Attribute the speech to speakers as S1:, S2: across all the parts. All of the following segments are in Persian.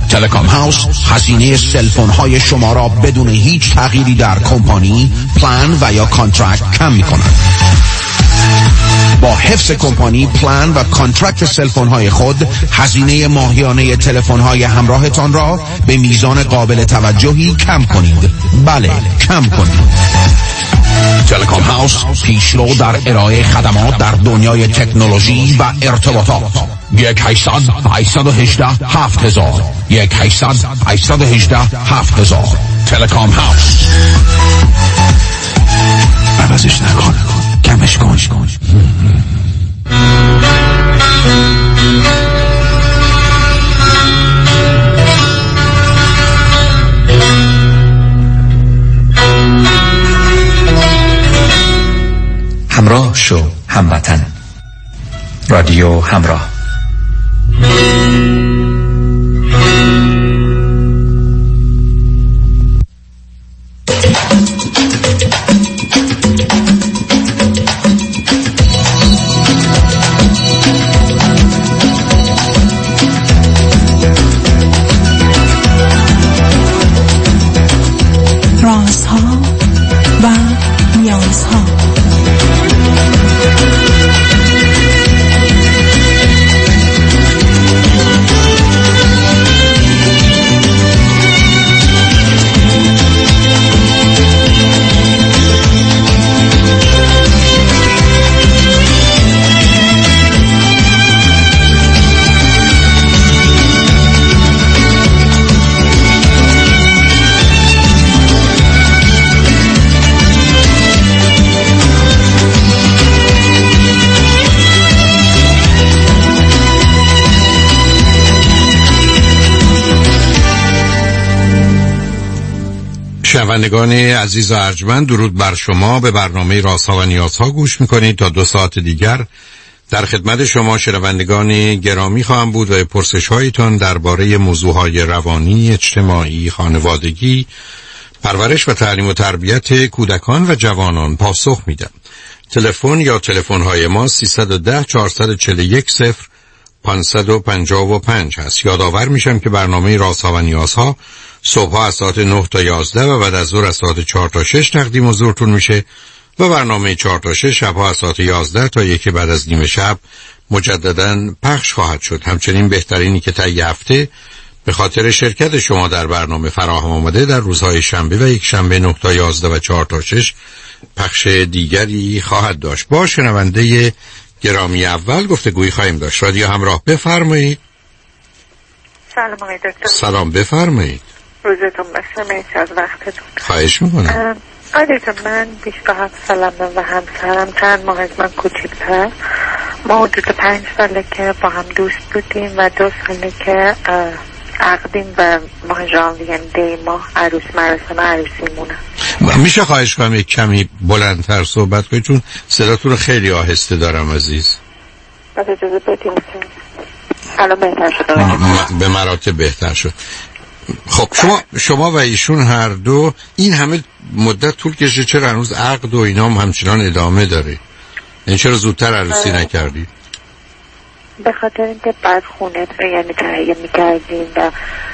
S1: تلکام هاوس هزینه سلفون های شما را بدون هیچ تغییری در کمپانی، پلان و یا کانترکت کم می‌کند. با حفظ کمپانی، پلان و کانترکت سلفون های خود هزینه ماهیانه تلفن های همراهتان را به میزان قابل توجهی کم کنید. بله، کم کنید. تلکام هاوس پیشرو در ارائه خدمات در دنیای تکنولوژی و ارتباطات. 1-800-818-7000 1-800-818-7000 تلکام هاوس. عوضش نکن، کمش کن.
S2: همراه شو هموطن. رادیو همراه.
S3: رازها و نیازها.
S4: شنوندگان عزیز و ارجمند، درود بر شما. به برنامه رازها و نیازها گوش میکنید. تا 2 ساعت دیگر در خدمت شما شنوندگان گرامی خواهم بود و پرسش هایتان درباره موضوعهای روانی، اجتماعی، خانوادگی، پرورش و تعلیم و تربیت کودکان و جوانان پاسخ میدم. تلفن یا تلفن های ما 310-441-0555 هست. یادآور میشم که برنامه رازها و نیازها صبح از ساعت 9 تا 11 و بعد از ظهر از ساعت 4 تا 6 تقدیم حضورتون میشه و برنامه 4 تا 6 شبها از ساعت 11 تا 1 بعد از نیم شب مجدداً پخش خواهد شد. همچنین بهترینی که طی هفته به خاطر شرکت شما در برنامه فراهم آمده در روزهای شنبه و یک شنبه 9 تا 11 و 4 تا 6 پخش دیگری خواهد داشت. با شنونده گرامی اول گفتگویی خواهیم داشت. رادیو همراه، بفرمایید.
S5: سلام آقای دکتر.
S4: سلام، بفرمایید.
S5: روزتون بخیر، مرسی از وقتتون.
S4: خواهش میکنم.
S5: آقای دکتر، من 27 سالمه و همسرم چند ماه از من کوچیک‌تر. ما حدود 5 ساله که با هم دوست بودیم و 2 ساله که عقدیم و ماه ژانویه دی ماه مراسم عروسیمونه.
S4: میشه خواهش کنم یک کمی بلندتر صحبت کنید چون صداتون رو خیلی آهسته دارم عزیز.
S5: بس اجازه بدیم که الان بهتر شد.
S4: به مراتب بهتر شد. خب شما و ایشون هر دو این همه مدت طول کشید، چرا هنوز عقد و اینا هم همچنان ادامه داره؟ این چرا زودتر عروسی نکردید؟
S5: به خاطر اینکه بعد خونه یعنی تهیه میکردیم و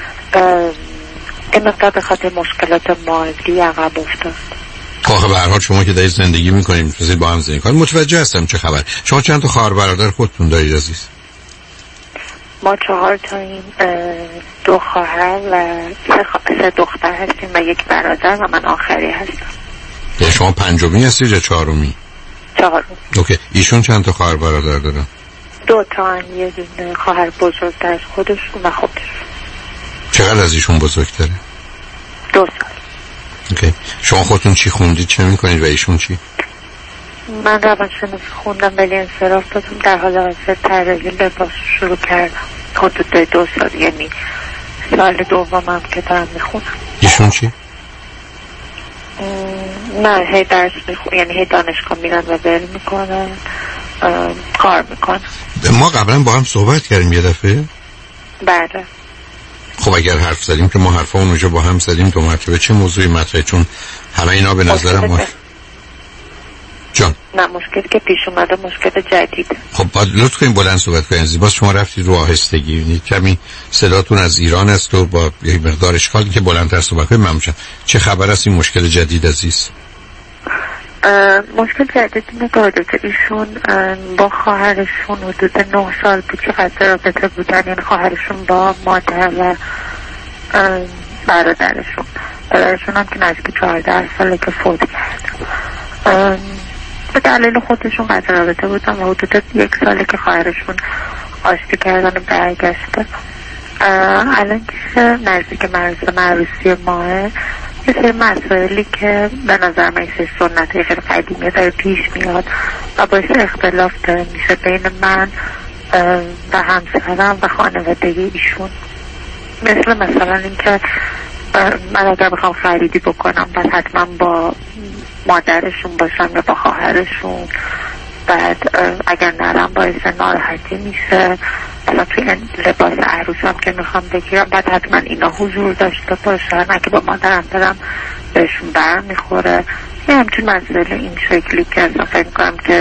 S5: این مقدار به خاطر مشکلات مالی عقب افتاد.
S4: آخه به هر حال شما که دارید زندگی میکنید میتونید با هم زندگی کنید. متوجه هستم چه خبر. شما چند تا خواهر برادر خودتون دارید عزیز؟
S5: ما 4 تاییم، 2 خواهر و 3 دختر هستیم و 1 برادر و من آخری هستم.
S4: شما پنجمی هستید یا چهارمی؟
S5: چهارم.
S4: اوکی. ایشون چند تا خواهر برادر دارن؟
S5: 2 تا، یه دونه خواهر بزرگتر از خودشون و خودش.
S4: چقدر از ایشون بزرگتره؟
S5: 2 سال.
S4: اوکی. شما خودتون چی خوندید، چه میکنید و ایشون چی؟
S5: من روانشناسی خوندم ولی انصراف دادم، در حال حاضر طراحی لباس شروع کردم حدود 2 سال، یعنی سال دومم که دارم میخونم.
S4: ایشون چی؟
S5: نه هی درس یعنی هی دانشگاه میرن و ول میکنن، کار میکنن.
S4: ما قبلا با هم صحبت کردیم یه دفعه؟
S5: بله.
S4: خب اگر حرف زدیم که ما حرفامون اونجا با هم زدیم 2 مرتبه، چه موضوعی مطرحه؟ چون همه اینا به نظرم جان
S5: نه، مشکلی که پیش اومده مشکل جدیده.
S4: خب باید لطف کنیم بلند صحبت کنید. باز شما رفتید رو آهستگی، یعنی کمی صداتون از ایران است و با یک مقدار اشکالی که بلندتر صحبت کنید. ممنون. چه خبر است این مشکل جدید عزیز؟
S5: مشکل جدید اینه که ایشون با خواهرشون حدود 9 سال بود که قطع رابطه بودن، یعنی خواهرشون با مادر و برادرشون هم که نزدیک 14 ساله که فوت کرد. به دلیل خودشون قطع رابطه بودن و حدود 1 ساله که خواهرشون آشتی کردن و برگشته. الان که نزدیک مراسم عروسی ماه، یه سری مسائلی که به نظر من یه سنتی خیلی قدیمی داره پیش میاد و باعث اختلاف داره میشه بین من و همسرم و خانوادگی ایشون. مثلا اینکه من اگر بخوام خریدی بکنم بعد حتما با مادرشون باشم یا با خواهرشون، بعد اگر نرم باعث ناراحتی میشه. مثلا توی لباس عروسم که میخوام بگیرم بعد حتما اینا حضور داشته باشن، اگه با مادرم برم بهشون بر میخوره. یه همچون مسئله این شکلی که اصلا فکر میکنم که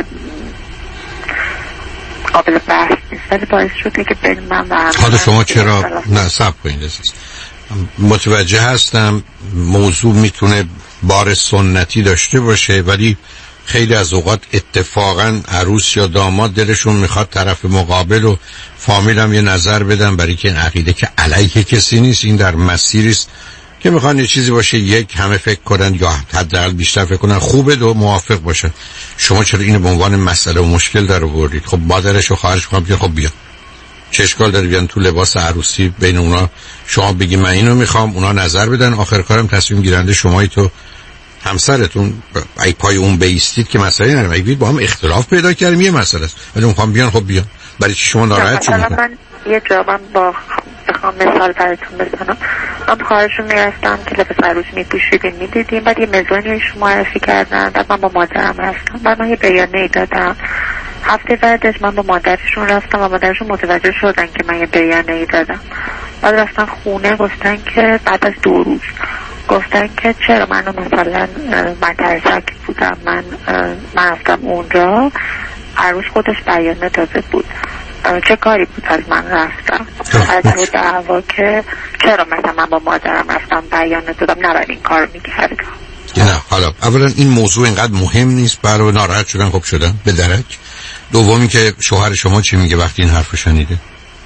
S5: قابل بحث نیست، ولی باعث شده که بین من و
S4: حالا شما چرا نه صبر کنید، متوجه هستم موضوع میتونه بار سنتی داشته باشه، ولی خیلی از اوقات اتفاقا عروس یا داماد دلشون میخواد طرف مقابل و فامیل هم یه نظر بدن، برای که این عقیده که علیه کسی نیست، این در مسیری است که میخوان یه چیزی باشه یک همه فکر کنن یا حداقل بیشتر فکر کنن خوبه دو موافق باشن. شما چرا اینو به عنوان مسئله و مشکل در آوردید؟ خب مادرش و خواهرش میگن که خب بیا، چه اشکال داره بیان تو لباس عروسی بین اونا شما بگی من اینو میخوام، اونا نظر بدن، آخر کارم تصمیم گیرنده شمایی تو همسرتون ای پای اون بیستید که مسئله نداره. اگه با هم اختلاف پیدا کردیم یه مسئله است، ولی اون بیان خب بیان، برای چی شما ناراحت شدید؟
S5: من یه جوابم بخوام مثال براتون بزنم. من خواهرشون میرفتم که لباس عروس میپوشیدیم میدیدیم، بعد یه مزانی شما معرفی کردن، بعد من با مادرم رفتم، بعد من یه بیانیه دادم. هفته بعدش من با مادرشون رفتم و مادرشون متوجه شدن که من یه بیانیه دادم. بعد رفتن خونه گفتن که بعد از 2 روز گفتن که چرا منو مثلا من ترسک بودم، من رفتم اونجا، عروس خودش بیانیه داده بود، چه کاری بود از من رفتم. از دعوا که چرا مثلا من با مادرم رفتم بیانیه دادم، نباید این کار میکردم.
S4: نه حالا اولا این موضوع اینقدر مهم نیست، برای ناراحت شدن خب شدن به درک. دومی که شوهر شما چی میگه وقتی این حرفو شنیده؟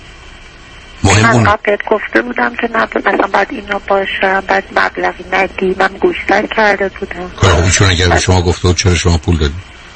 S5: من قبل گفته بودم که نه مثلا بعد اینا باشم، بعد مبلغی ندی، من گوشتر کرده بودم.
S4: خب ایشون اگر به شما گفته بود چرا شما پول دادی؟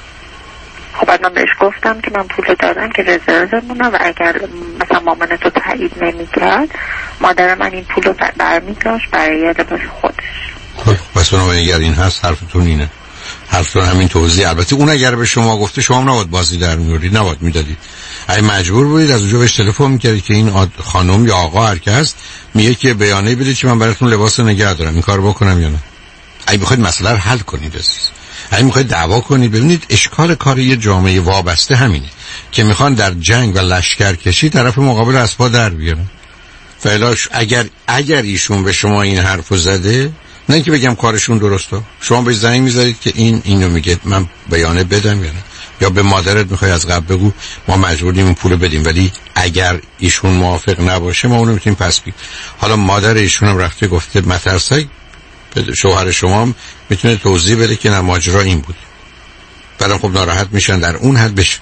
S5: خب بعد من بهش گفتم که من پول دادم که رزرو مونه و اگر مثلا مامان تو تایید نمی‌کرد مادر من این پول رو برمی‌داشت برای لباس خودش.
S4: خب پس اگر این هست حرفتون اینه، حرفتون همین توضیح. البته اون اگر به شما گفته شما هم نباید بازی در می‌آوردید، نباید میدادید. اگه مجبور بودید از اونجا بهش تلفن می‌کردید که این خانم یا آقا هر کس میگه که بیانیه بدید که من براتون لباس نگه دارم، این کارو بکنم یا نه. اگه بخواید مسئله رو حل کنید عزیز، اگه میخواید دعوا کنید، ببینید اشکال کار یه جامعه وابسته همینه که میخوان در جنگ و لشکرکشی طرف مقابل از پا در بیارن. فعلا اگر ایشون به شما این حرفو زده، نه اینکه بگم کارشون درسته، شما به زنگ میذارید که اینو میگه من بیانیه بدم یا نه، یا به مادرت میخوای از قبل بگو ما مجبوریم این پولو بدیم، ولی اگر ایشون موافق نباشه ما اونو میتونیم پس بگیریم. حالا مادر ایشون هم رفته گفته مترسک، شوهر شما هم میتونه توضیح بده که ماجرا این بود، بعدم خب ناراحت میشن در اون حد بشه.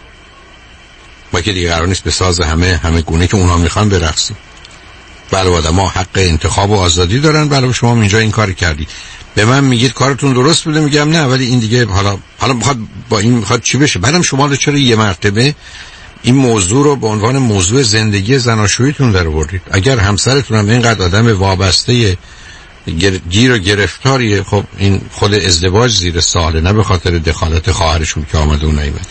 S4: ما که دیگه قرار نیست به ساز همه گونه که اونا میخوان برقصیم. بله آدم‌ها حق انتخاب و آزادی دارن، بله شما اینجا این کاری کردی، به من میگید کارتون درست بوده، میگم نه ولی این دیگه حالا میخواد با این میخواد چی بشه. بعدم شما چرا یه مرتبه این موضوع رو به عنوان موضوع زندگی زناشوییتون در آوردید؟ اگر همسرتون هم اینقدر آدم وابسته گیر و گرفتاریه، خب این خود ازدواج زیر سواله، نه به خاطر دخالت خواهرشون که آمده و نیومده.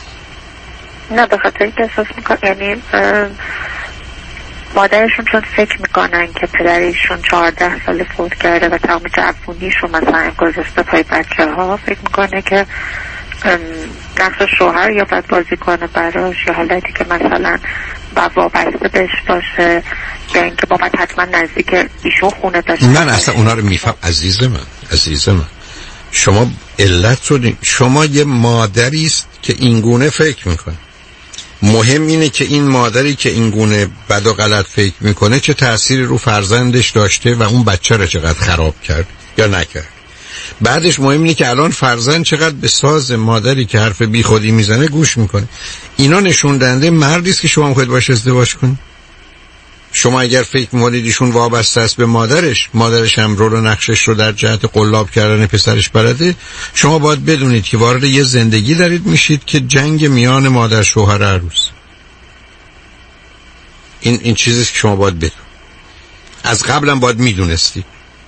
S5: نه به خاطر اینکه احساس میکنم یعنی مادرشون چون فکر میکنن که پدرشون 14 سال فوت کرده و تمام جوونیشون مثلا گذاشته پای بچه ها، فکر میکنه که نقش شوهر یا باید بازی کنه براش، یا حالتی که مثلا وابسته بهش باشه، یا اینکه با من حتما نزدیک ایشون خونه داشته.
S4: من اصلا اونا رو میفهم عزیز من. شما علت رو شما یه مادری است که اینگونه فکر میکنه. مهم اینه که این مادری که اینگونه بد و غلط فکر میکنه چه تأثیری رو فرزندش داشته و اون بچه رو چقدر خراب کرد یا نکرد. بعدش مهم اینه که الان فرزند چقدر به ساز مادری که حرف بی خودی میزنه گوش میکنه. اینا نشون دهنده مردی است که شما میخواید باش ازدواج کنید. شما اگر فکر می‌کنید ایشون وابسته است به مادرش هم رول و نقشش رو در جهت قلاب کردن پسرش بلده، شما باید بدونید که وارد یه زندگی دارید میشید که جنگ میان مادر شوهر عروس. این چیزی که شما باید بدونید. از قبلم باید میدونستی.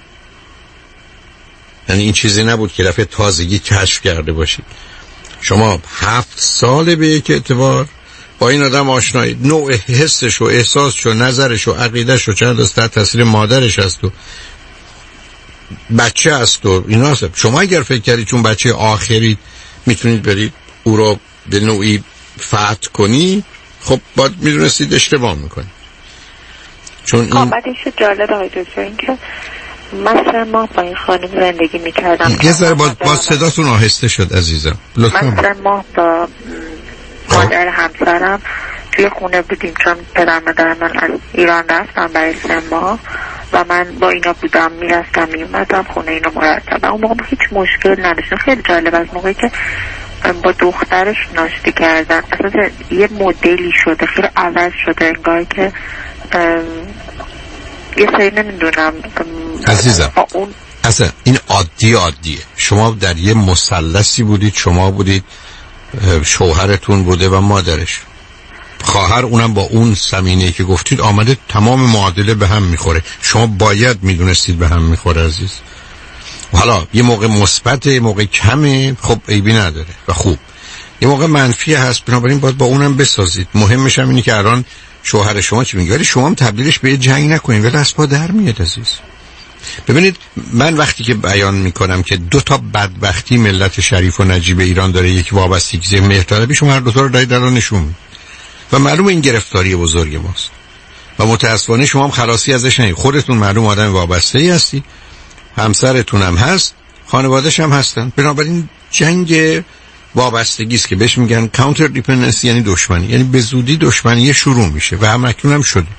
S4: یعنی این چیزی نبود که دفعه تازگی کشف کرده باشید. شما 7 سال به یک اعتبار با این آدم آشنایید، نوع حسش و احساسش و نظرش و عقیدهش و چند از تحت تاثیر مادرش هست و بچه هست و اینا هست. شما اگر فکر کردید چون بچه آخری میتونید برید او رو به نوعی فتح کنی، خب باید میدونستید اشتباه میکنید. چون این
S5: بعدش جالب آقای دکتر این که مثلا ما با این خانم زندگی میکردم.
S4: یه ذره با صداتون آهسته شد عزیزم لطفا.
S5: مثلا ما با مادر همسرم توی خونه بودیم چون پدر مادر من از ایران رفتم برای 3 ماه و من با اینا بودم، میرفتم میومدم خونه اینا مرتب و اون موقع هیچ مشکل نداشتم. خیلی جالب از موقعی که با دخترش ناشتی کردن اصلا یه مدلی شده، خیلی عوض شده، انگار که یه سری نمیدونم
S4: عزیزم اصلا این عادیه. شما در یه مثلثی بودید، شما بودید، شوهرتون بوده و مادرش، خواهر اونم با اون زمینه‌ای که گفتید آمده، تمام معادله به هم میخوره. شما باید میدونستید به هم میخوره عزیز. حالا یه موقع مثبت، یه موقع کمه، خب عیبی نداره و خوب، یه موقع منفی هست، بنابراین باید با اونم بسازید. مهمش هم اینه که الان شوهر شما چی میگه، ولی شما هم تبدیلش به جنگ نکنید، ولی از پا در میاد عزیز. ببینید من وقتی که بیان میکنم که 2 تا بدبختی ملت شریف و نجیب ایران داره، یک وابستگی مهرطلبی، شما هر 2 تا رو دارید الان نشون میدید و معلوم این گرفتاری بزرگ ماست و متاسفانه شما هم خلاصی ازش نمیدید. خودتون معلوم آدم وابسته ای هستی، همسرتون هم هست، خانواده‌ش هم هستن. بنابراین جنگ وابستگی است که بهش میگن کانتر دیپندنسی، یعنی دشمنی، یعنی به زودی دشمنی شروع میشه و همکنون هم شده.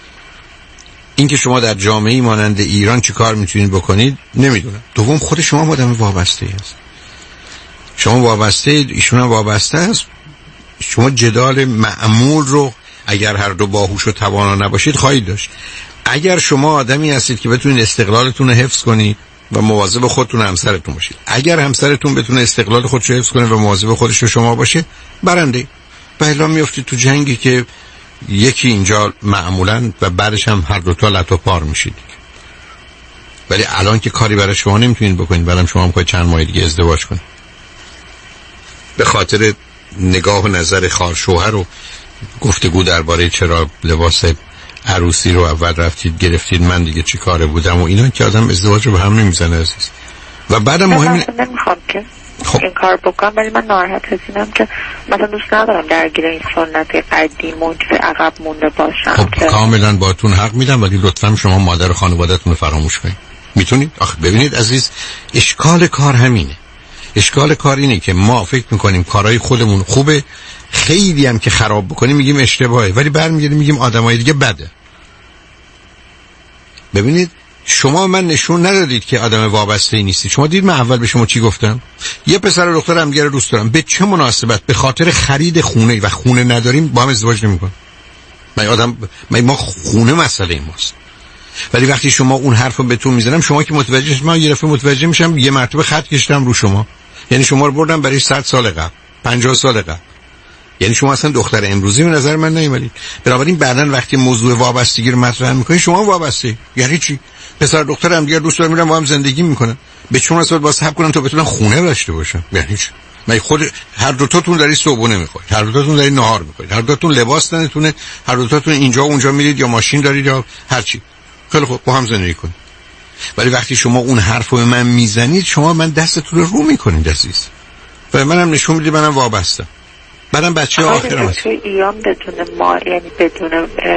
S4: این که شما در جامعه‌ای مانند ایران چی کار میتونید بکنید نمیدونم. دوم خود شما آدم وابسته هست، شما وابسته اید، ایشون هم وابسته است. شما جدال معمول رو اگر هر دو باهوش و توانا نباشید خواهید داشت. اگر شما آدمی هستید که بتونید استقلالتون رو حفظ کنید و مواظب خودتون و همسرتون باشید، اگر همسرتون بتونه استقلال خودش رو حفظ کنه و مواظب خودش و شما باشه، برنده. و الا میافتید تو جنگی که یکی اینجا معمولاً و بعدش هم هر 2 تا لط و پار میشید. ولی الان که کاری برای شما نمیتونید بکنید، بعدم شما هم خواهید چند ماه دیگه ازدواج کنید. به خاطر نگاه و نظر خواهر شوهر و گفتگو درباره چرا لباس عروسی رو اول رفتید گرفتید، من دیگه چی کاره بودم و اینا، که آدم ازدواج رو به هم نمیزنه عزیز. و بعدم مهمه
S5: نمیخوام که این کار بکنم، ولی من ناراحت هستم که مثلا دوست ندارم درگیر این سنت قدیم و عقب مونده باشم.
S4: خب که کاملا باتون حق میدم، ولی لطفا شما مادر و خانواده‌تون رو فراموش کنید. میتونید؟ آخه ببینید عزیز، اشکال کار همینه. اشکال کار اینه که ما فکر میکنیم کارهای خودمون خوبه، خیلی هم که خراب بکنیم میگیم اشتباهه، ولی برمیگردیم میگیم آدمای دیگه بده. ببینید شما من نشون ندادید که آدم وابسته‌ای نیستی. شما دید من اول به شما چی گفتم؟ یه پسر و دختر هم دیگه رو دوست دارم، به چه مناسبت به خاطر خرید خونه و خونه نداریم با هم ازدواج نمی‌کنیم؟ ما خونه مسئله ماست. ولی وقتی شما اون حرفو بهتون میزنم، شما که متوجه شما، یه دفعه متوجه میشم یه مرتبه خط کشیدم رو شما. یعنی شما رو بردم برای 100 سال قبل، 50 سال قبل. یعنی شما اصلا دختر امروزی به نظر من نمی‌آمدید. بنابراین بعداً وقتی موضوع وابستگی رو مطرح می‌کنید، شما وابسته. یعنی چی؟ پسر دختر هم دیگه دوست دارن، میرن با هم زندگی میکنن، به چون اصلا با صبر کنن تا بتونن خونه داشته باشن. یعنی چی؟ من خود هر دو تاتون دارید صبحونه میخورید، هر دو تاتون دارید نهار میخورید، هر دو تاتون لباس تنتونه، هر دو تاتون اینجا و اونجا میرید یا ماشین دارید یا هر چی. خیلی خوب، با هم زندگی کنید. ولی وقتی شما اون حرفو به من میزنید، شما من دستتون رو میکنید عزیز. و منم نشون میدید منم وابستم. منم بچه آخرم هست.
S5: توی ایران بدون ما، یعنی بدون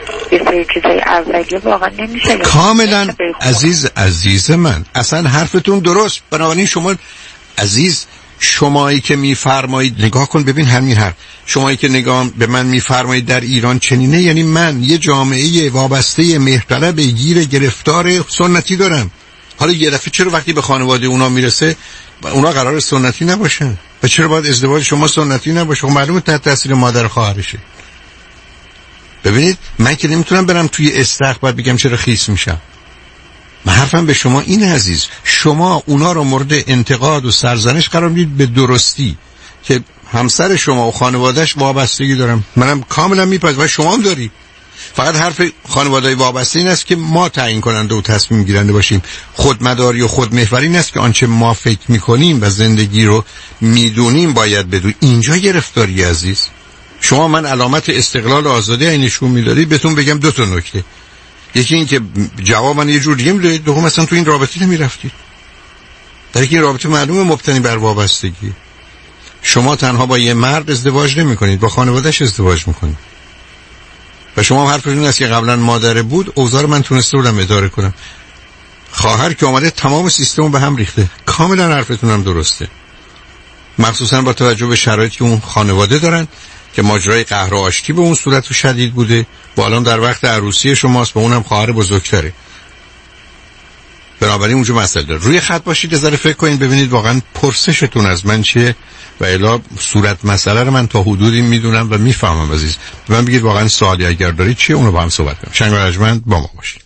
S5: یه سری چیزای اولیه واقعا نمیشه.
S4: کاملا عزیز من، اصلا حرفتون درست. بنابراین شما عزیز، شمایی که میفرمایید نگاه کن ببین، همین حرف شمایی که نگاه به من میفرمایید در ایران چنینه، یعنی من یه جامعه وابسته مهرطلب گیر گرفتار سنتی دارم. حالا یه دفعه چرا وقتی به خانواده اونا میرسه اونا قرار سنتی نباشن و چرا باید ازدواج شما سنتی نباشه؟ معلومه تحت تاثیر مادر خواهرشه. ببینید من که نمیتونم برم توی استخر بعد بگم چرا خیس میشم. من حرفم به شما این عزیز، شما اونا رو مورد انتقاد و سرزنش قرار میدید به درستی که همسر شما و خانوادهش وابستگی دارم. منم کاملا میپذیرم و شما هم داری. فقط حرف خانواده‌ای وابسته این است که ما تعیین کننده و تصمیم گیرنده باشیم. خودمداری و خودمحوری این است که آنچه ما فکر میکنیم و زندگی رو میدونیم باید بدون. اینجا گرفتاری عزیز. شما من علامت استقلال و آزادی این نشون میدادید. بهتون بگم دو تا نکته. یکی این که جواب من یه جور دیگه میدادید، دوم مثلا تو این رابطه نمیرفتید. در این رابطه معلومه مبتنی بر وابستگی. شما تنها با یه مرد ازدواج نمی‌کنید، با خانواده‌اش ازدواج می‌کنید. و شما حرفتون این است که قبلا مادر بود، اوضاع من تونسته بودم اداره کنم. خواهر که اومده تمام سیستم به هم ریخته. کاملا حرفتون هم درسته. مخصوصا با توجه به شرایطی که اون خانواده دارن که ماجرای قهر و آشتی به اون صورت و شدید بوده. با الان در وقت عروسی شماست، با اونم خواهر بزرگتره. بنابراین اونجا مسئله داره. روی خط باشید، از ذره فکر کنید ببینید واقعا پرسشتون از من چیه و الا صورت مسئله رو من تا حدودی میدونم و میفهمم عزیز. من بگید واقعا سوالی اگر دارید چیه، اونو با هم صحبت کنیم. شنگ و رجمند با ما باشید.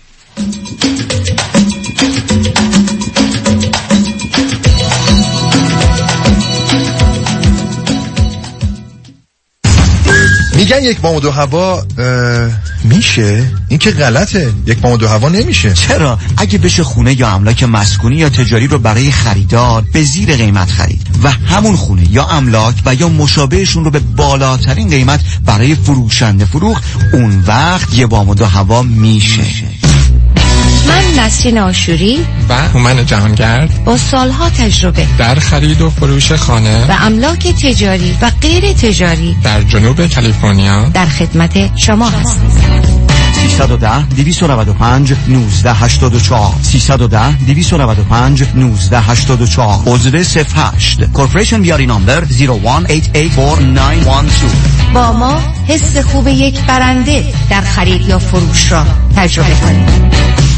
S6: میگن یک بام و دو هوا میشه؟ این که غلطه. یک بام و دو هوا نمیشه.
S7: چرا؟ اگه بشه خونه یا املاک مسکونی یا تجاری رو برای خریدار به زیر قیمت خرید و همون خونه یا املاک و یا مشابهشون رو به بالاترین قیمت برای فروشنده فروخت، اون وقت یه بام و دو هوا میشه.
S8: من نسرین آشوری
S9: و هومن جهانگرد با سالها تجربه در خرید و فروش خانه و املاک تجاری و غیر تجاری در جنوب کالیفرنیا در خدمت شما هستیم.
S7: 310-295-1984 310-295-1984 عضو 08 کورپوریشن بیاری نامبر 01884912.
S8: با ما حس خوب یک برنده در خرید یا فروش را تجربه کنید.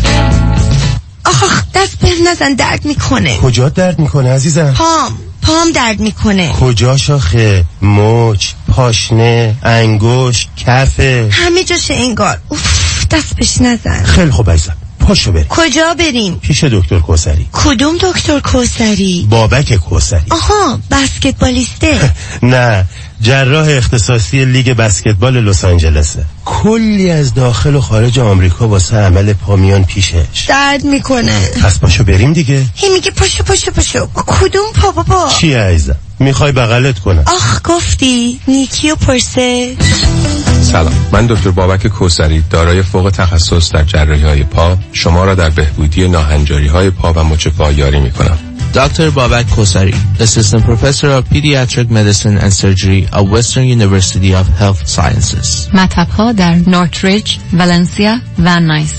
S10: آخ دست پر نزن، درد میکنه.
S11: کجا درد میکنه عزیزم؟
S10: پام درد میکنه.
S11: کجا شاخه؟ مچ، پاشنه، انگشت، کفه،
S10: همه جاشه انگار. اوف دست پیش نزن.
S11: خیلی خوب عزیزم، پاشو بریم.
S10: کجا بریم؟
S11: پیش دکتر کوثری.
S10: کدوم دکتر کوثری؟
S11: بابک کوثری.
S10: آها بسکتبالیسته؟
S11: نه، جراح اختصاصی لیگ بسکتبال لس آنجلسه. کلی از داخل و خارج آمریکا واسه عمل پامیان پیشش.
S10: درد میکنه.
S11: پس پاشو بریم دیگه.
S10: هی میگه پاشو. کدوم پا بابا؟
S11: چی عزیزم؟ میخوای بغلت کنم؟
S10: آخ گفتی نیکی و پرسه.
S12: سلام، من دکتر بابک کوثری دارای فوق تخصص در جراحی‌های پا شما را در بهبودی ناهنجاری‌های پا و مچ پا یاری می‌کنم.
S13: Dr. Babak Kosari, Assistant Professor of Pediatric Medicine and Surgery at Western University of Health Sciences.
S14: مطب‌ها در نورتریج، ولنسیا و نایس.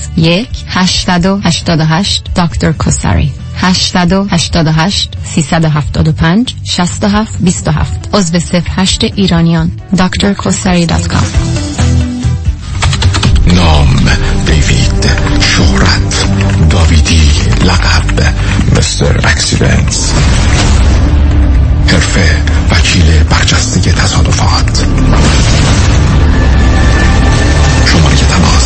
S14: 1-888 دکتر کوثری 888-375-6727 عضو 08 ایرانیان drkosari.com.
S15: نام دیوید، شهرت داویدی، لقب مستر اکسیدنس، حرفه وکیل برجسته تصادفات. شماره تماس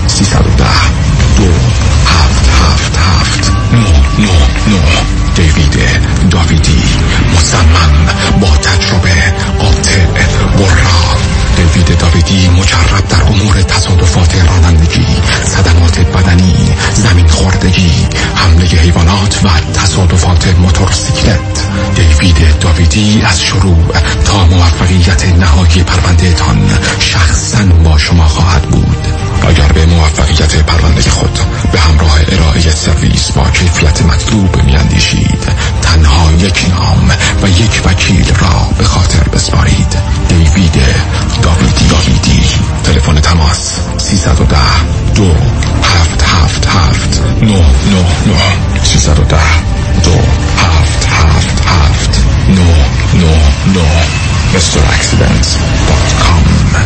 S15: 310-2777-999. دیوید داویدی، مصمم، با تجربه، قاطع، برا. دیوید داویدی مجرب در امور تصادفات رانندگی، صدمات بدنی، زمین خوردگی، حمله حیوانات و تصادفات موتورسیکلت. دیوید داویدی از شروع تا موفقیت نهایی پرونده تان شخصاً با شما خواهد بود. اگر به موفقیت پرونده خود به همراه ارائه سرویس با کیفیت مطلوب میاندیشید، تنها یک نام و یک وکیل را به خاطر بسپارید. دیوید داویدی. تلفن تماس 310-227-7777 310 2777 999 MrAccident.com.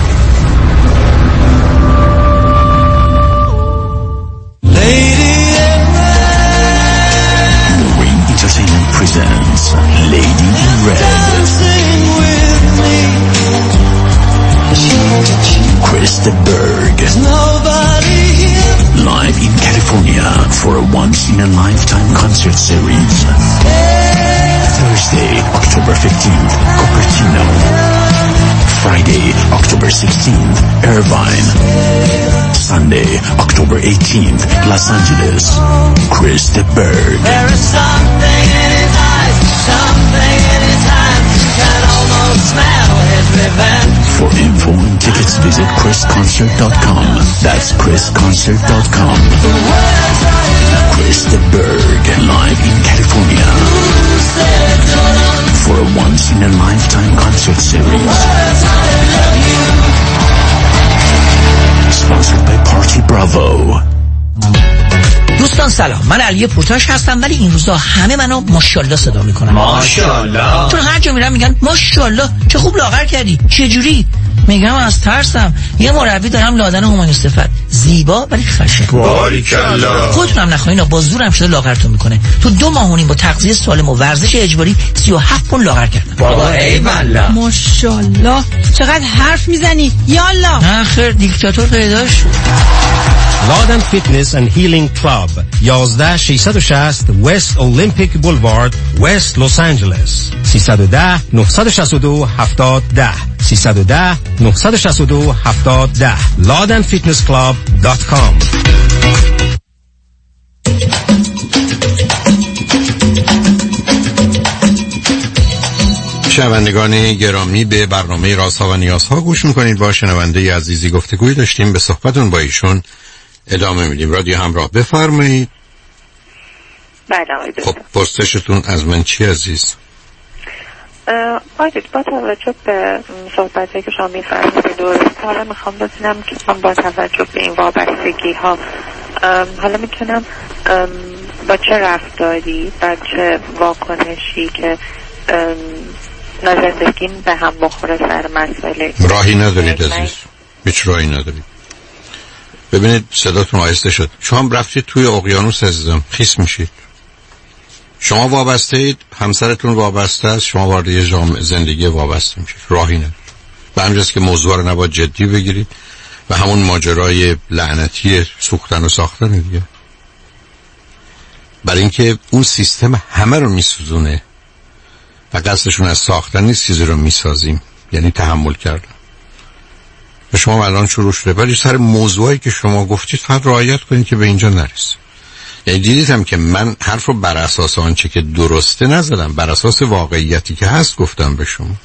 S15: Marine Entertainment presents Lady in Red. Chris de Burgh, live in California for a once-in-a-lifetime concert series. Thursday, October 15th, Cupertino. Friday, October 16th, Irvine. Sunday, October 18th, Los Angeles. Chris de Burgh.
S16: There is something in his eyes, something in his hands. You can almost smell his revenge.
S15: For info and tickets, visit chrisconcert.com. That's chrisconcert.com. Chris de Burgh, live in California. For a once-in-a-lifetime concert series. Sponsored by Party Bravo.
S17: دوستان سلام، من علی پورتاش هستم، ولی این روزا همه منو ماشاءالله صدا میکنن. ماشاءالله. چون هر جا میرم میگن ماشاءالله چه خوب لاغر کردی، چه جوری؟ میگم از ترسم. یه مربی دارم لادن همایون صفت، زیبا ولی خشن. باریکلا. خودتونم نخواین با زورم شده لاغرتون میکنه. تو 2 ماه و نیم با تغذیه سالم و ورزش اجباری 37 پوند لاغر کردم.
S16: بابا ای والله.
S18: ماشاءالله چقدر حرف میزنی. یالا.
S17: آخر دیکتاتور پیدا شد.
S19: لادن فیتنس اند هیلینگ کلاب 11660 وست اولمپیک بولوارد وست لس آنجلس 310 962 7010 310 962 7010 ladenfitnessclub.com.
S4: شنوندگان گرامی، به برنامه رازها و نیازها گوش میکنید. با شنونده عزیزی گفتگوی داشتیم، به صحبتون با ایشون ادامه میدیم. رادیو همراه، بفرمایید.
S5: بله.
S4: خب پرسشتون از من چی عزیز؟
S5: آقای با توجه به صحبتی که شما می‌فرمایید درست، حالا میخوام ببینم که من با توجه به این وابستگی ها حالا میتونم با چه رفتاری و چه واکنشی که زندگیم به هم بخوره سر مسئله.
S4: راهی ندارید عزیز، هیچ راهی ندارید. ببینید صداتون آهسته شد. شما هم رفتید توی اقیانوس عزیزم، خیس میشید. شما وابسته اید، همسرتون وابسته است، شما وارد یه زندگی وابسته میشید. راهی ندارید. به همجاست که موضوع رو نباید جدی بگیرید و همون ماجرای لعنتی سوختن و ساختن دیگه. برای اینکه اون سیستم همه رو میسوزونه و قصدشون از ساختن نیست، چیزی رو میسازیم، یعنی تحمل کردن. و شما الان شروع شده، ولی سر موضوعی که شما گفتید فقط رعایت کنید که به اینجا نرسه. یعنی دیدیدم که من حرف رو بر اساس آنچه که درسته نزدم، بر اساس واقعیتی که هست گفتم به شما.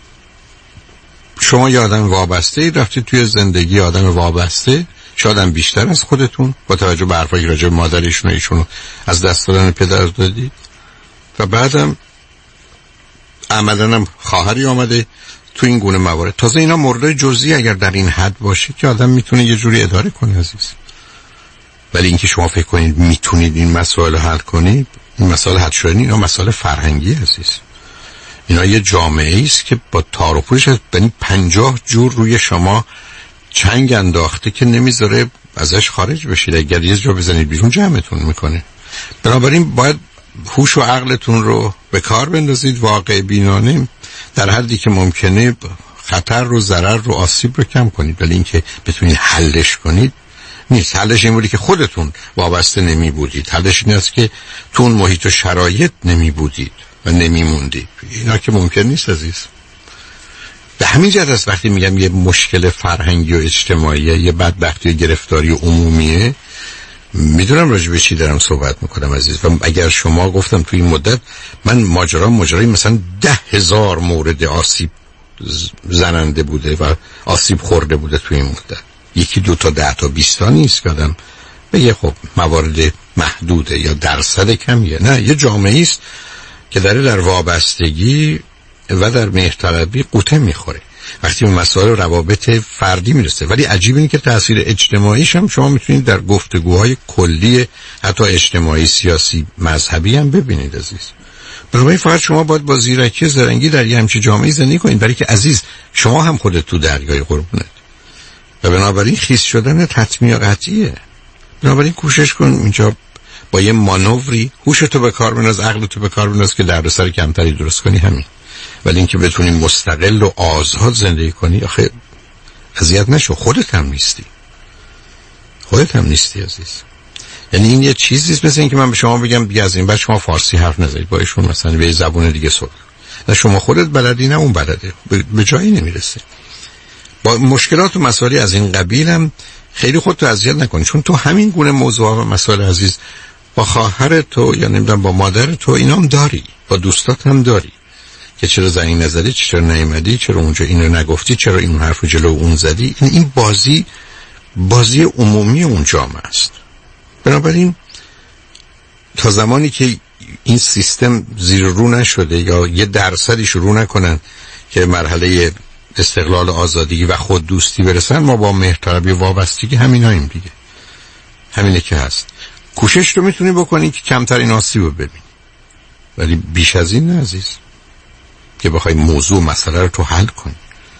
S4: شما یه آدم وابسته اید، رفتید توی زندگی آدم وابسته، شاید هم بیشتر از خودتون، با توجه به حرفایی که راجع به مادرشون و ایشونو از دست دادن پدر دادید، و بعدم عملاً هم خواهری آمده تو این گونه موارد. تازه اینا مورد جزئی اگر در این حد باشه که آدم میتونه یه جوری اداره کنه عزیز. ولی اینکه شما فکر کنید میتونید این مسائل رو حل کنید، این مسائل حل شدنی، اینا مسائل فرهنگی عزیز. اینا یه جامعه است که با تار و پوش یعنی 50 جور روی شما چنگ انداخته که نمیذاره ازش خارج بشید. اگر یه جا بزنید بیرون جمعتون میکنه. بنابراین باید هوش و عقلتون رو به کار بندازید، واقع بینانه، در حدی که ممکنه خطر رو، ضرر رو، آسیب رو کم کنید. ولی اینکه بتونید حلش کنید نیست. حلش این بودی که خودتون وابسته نمی بودید. حلش این است که تو اون محیط و شرایط نمی بودید و نمی موندید. اینا که ممکن نیست عزیز. به همین جهت است وقتی میگم یه مشکل فرهنگی و اجتماعیه، یه بدبختی و گرفتاری عمومیه، میدونم راجع به چی دارم صحبت میکنم عزیز. و اگر شما گفتم توی این مدت من ماجرای مثلا 10,000 مورد آسیب زننده بوده و آسیب خورده بوده توی این مدت، 1 2 تا 10 تا 20 تا نیست که آدم بگه خب موارد محدوده یا درصد کمیه. نه، یه جامعه است که در وابستگی و در مهرطلبی قوطه میخوره. وقتی به مسائل روابط فردی میرسه. ولی عجیب اینه که تاثیر اجتماعیش هم شما میتونید در گفتگوهای کلی حتی اجتماعی، سیاسی، مذهبی هم ببینید عزیز. برای فقط شما باید با زیرکی زرنگی در یه همچین جامعه زندگی کنید، برای که عزیز شما هم خودت تو دریای قربونت و بنابراین خیس شدن حتمی و قطعیه. بنابراین کوشش کن اینجا با یه مانوری هوشتو به کار بنداز، عقلتو به کار بنداز که دردسر کمتری درست کنی، همین. ولی اینکه بتونی مستقل و آزاد زندگی کنی، آخه اذیت نشو، خودت هم نیستی عزیز. یعنی این یه چیزیست مثل این که من به شما بگم دیگه از این بعد شما فارسی حرف نزنید با ایشون، مثلا به زبون دیگه صحبت. نه شما خودت بلدی نه اون بلده، به جایی نمیرسه. با مشکلات و مسائلی از این قبیل هم خیلی خودتو اذیت نکنی، چون تو همین گونه موضوعات و مسائل عزیز با خواهر تو یا نمیدونم با مادر تو اینام داری، با دوستات هم داری که چرا زنگ نزدی، چرا نیومدی، چرا اونجا اینو نگفتی، چرا این حرفو جلو اون زدی. این بازی عمومی اون جامعه است. بنابراین تا زمانی که این سیستم زیر رو نشده یا یه درصدی شروع نکنن که مرحله استقلال آزادی و خود دوستی برسن، ما با مهرطلبی وابستگی همیناییم دیگه. همینه که هست. کوشش رو میتونی بکنی که کمتر این آسیب رو ببین، ولی بیش از این نه عزیز که بخوای موضوع مسئله رو تو حل کنی.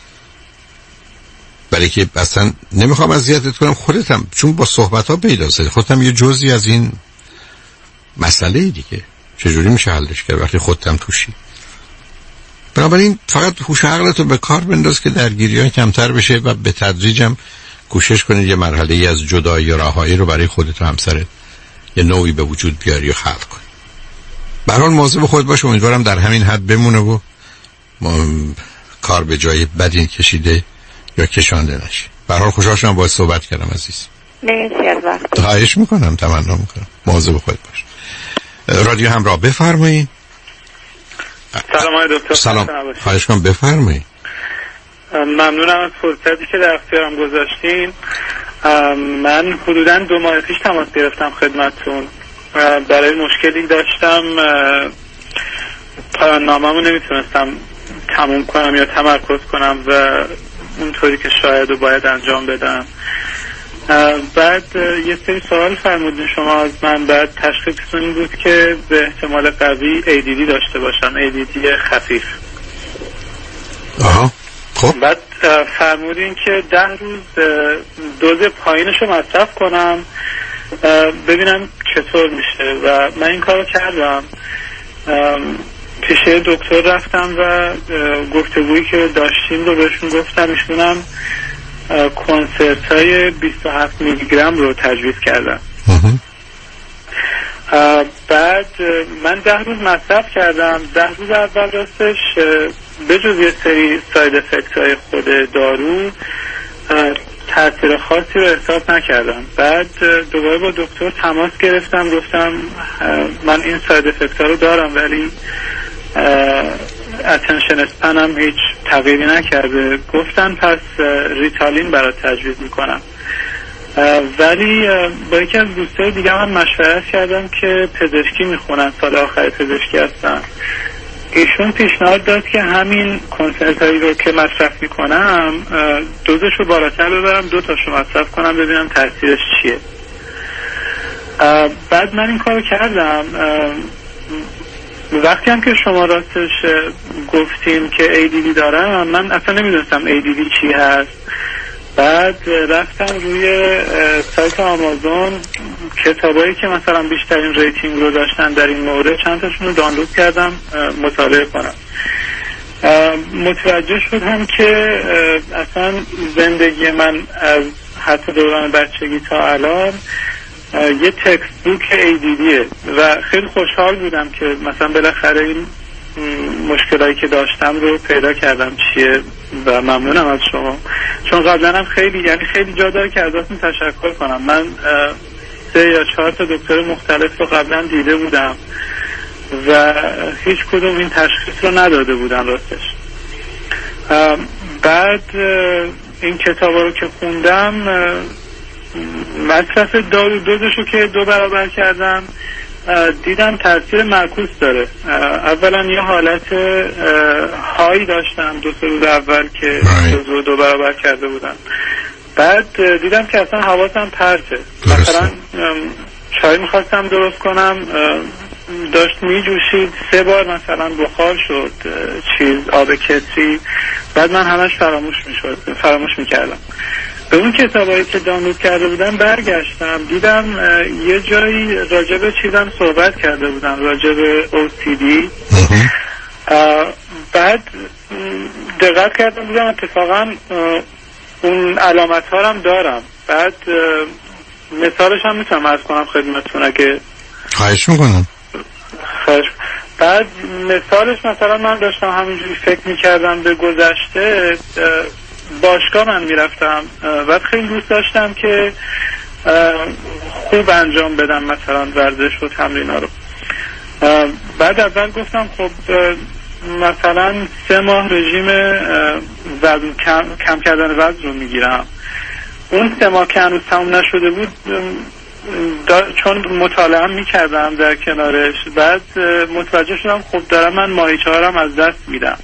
S4: برای که اصلا نمیخوام اذیتت کنم، خودتم چون با صحبت ها پیدا شده، خودتم یه جزئی از این مسئله دیگه. چجوری میشه حلش کرد وقتی خودتم توشی؟ بنابراین فقط هوش و عقلتو به کار بنداز که درگیری‌ها کمتر بشه و به تدریجم کوشش کنید یه مرحله‌ای از جدایی و رهایی رو برای خودت و همسرت یه نوعی به وجود بیاری و خلق کنی. به هر حال مواظب خودت باش. امیدوارم در همین حد بمونه و کار به جای بدی کشیده یا کشانده نشه. به هر حال خوشحال شدم باهات صحبت کردم عزیز.
S5: مرسی از وقت.
S4: خواهش میکنم، تمنا میکنم. مواظب خودت باش. رادیو همراه بفرمایید.
S20: سلام آقای دکتر.
S4: سلام. خواهش کنم بفرمایید.
S20: ممنونم از فرصتی که در اختیارم گذاشتین. من حدوداً 2 ماه پیش تماس گرفتم خدمتتون. برای مشکلی داشتم، پایان‌نامه‌مو نمیتونستم تموم کنم یا تمرکز کنم و اونطوری که شاید و باید انجام بدم. بعد یه سری سوال فرمودین شما از من. بعد تشخیصتون این بود که به احتمال قوی ADD داشته باشم، ADD خفیف.
S4: خب
S20: بعد فرمودین که 10 روز دوز پایینشو مصرف کنم ببینم چطور میشه و من این کارو کردم. پیش دکتر رفتم و گفتگویی که داشتیم رو بهشون گفتم. ایشونم کنسرت های 27 میلی گرم رو تجویز کردم. بعد من 10 روز مصرف کردم. 10 روز اول راستش بجز یه سری ساید افکت های خود دارو تاثیر خاصی رو احساس نکردم. بعد دوباره با دکتر تماس گرفتم، گفتم من این ساید افکت ها رو دارم ولی اتنشن اسپنم هیچ تغییری نکرده. گفتن پس ریتالین برات تجویز میکنم. ولی با یکی از دوستای دیگه هم مشورت کردم که پزشکی میخونن، سال آخر پزشکی هستن. ایشون پیشنهاد داد که همین کنسرت هایی رو که مصرف میکنم دوزش رو بالاتر ببرم، 2 تاشو مصرف کنم ببینم تاثیرش چیه. بعد من این کارو کردم. وقتی هم که شما راستش گفتیم که ADD دارم، من اصلا نمیدونستم ADD چی هست. بعد رفتم روی سایت آمازون، کتابایی که مثلا بیشترین ریتینگ رو داشتن در این مورد چند تاشون رو دانلود کردم مطالعه کنم. متوجه شدم که اصلا زندگی من از حتی دوران بچگی تا الان یه تکست بوک ADDه و خیلی خوشحال بودم که مثلا بالاخره این مشکلایی که داشتم رو پیدا کردم چیه و ممنونم از شما، چون قبلا هم خیلی جا داره که ازتون تشکر کنم. من 3 یا 4 تا دکتر مختلف رو قبلا دیده بودم و هیچ کدوم این تشخیص رو نداده بودن راستش. بعد این کتابا رو که خوندم، مصرف دارو دوزشو که 2 برابر کردم دیدم تاثیر معکوس داره. اولا یه حالت های داشتم 2-3 روز اول که جزو 2 برابر کرده بودم. بعد دیدم که اصلا حواسم پرته. مثلا چای میخواستم درست کنم، داشت میجوشید، 3 بار مثلا بخار شد آب کتری، بعد من همش فراموش میکردم. به اون کتابایی که دانلود کرده بودم برگشتم، دیدم یه جایی راجع به چیزم صحبت کرده بودم، راجع به OCD. بعد دقت کردم بودم اتفاقا اون علامت ها هم دارم. بعد مثالش هم میتونم عرض کنم خدمتتون اگه
S4: خواهش میکنم.
S20: بعد مثالش مثلا من داشتم همینجوری فکر میکردم به گذشته، باشگاه من میرفتم، بعد خیلی دوست داشتم که خوب انجام بدم مثلا ورزش و تمرین رو. بعد اول گفتم خب مثلا 3 ماه رژیم وزن کم کردن وزن رو میگیرم. اون 3 ماه که هنوز تموم نشده بود، چون مطالعه میکردم در کنارش، بعد متوجه شدم خب دارم من ماهیچه هارم از دست میدم.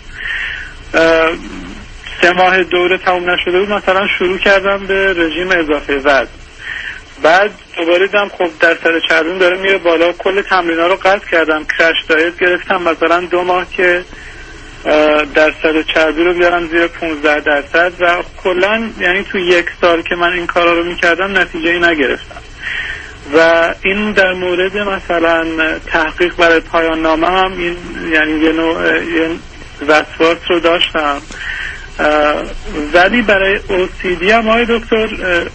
S20: 3 ماه دوره تموم نشده بود، مثلا شروع کردم به رژیم اضافه وزن. بعد دوباره دیدم خب درصد چربیم داره میره بالا، کل تمرینا رو قطع کردم، کرش دایت گرفتم، مثلا 2 ماه که درصد چربی رو بیارم زیر 15% و کلا یعنی تو 1 سال که من این کارا رو میکردم نتیجه‌ای نگرفتم. و این در مورد مثلا تحقیق برای پایان نامه هم این یعنی یه وسواس رو داشتم. ولی برای OCD هم آقای دکتر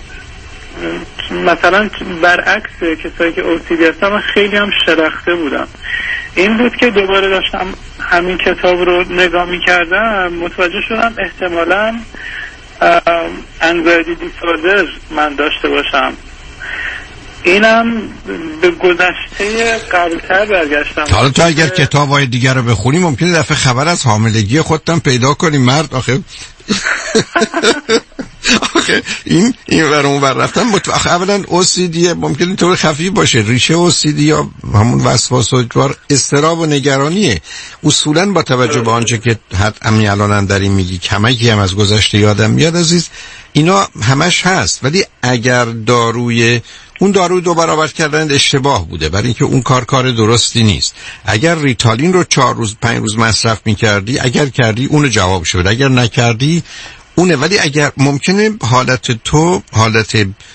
S20: مثلا برعکس کسایی که OCD هستن من خیلی هم شلخته بودم. این بود که دوباره داشتم همین کتاب رو نگاه میکردم، متوجه شدم احتمالاً انزایتی دیسوردر من داشته باشم. اینم به گذشته قبلتر برگشتم.
S4: حالا تو اگر کتاب‌های دیگر رو بخونی ممکنه دفعه خبر از حاملگی خودتم پیدا کنی. مرد آخه این ور اون ور رفتن اولا OCD ممکنه طور خفیف باشه. ریشه OCD یا همون وسواس و اجبار اضطراب و نگرانیه. اصولا با توجه به آنچه که همین الان داریم میگی کمکی هم از گذشته یادم میاد عزیز، اینا همش هست. ولی اگر اون داروی 2 برابر کردن اشتباه بوده، برای اینکه اون کار درستی نیست. اگر ریتالین رو 4 روز 5 روز مصرف میکردی، اگر کردی اون جواب شد، اگر نکردی اونه. ولی اگر ممکنه حالت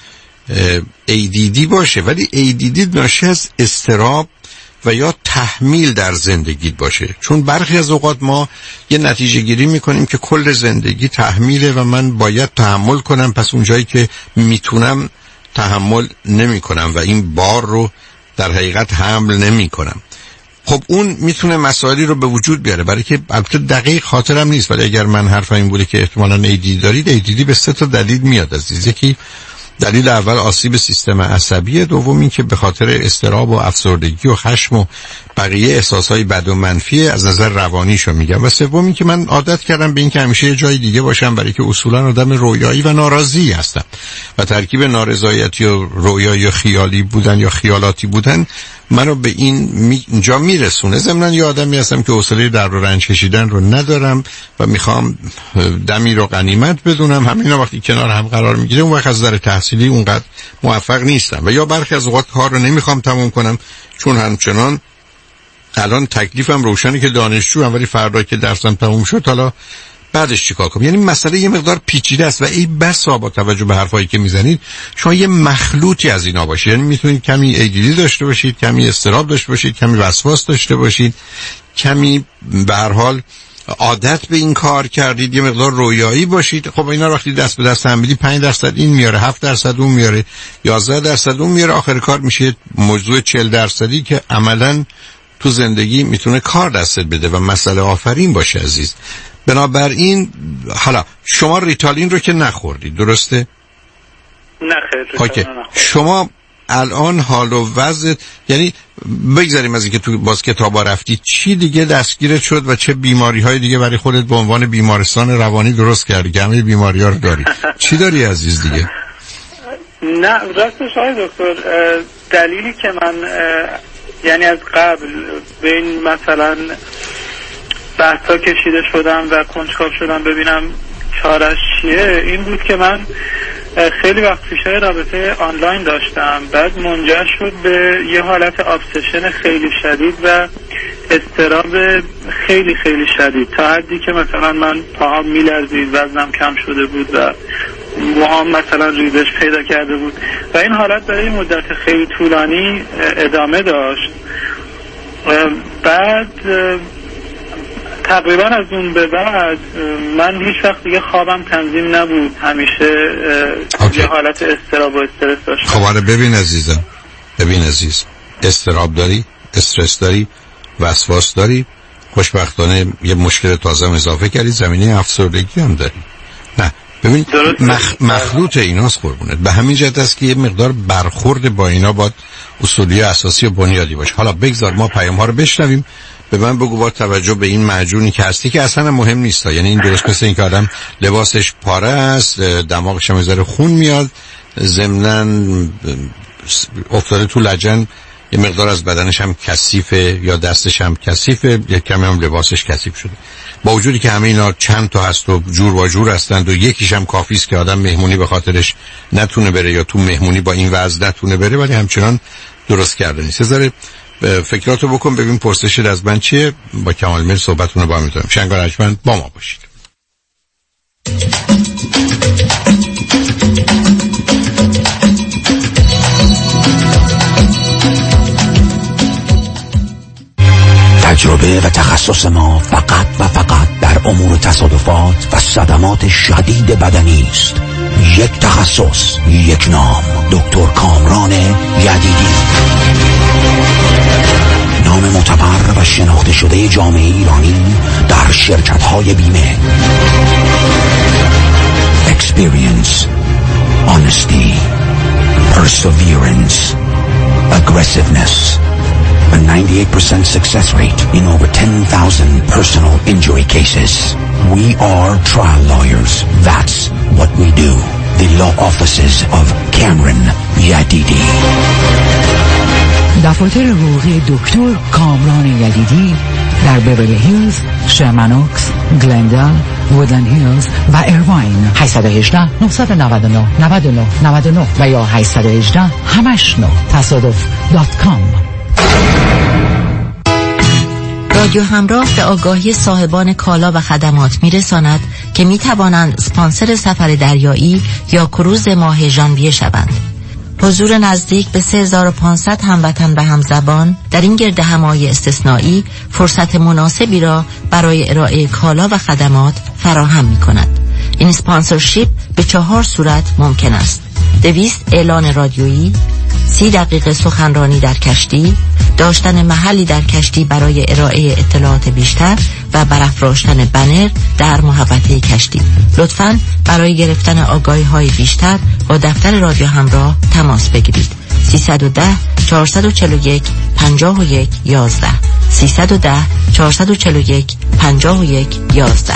S4: ADD باشه، ولی ADD ناشی از اضطراب و یا تحمیل در زندگیت باشه. چون برخی از اوقات ما یه نتیجه گیری میکنیم که کل زندگی تحمیله و من باید تحمل کنم، پس اون جایی که میتونم تحمل نمی کنم و این بار رو در حقیقت حمل نمی کنم. خب اون میتونه مسائلی رو به وجود بیاره. برای که البته دقیق خاطرم نیست، ولی اگر من حرفم این بوده که احتمالاً ADD دارید، ADD به 3 تا دلیل میاد عزیز. یکی دلیل اول آسیب سیستم عصبیه، دوم این که به خاطر اضطراب و افسردگی و خشم و بقیه احساسهای بد و منفی از نظر روانیشو میگم، و سوم این که من عادت کردم به این که همیشه یه جای دیگه باشم، برای که اصولا آدم رویایی و ناراضی هستم و ترکیب نارضایتی و رویایی و خیالی بودن یا خیالاتی بودن منو به اینجا میرسونه. ضمن یه آدمی هستم که حوصله درد و رنج کشیدن رو ندارم و میخوام دمی رو غنیمت بدونم. همینا وقتی کنار هم قرار میگیره اون وقت از نظر تحصیلی اونقدر موفق نیستم و یا برخی از اوقات کار رو نمیخوام تموم کنم، چون همچنان الان تکلیفم روشنه که دانشجوام، ولی فردا که درسم تموم شد حالا بعدش چیکار کنم. یعنی مسئله یه مقدار پیچیده است و این بسا با توجه به حرفایی که میزنید شما یه مخلوطی از اینا باشید. یعنی میتونید کمی ADD داشته باشید، کمی اضطراب داشته باشید، کمی وسواس داشته باشید، کمی به هر حال عادت به این کار کردید، یه مقدار رویایی باشید. خب اینا رو وقتی دست به دست هم بدید 5% این میاره، 7% اون میاره، 11% اون میاره، آخر کار میشه موضوع 40% که عملاً تو زندگی میتونه کار دستت بده و مسئله آفرین باشه عزیز. بنابراین حالا شما ریتالین رو که نخوردید درسته؟
S20: نه خیر.
S4: شما الان حال و وضع، یعنی بگذاریم از اینکه تو باز کتابا رفتی، چی دیگه دستگیرت شد و چه بیماری های دیگه برای خودت به عنوان بیمارستان روانی درست کردی که همه بیماری ها رو داری؟ چی داری عزیز دیگه؟
S20: نه راستش های دکتر، دلیلی که من یعنی از قبل به این مثلا بحثا کشیده شدم و کنجکاو شدم ببینم چارش چیه، این بود که من خیلی وقت پیشای رابطه آنلاین داشتم، بعد منجر شد به یه حالت ابسشن خیلی شدید و اضطراب خیلی خیلی شدید، تا حدی که مثلا من پاهم میلرزید، وزنم کم شده بود و موهام مثلا ریزش پیدا کرده بود و این حالت برای مدت خیلی طولانی ادامه داشت. بعد تقریبا از اون به بعد من هیچ وقت دیگه خوابم تنظیم نبود، همیشه یه حالت اضطراب و استرس داشتم.
S4: خب ببین عزیزم، ببین عزیز، اضطراب داری، استرس داری، وسواس داری، خوشبختانه یه مشکل تازه اضافه کردی، زمینه افسردگی هم داری. نه ببین مخلوط ایناست قربونت، به همین جهت است که یه مقدار برخورد با اینا باید اصولی اساسی و بنیادی باشه. حالا بگذار ما پیام ها رو بشنویم، به من بگو با توجه به این معجونی که هستی که اصلا مهم نیست، یعنی این درست مثل این که آدم لباسش پاره است، دماغش هم ذره خون میاد، ضمناً افتاده تو لجن، یه مقدار از بدنش هم کثیفه یا دستش هم کثیفه، یک کمی هم لباسش کثیف شده. با وجودی که همه اینا چند تا هست و جور و جور هستند و یکیش هم کافی است که آدم مهمونی به خاطرش نتونه بره یا تو مهمونی با این وضع نتونه بره، ولی همچنان درست کرده نیست. ذره فکراتو بکن ببین پرسشت از من چیه، با کمال میل صحبتونو با هم می‌کنم. شنگ ارجمند با ما باشید.
S1: تجربه و تخصص ما فقط و فقط در امور تصادفات و صدمات شدید بدنی است. یک تخصص، یک نام، دکتر کامران یدیدی. نام معتبر و شناخته شده جامعه ایرانی در شرکت‌های بیمه. Experience, honesty, perseverance, aggressiveness, a 98% success rate in over 10,000 personal injury cases. We are trial lawyers. That's what we do. The law offices of Cameron Yadidi.
S21: دفاتر حقوقی دکتر کامران یدیدی در بیورلی هیلز، شرمن اوکس، گلندل، وودلند هیلز و ایرواین. 818 999 99 99 و یا 818 89 تصادف.com.
S22: رادیو همراه به آگاهی صاحبان کالا و خدمات میرساند که میتوانند اسپانسر سفر دریایی یا کروز ماه ژانویه شوند. حضور نزدیک به 3500 هموطن و همزبان در این گردهمایی استثنایی فرصت مناسبی را برای ارائه کالا و خدمات فراهم می‌کند. این اسپانسرشیپ به 4 صورت ممکن است: 200 اعلان رادیویی، 30 دقیقه سخنرانی در کشتی، داشتن محلی در کشتی برای ارائه اطلاعات بیشتر و برافراشتن بنر در محوطه کشتی. لطفاً برای گرفتن آگاهی‌های بیشتر با دفتر رادیو همراه تماس بگیرید. 310 441 51 11 310 441 51 11.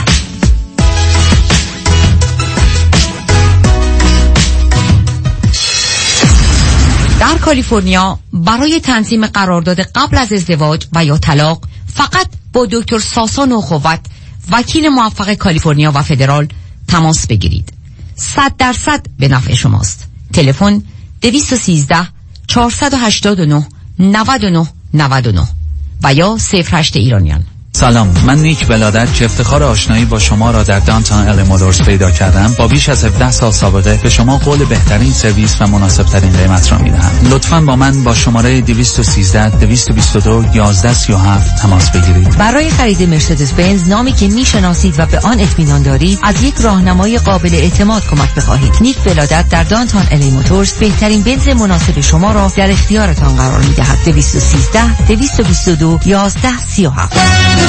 S8: در کالیفرنیا برای تنظیم قرارداد قبل از ازدواج و یا طلاق فقط با دکتر ساسان اخوت، وکیل موفق کالیفرنیا و فدرال تماس بگیرید. 100% به نفع شماست. تلفن 213 489 99 99 و یا 08 ایرانیان.
S23: سلام، من نیک ولادت که افتخار آشنایی با شما را در دانتون ال مولورز پیدا کردم. با بیش از 17 سال سابقه به شما قول بهترین سرویس و مناسب ترین قیمت را میدهم. لطفاً با من با شماره 213 222 1137 تماس بگیرید.
S8: برای خرید مرسدس بنز، نامی که میشناسید و به آن اطمینان دارید، از یک راهنمای قابل اعتماد کمک بخواهید. نیک ولادت در دانتون ال موتورز بهترین بنز مناسب شما را در اختیارتان قرار میدهد. 213 222 1137.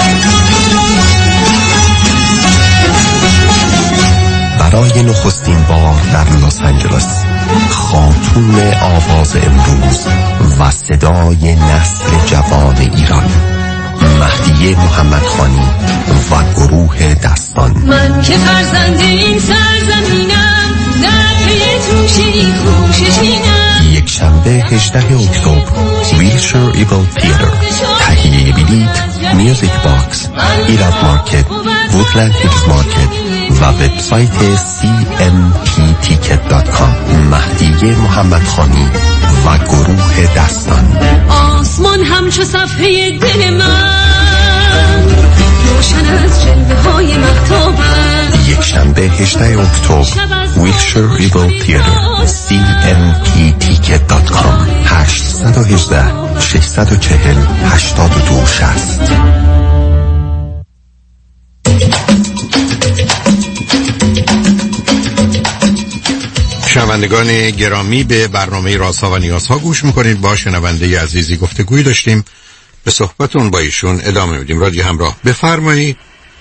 S1: برای نخستین بار در لس آنجلس، خاتون آواز امروز و صدای نسل جوان ایران، مهدیه محمدخانی و گروه دستان.
S16: من که فرزند این سرزمینم، در پی توشه این خوششینم.
S1: یک شنبه 18 اکتبر
S2: ویلشر ایگل تیاتر. تهیه بلیط میوزیک باکس، ایراد مارکت، وودلند هیلز مارکت و وبسایت cmpticket.com. مهدی محمدخانی و گروه دستان.
S3: آسمان همچو صفحه دل من روشن از جلوه های مهتابم.
S2: یک شنبه 18 اکتبر ویلشر ایگل تیاتر. cmpticket.com. 818 640 8260.
S4: شنوندگان گرامی، به برنامه رازها و نیازها گوش میکنید. با شنونده عزیزی گفتگوی داشتیم، به صحبتون با ایشون ادامه میدیم. رادیو همراه، بفرمایید.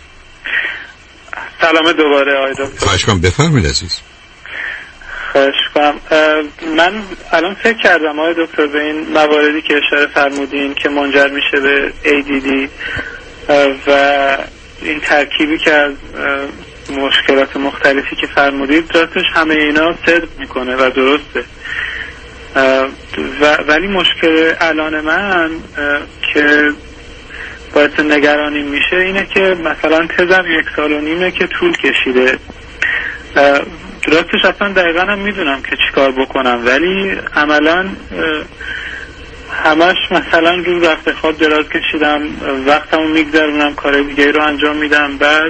S20: سلام دوباره آقای دکتر.
S4: خواهش کنم بفرمایید عزیز.
S20: خواهش کنم. من الان فکر کردم آقای دکتر به این مواردی که اشاره فرمودین که منجر میشه به ADD و این ترکیبی که از مشکلات مختلفی که فرمودید، راستش همه اینا صدق میکنه و درسته، ولی مشکل الان من که باعث نگرانی میشه اینه که مثلا تزم 1.5 سال که طول کشیده. راستش اصلا دقیقا هم میدونم که چیکار بکنم، ولی عملا همش مثلا روز وقت خواب دراز کشیدم، وقتمو میگذرونم، کار دیگه رو انجام میدم، بعد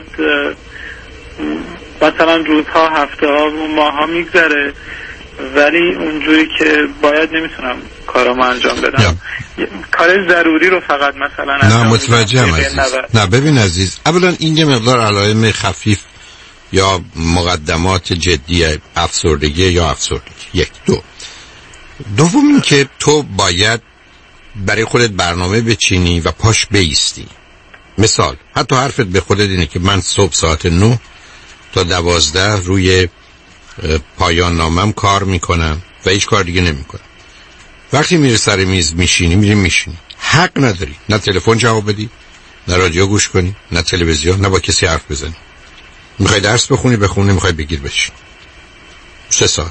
S20: مثلا روزها، هفته ها و ماه ها میگذره، ولی اونجوری که باید نمیتونم کارامو انجام بدم. کار ضروری رو فقط مثلا انجام
S4: نه متوجهم عزیز. نه ببین عزیز، اولا این یه مقدار علائم خفیف یا مقدمات جدی افسردگی یا افسردگی. 1 2 دوم این که تو باید برای خودت برنامه بچینی و پاش بیستی. مثال، حتی حرفت به خودت اینه که من صبح ساعت 9 تا 12 روی پایان نامم کار میکنم و هیچ کار دیگه نمیکنم. وقتی میری سر میز میشینی، حق نداری نه تلفن جواب بدی، نه رادیو گوش کنی، نه تلویزیون، نه با کسی حرف بزنی. میخوای درس بخونی، میخوای بگیر بشین 3 ساعت.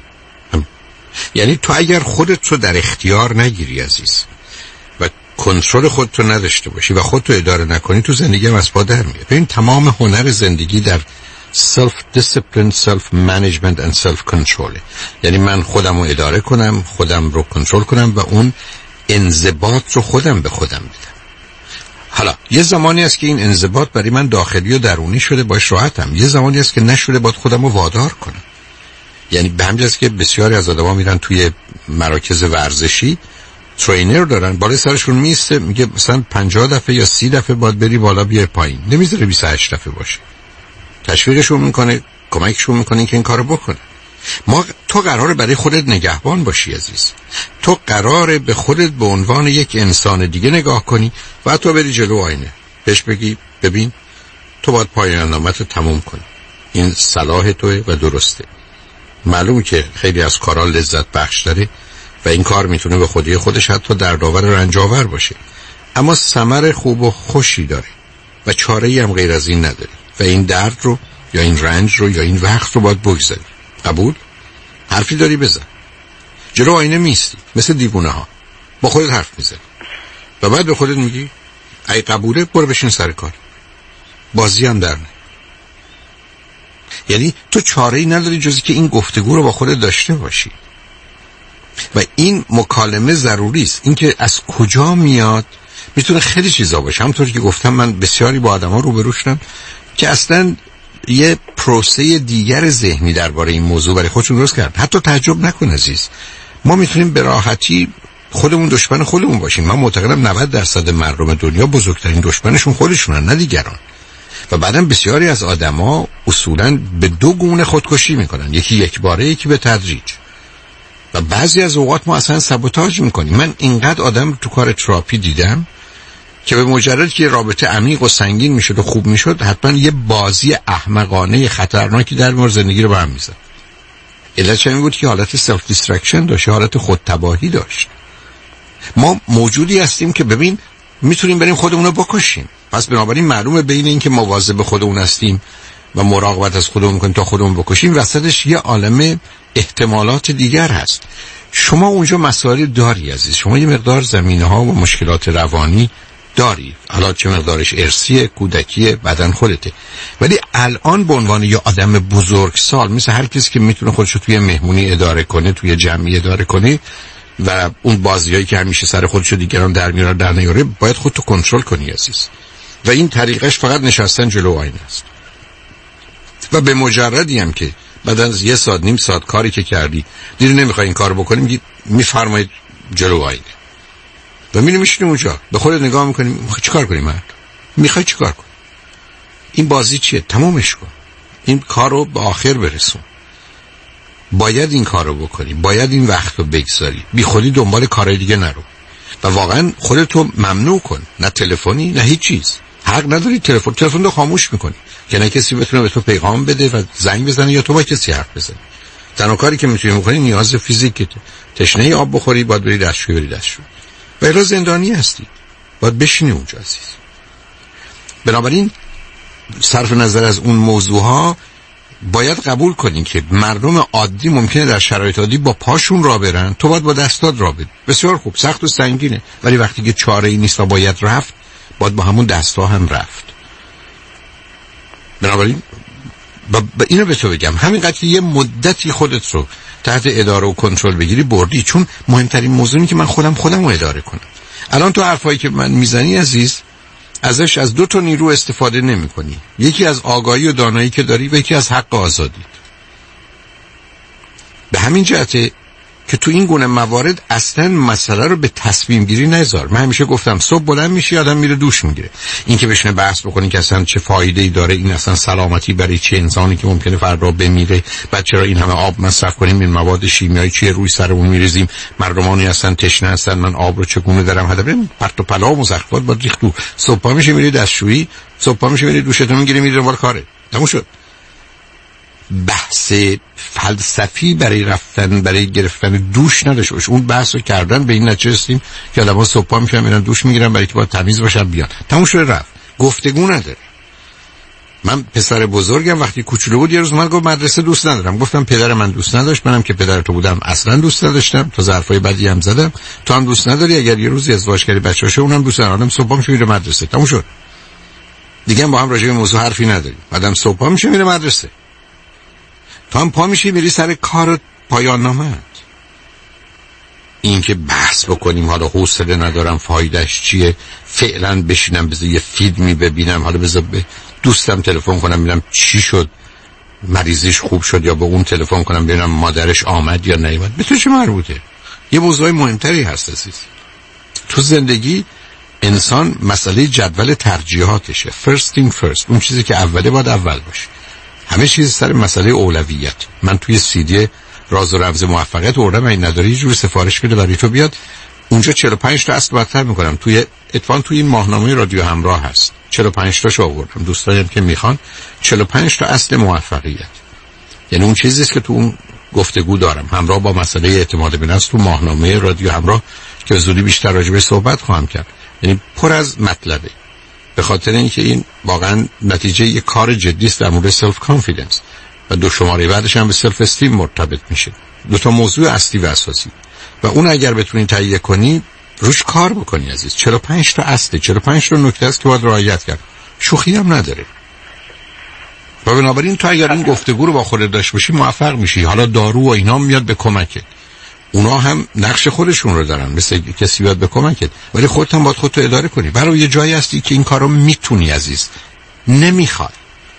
S4: یعنی تو اگر خودت رو در اختیار نگیری عزیز و کنترل خودت رو نداشته باشی و خودت رو اداره نکنی، تو زندگی هم از پا در میاد. ببین تمام هنر زندگی در self discipline, self management and self control. یعنی من خودم رو اداره کنم، خودم رو کنترل کنم و اون انضباط رو خودم به خودم بدم. حالا یه زمانی است که این انضباط برای من داخلی و درونی شده، باش راحتم. یه زمانی است که نشده، باید خودم رو وادار کنم. یعنی به همین جاست که بسیاری از آدم‌ها میرن توی مراکز ورزشی، ترینر دارن، بالای سرشون میسته میگه مثلا 50 دفعه یا 30 دفعه باید بری بالا بیای پایین، نمیذاره 28 دفعه باشه. تشویقشون میکنه، کمکشون میکنه که این کارو بکنه. تو قراره برای خودت نگهبان باشی عزیز. تو قراره به خودت به عنوان یک انسان دیگه نگاه کنی و تو بری جلو آینه بهش بگی ببین تو باید پایان نامت تموم کنی، این صلاح توه و درسته. معلومه که خیلی از کارا لذت بخش داره و این کار میتونه به خودی خودش حتی دردآور و رنج‌آور باشه، اما ثمر خوب و خوشی داره و چاره‌ای هم غیر از این نداره و این درد رو یا این رنج رو یا این وقت رو باید بگذاری. قبول؟ حرفی داری بزن. جلو آینه میستی مثل دیوونه ها با خودت حرف میزنی و بعد به خودت میگی ای قبوله برو بشین سر کار، بازی هم در نه. یعنی تو چاره‌ای نداری جزی که این گفتگو رو با خودت داشته باشی و این مکالمه ضروری است. این که از کجا میاد میتونه خیلی چیزا باشه. همونطور که گفتم من بسیاری با آدما روبرو شدم که اصلا یه پروسه دیگر ذهنی درباره این موضوع برای خودشون درست کردن. حتی تعجب نکن عزیز، ما میتونیم به راحتی خودمون دشمن خودمون باشیم. من معتقدم 90% مردم دنیا بزرگترین دشمنشون خودشونن نه دیگران. و بعدم بسیاری از آدما اصولاً به 2 گونه خودکشی میکنن، یکی یک باره، یکی به تدریج. و بعضی از اوقات ما اصلا سابوتاژ میکنیم. من اینقدر آدم تو کار تراپی دیدم که به مجرد که رابطه عمیق و سنگین میشد و خوب میشد حتما یه بازی احمقانه خطرناکی در مورد زندگی رو به هم میزد. علتش این بود که حالت سلف دیسترکشن داشت، حالت خودتباهی داشت. ما موجودی هستیم که ببین میتونیم بریم خودمون رو بکشیم. پس بنابراین معلومه بین این که مواظب خودمون هستیم و مراقبت از خودمون میکنیم تا خودمون بکشیم، وسطش یه عالمه احتمالات دیگر هست. شما اونجا مسائل داری عزیز، شما یه مقدار زمینه‌ها و مشکلات روانی داری، حالا چه مقدارش ارثیه، کودکیه، بدن خودته، ولی الان به عنوان یه آدم بزرگسال مثل هر کسی که میتونه خودشو توی مهمونی اداره کنه، توی جمعی اداره کنه و اون بازیایی که همیشه سر خودشو دیگران در میاره در نیاره، باید خودتو کنترل کنی عزیز. و این طریقش فقط نشستن جلو آینه است. و به مجردی هم که بعد از یه ساعت نیم ساعت کاری که کردی دیگه نمیخوای این کارو بکنی، میفرمایید جلو آینه و میشینیم اونجا به خودت نگاه میکنیم، میخوای چیکار کنی مرد؟ میخوای چیکار کنی؟ این بازی چیه؟ تمامش کن. این کارو به آخر برسون. باید این کارو بکنی، باید این وقتو بگذاری، بی خودی دنبال کارهای دیگه نرو و واقعا خودتو ممنوع کن. نه تلفنی نه هیچ چیز. حق نداری تلفن رو خاموش میکنی که نه کسی بتونه به تو پیغام بده و زنگ بزنه یا تو با کسی حرف بزنی. تنها کاری که میتونی بکنی نیاز فیزیکته. تشنه آب بخوری، باید بری دستشویی، و الا زندانی هستی، باید بشینی اونجا عزیز. بنابراین صرف نظر از اون موضوعها باید قبول کنین که مردم عادی ممکنه در شرایط عادی با پاشون راه برن، تو باید با دستات راه بری. بسیار خوب، سخت و سنگینه، ولی وقتی که چاره‌ای نیست و باید رفت، باید با همون دستا هم رفت. بنابراین اینو به تو بگم، همینقدر که یه مدتی خودت رو تحت اداره و کنترل بگیری بردی، چون مهمترین موضوعی که من خودم رو اداره کنم. الان تو حرفایی که من میزنی عزیز، ازش از دو تا نیرو استفاده نمی کنی. یکی از آگاهی و دانایی که داری و یکی از حق آزادی. به همین جهته که تو این گونه موارد اصلا مسئله رو به تصمیم گیری نذار. من همیشه گفتم صبح بلند میشی آدم میره دوش میگیره، این که بشینه بحث بکنی که اصلا چه فایده‌ای داره، این اصلا سلامتی برای چه انسانی که ممکنه فردا بمیره، بعد چرا این همه آب مصرف کنیم، این مواد شیمیایی چیه روی سرمون میریزیم، مردمانی اصلا تشنه هستن، من آب رو چگونه دارم هدف پرت و پلا و مزخرفات با ریخت تو. صبح میشه میری دستشویی، صبح میشه میری دوشتو میگیری میری دنبال کاره. تموم شد. بحث فلسفی برای رفتن، برای گرفتن دوش نداشته باش. اون بحث رو کردن به این نتیجه رسیدیم که آدم‌ها صبح میشن میرن دوش میگیرن برای که با تمیز باشن بیان. تموم شده رفت. گفتگو نداره. من پسر بزرگم وقتی کوچولو بود یه روز من گفت مدرسه دوست ندارم. گفتم پدر من دوست نداشت، منم که پدر تو بودم اصلا دوست نداشتم، تا ظرفای بدی هم زدم. تو هم دوست نداری، اگر یه روزی ازدواج کردی بچه‌شه اونم دوست ندارم. صبح میشه میره مدرسه. تموم شد. دیگه با هم راجع به موضوع حرفی نداریم. بعدم صبح میشه میره مدرسه. تو هم پا میشی میری سر کار پایان نامه. این که بحث بکنیم حالا حوصله ندارم فایدهش چیه، فعلا بشینم بذار یه فیلمی ببینم، حالا بذار به دوستم تلفن کنم ببینم چی شد، مریضیش خوب شد، یا به اون تلفن کنم ببینم مادرش آمد یا نیامد. به تو چه مربوطه؟ یه موضوع مهمتری هست عزیز. تو زندگی انسان مسئله جدول ترجیحاتشه. first thing first. اون چیزی که اوله باید اول باشه. همه چیز سر مسئله اولویت. من توی CD راز و رمز موفقیت آوردم، این نداری یه جور سفارش بده برای تو بیاد اونجا. 45 تا اصل مطرح میکنم توی اتفاقا توی این ماهنامه رادیو همراه هست. 45 تاشو آوردم. دوستانی که میخوان 45 تا اصل موفقیت، یعنی اون چیزی است که تو اون گفتگو دارم همراه با مسئله اعتماد به نفس تو ماهنامه رادیو همراه که زودی بیشتر راجع به صحبت خواهم کرد. یعنی پر از مطلبه، به خاطر اینکه این واقعا نتیجه یک کار جدی است در مورد سلف کانفیدنس و دو شماره بعدش هم به سلف استیم مرتبط میشه. دو تا موضوع اصلی و اساسی و اون اگر بتونی تهیه کنی روش کار بکنی عزیز. 45 تا اصل، 45 تا نکته است که باید رعایت کرد. شوخی هم نداره. و بنابراین تو اگر این گفتگو رو با خودت داشت باشی موفق میشی. حالا دارو و اینا میاد به کمکت، اونا هم نقش خودشون رو دارن، مثل کسی بیاد به کمکت، ولی خودت هم باید خودتو اداره کنی. برای یه جایی هستی که این کارو میتونی عزیز، نمیخوای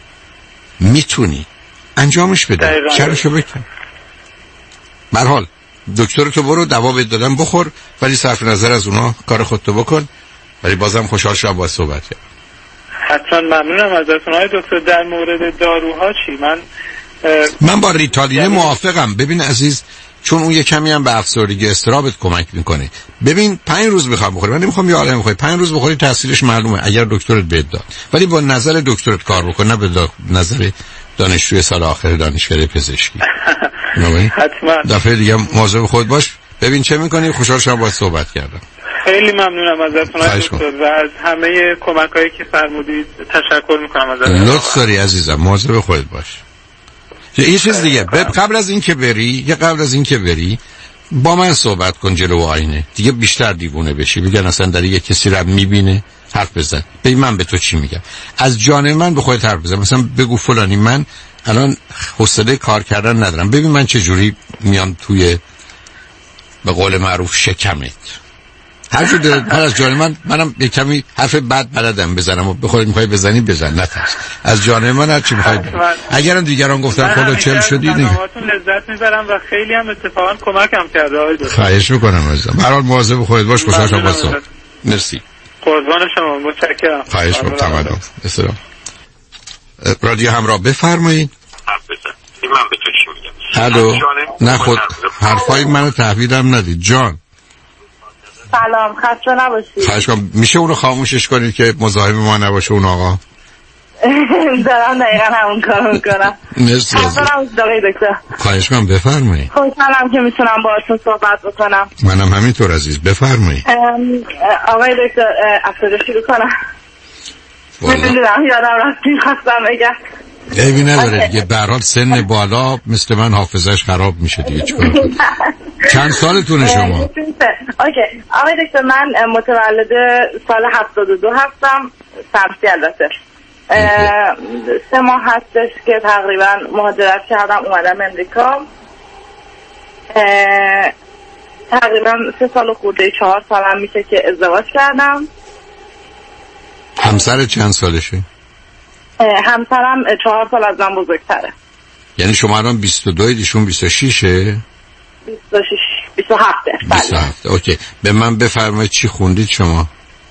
S4: میتونی انجامش بده، چراشو بکن. به هر حال دکترتو برو، دوا بهت دادن بخور، ولی صرف نظر از اونا کار خودتو بکن. ولی بازم خوشحال شدم با صحبت کردم.
S20: حتما ممنونم ازتون آقای دکتر. در مورد داروها چی؟ من
S4: با ریتالین موافقم. ببین عزیز، چون اون یه کمی هم به افسردگی اضطرابت کمک میکنه. ببین 5 روز میخوام بخوری، من نمیخوام یه عالمه بخوری، 5 روز بخوری تاثیرش معلومه اگر دکترت بهت داد، ولی با نظر دکترت کار بکن، نه به نظر دانشجوی سال آخر دانشکده پزشکی.
S20: حتما
S4: دفعه دیگه مواظب خود باش. ببین چه میکنی. خوشحال شدم باهات صحبت کردم.
S20: خیلی ممنونم ازتون دکتر و از همه کمکایی که فرمودید تشکر میکنم ازتون.
S4: لطف داری عزیزم، مواظب خودت باش. یه چیز دیگه قبل از این که بری با من صحبت کن جلو آینه، دیگه بیشتر دیوونه بشی. بگن اصلا داری یه کسی رو میبینه، حرف بزن. ببین من به تو چی میگم. از جان من به خودت حرف بزن. مثلا بگو فلانی من الان حوصله کار کردن ندارم، ببین من چه جوری میام توی به قول معروف شکمت. هر جور دلت من از جان منم یک کمی حرف بد بلدم بزنم و به خودت میخوای بزنی بزن، نترس. از جان من هر چی میخوای. اگرم دیگران گفتن خدا چل شدی دیگه.
S20: باهاتون لذت میبرم و خیلی هم اتفاقا کمکم کرده آقای دکتر.
S4: خواهش میکنم عزیزم. به هر حال مواظب خودت باش. خوشحال شدم با تو. مرسی.
S20: قربان شما، متشکرم.
S4: خواهش میکنم. تمام. اسلام. رادیو همراه بفرمایید.
S6: من به تو چی میگم؟
S4: الو. نه خود حرفای منو تحویلم ندید جان.
S7: سلام، خسته نباشید.
S4: خواهش کنم میشه اونو خاموشش کنید که مزاحم ما نباشه اون آقا؟
S7: دارم دقیقا همون کارو میکنم.
S4: مرسی.
S7: خسته نباشید آقای دکتر.
S4: خواهش کنم بفرمایید.
S7: خوشحالم که میتونم باهاتون صحبت بکنم.
S4: منم همینطور عزیز، بفرمایید.
S7: آقای دکتر افسردگی شروع کنم. میدونم یادم رفت خواستم بگم.
S4: عیبی نداره دیگه، به هر حال سن بالا مثل من حافظش خراب میشه دیگه. چیکار کنم؟ چند سالتونه شما؟
S7: اوکی آقای دکتر، من متولد سال 72 هستم، شمسی البته. 3 ماه هستش که تقریبا مهاجرت کردم اومدم امریکا. تقریبا 3 سال خورده 4 سالم میشه که ازدواج کردم.
S4: همسر چند سالشه؟
S7: همسرم 4 سال از من بزرگتره.
S4: یعنی شما الان 22 ایشون 26ه؟
S7: 27
S4: 27. اوکی. به من بفرمایید چی خوندید شما؟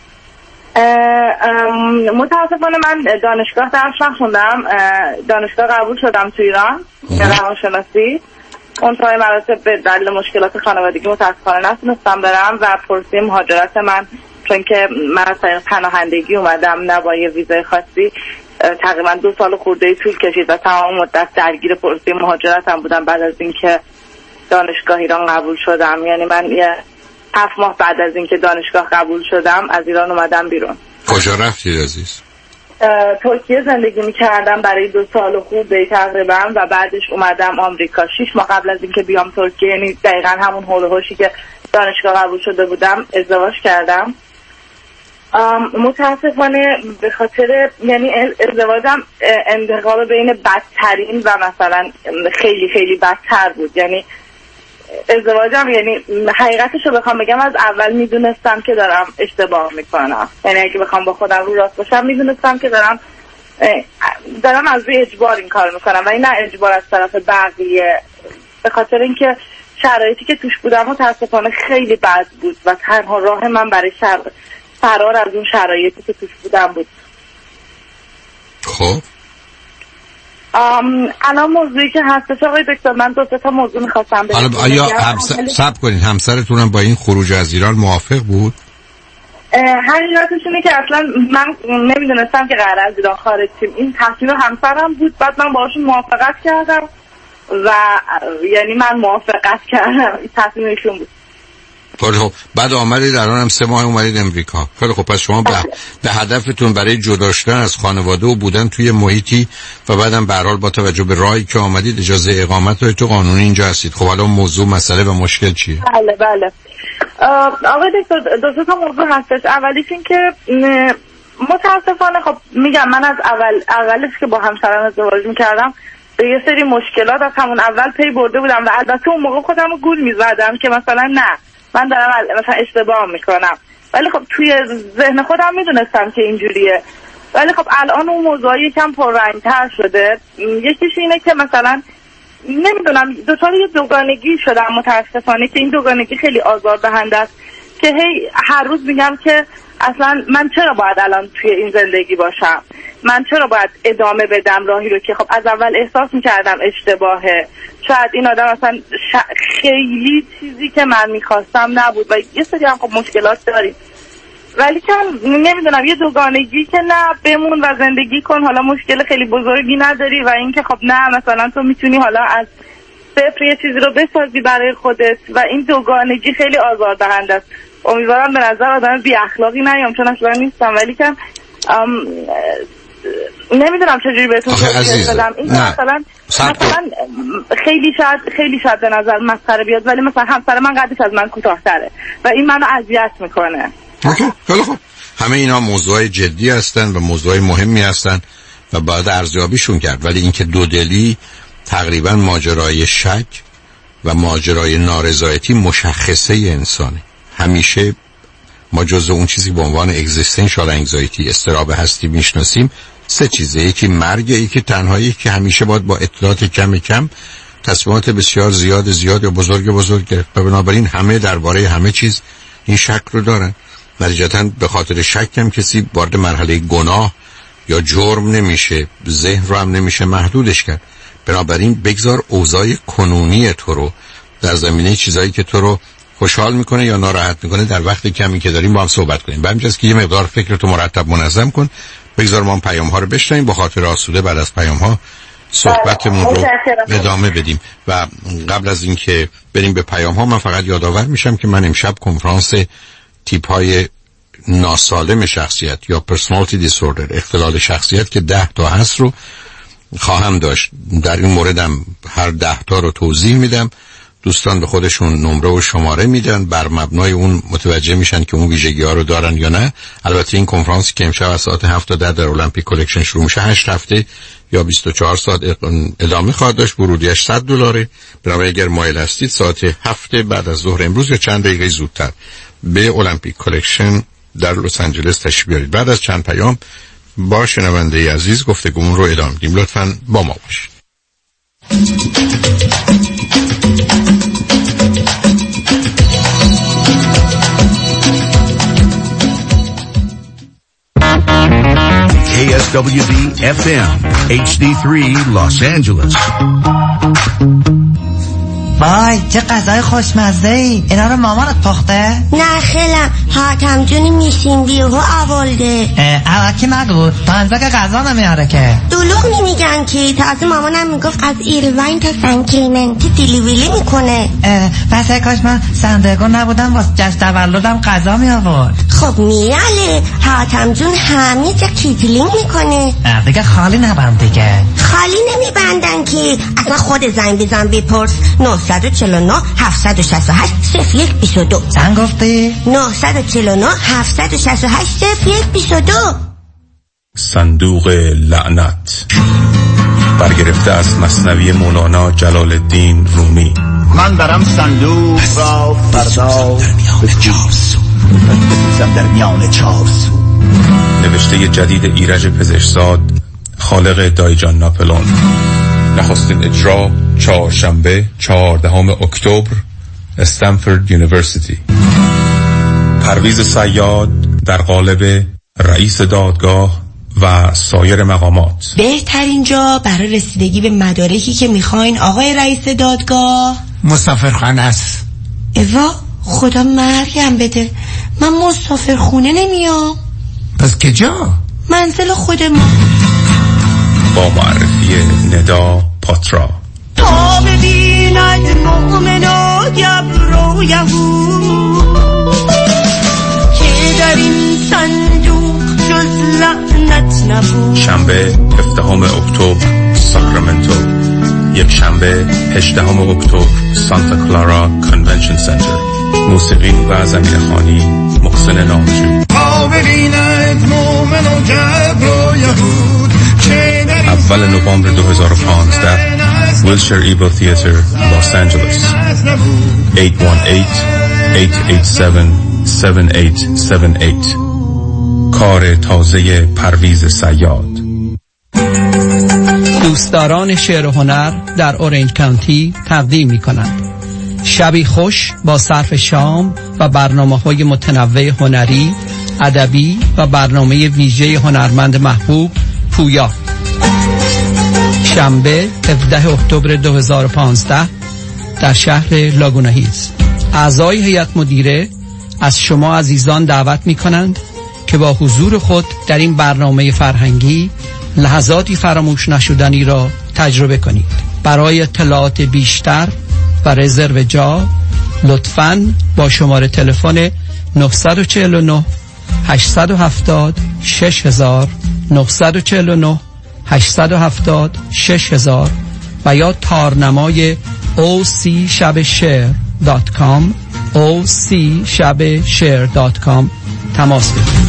S7: متاسفانه من دانشگاه درس نخوندم. دانشگاه قبول شدم تو ایران به روانشناسی. اونطوری مراتب به دلیل مشکلات خانوادگی متاسفانه نتونستم برم و پروسه مهاجرت من، چون که من از طریق پناهندگی اومدم نه با یه ویزای خاصی، تقریبا 2 سال خورده طول کشید و تمام مدت درگیر پروسه مهاجرتم بودم. بعد از اینکه دانشگاه ایران قبول شدم، یعنی من 7 ماه بعد از اینکه دانشگاه قبول شدم از ایران اومدم بیرون.
S4: کجا رفتید عزیز؟
S7: ترکیه زندگی میکردم برای 2 سال خورده تقریبا و بعدش اومدم آمریکا. 6 ماه قبل از اینکه بیام ترکیه، یعنی دقیقا همون هول و هوشی که دانشگاه قبول شده بودم، ازدواج کردم. متاسفانه به خاطر یعنی ازدواجم انتخاب بین بدترین و مثلا خیلی خیلی بدتر بود. یعنی ازدواجم، یعنی حقیقتشو بخوام بگم، از اول میدونستم که دارم اشتباه میکنم. یعنی اگه بخوام با خودم رو راست باشم میدونستم که دارم از روی اجبار این کار میکنم، ولی نه اجبار از طرف بقیه. به خاطر اینکه شرایطی که توش بودم متاسفانه خیلی بد بود و تنها راه من برای فرار از اون شرایطی که توش بودم بود.
S4: خب
S7: الان موضوعی که هستش آقای دکتر، من 2 تا موضوع میخواستم بگم.
S4: آیا صبر کنید، همسرتونم با این خروج از ایران موافق بود؟
S7: حقیقتش اینه که اصلا من نمیدونستم که قراره از ایران خارج شیم. این تصمیم همسرم بود، بعد من باهاشون موافقت کردم و یعنی من موافقت کردم، این تصمیم ایشون بود.
S4: خب بعد آمدید الان هم 3 ماه اومدید امریکا. خیلی خب، پس شما به هدفتون برای جدا شدن از خانواده و بودن توی محیطی و بعدم به هر حال با توجه به راهی که آمدید اجازه اقامت رو تو قانونی اینجا هستید. خب حالا موضوع مسئله و مشکل چیه؟
S7: بله آقای دکتر، 2 تا موضوع هستش. اولیش این که متاسفانه خب میگم من از اولش که با همسرم ازدواج میکردم به یه سری مشکلات از همون اول پی برده بودم و البته اون موقع خودم رو گول میزدم که مثلا نه من دارم مثلا اشتباه میکنم، ولی خب توی ذهن خودم میدونستم که اینجوریه. ولی خب الان اون موضوع یکم پررنگ‌تر شده. یکیش اینه که مثلا نمیدونم دچار یه دوگانگی شدم متاسفانه که این دوگانگی خیلی آزاردهنده است که هی هر روز میگم که اصلا من چرا باید الان توی این زندگی باشم، من چرا باید ادامه بدم راهی رو که خب از اول احساس میکردم اشتباهه. شاید این آدم اصلا خیلی چیزی که من میخواستم نبود و یه سری هم خب مشکلات داریم، ولی که نمیدونم یه دوگانگی که نه بمون و زندگی کن، حالا مشکل خیلی بزرگی نداری، و این که خب نه مثلا تو میتونی حالا از صفر یه چیزی رو بسازی برای خودت، و این دوگانگی خیلی آزاردهنده است. امیدوارم به نظر آدم بی اخلاقی نیام چون اصلا نیستم، ولی که نمیدونم چجوری بهتون توضیح بدم. این مثلا مثلا خیلی شاید به نظر مسخره بیاد، ولی مثلا همسر من قدش از من کوتاه‌تره و این منو اذیت میکنه.
S4: اوکی، خیلی خوب. همه اینا موضوعای جدی هستن و موضوعای مهمی هستن و باید ارزیابیشون کرد، ولی اینکه دودلی تقریبا ماجرای شک و ماجرای نارضایتی مشخصه انسانه. همیشه ما جزء اون چیزی به عنوان اگزیستنشال انگزایتی، اضطراب هستی میشناسیم. سه چیزه: یکی مرگ، یکی تنهایی که همیشه باید با اطلاعات کم تصمیمات بسیار زیاد یا بزرگ گرفت. بنابراین همه درباره همه چیز این شک رو دارن. نتیجتاً به خاطر شک هم کسی وارد مرحله گناه یا جرم نمیشه، ذهن رو هم نمیشه محدودش کرد. بنابراین بگذار اوضاع کنونی تو رو در زمینه چیزایی که تو رو خوشحال میکنه یا ناراحت میکنه در وقت کمی که داریم با هم صحبت کنیم. به همین که یه مقدار فکرتو مرتب منظم کن. بگذار ما پیام ها رو بشنویم، با خاطر آسوده بعد از پیام ها صحبتمون رو ادامه بدیم. و قبل از اینکه بریم به پیام ها، من فقط یادآور میشم که من امشب کنفرانس تیپ های ناسالم شخصیت یا پرسونالیتی دیسوردر، اختلال شخصیت که 10 تا هست رو خواهم داشت. در این موردم هر 10 تا رو توضیح میدم. دوستان به خودشون نمره و شماره میدن، بر مبنای اون متوجه میشن که اون ویژگی ها رو دارن یا نه. البته این کنفرانسی که امشب از ساعت 7 تا 10 در المپیک کلکشن شروع میشه 8 هفته یا 24 ساعت ادامه خواهد داشت. ورودیش $100. بنابراین اگر مایل هستید ساعت 7 بعد از ظهر امروز یا چند دقیقه زودتر به المپیک کلکشن در لس آنجلس تشریف بیارید. بعد از چند پیام با شنونده عزیز گفتگومون رو ادامه میدیم. لطفاً با ما باشید.
S1: KSWV FM HD3 Los Angeles.
S9: وای چه غذای خوشمزه ای. اینا رو مامانت پخته؟
S10: نه خیلم حاتم جونی میشین بیهو آولده.
S9: اوکی نگو پنزه که غذا نمیاره که.
S10: دلوغ نمیگن که تازه مامانم میگفت از ایرواین تا سن کلیمنتی دیلیویلی میکنه.
S9: پس کاش من سندرگون نبودم واسه جشن تولدم غذا می آورد.
S10: خب میاله حاتم جون همه جا کیتلینگ میکنه.
S9: دیگه خالی نبند دیگه.
S10: خالی نمیبندن که اصلا خود زنگ بزن بپرس. 949 768 0122.
S9: چند گفتی؟
S10: 949 768 0122.
S12: صندوق لعنت برگرفته از مثنوی مولانا جلال الدین رومی.
S11: من برم صندوق را فردا بفروشم در میان 4 سو.
S12: نوشته جدید ایرج پزشکزاد، خالق دایجان ناپلون. نخستین اجرا چهارشنبه 14 اکتبر استنفورد یونیورسیتی. پرویز صیاد در قالب رئیس دادگاه و سایر مقامات.
S24: بهترین جا برای رسیدگی به مدارکی که میخواین آقای رئیس دادگاه؟
S25: مسافرخانه است.
S24: اوا خدا مرگم بده، من مسافرخونه نمیام.
S25: پس کجا؟
S24: منزل خود ما.
S12: با معرفی ندا پاترا.
S16: تا ببیند مؤمن و گبر و یهود که در این صندوق جز لعنت نبود.
S12: شنبه 17 اکتبر ساکرامنتو. یک شنبه 18 اکتبر سانتا کلارا کنونشن سنتر. موسیقی و زمین خوانی محسن نامجو.
S16: تا ببیند مؤمن و گبر و یهود.
S12: اول نوامبر 2015 ویلشر ایبل تیاتر لس آنجلس. 818-887-7878. کار تازه پرویز صیاد.
S26: دوستداران شعر و هنر در اورنج کانتی تقدیم می کنند شبی خوش با صرف شام و برنامه‌های متنوع هنری، ادبی و برنامه ویژه هنرمند محبوب پویا. شنبه 17 اکتبر 2015 در شهر لاگونا هیلز. اعضای هیئت مدیره از شما عزیزان دعوت می کنند که با حضور خود در این برنامه فرهنگی لحظاتی فراموش نشدنی را تجربه کنید. برای اطلاعات بیشتر و رزرو جا لطفاً با شماره تلفن 949 870 6000 949 870 6000 و یا تارنمای ocshabshare.com ocshabshare.com تماس بگیرید.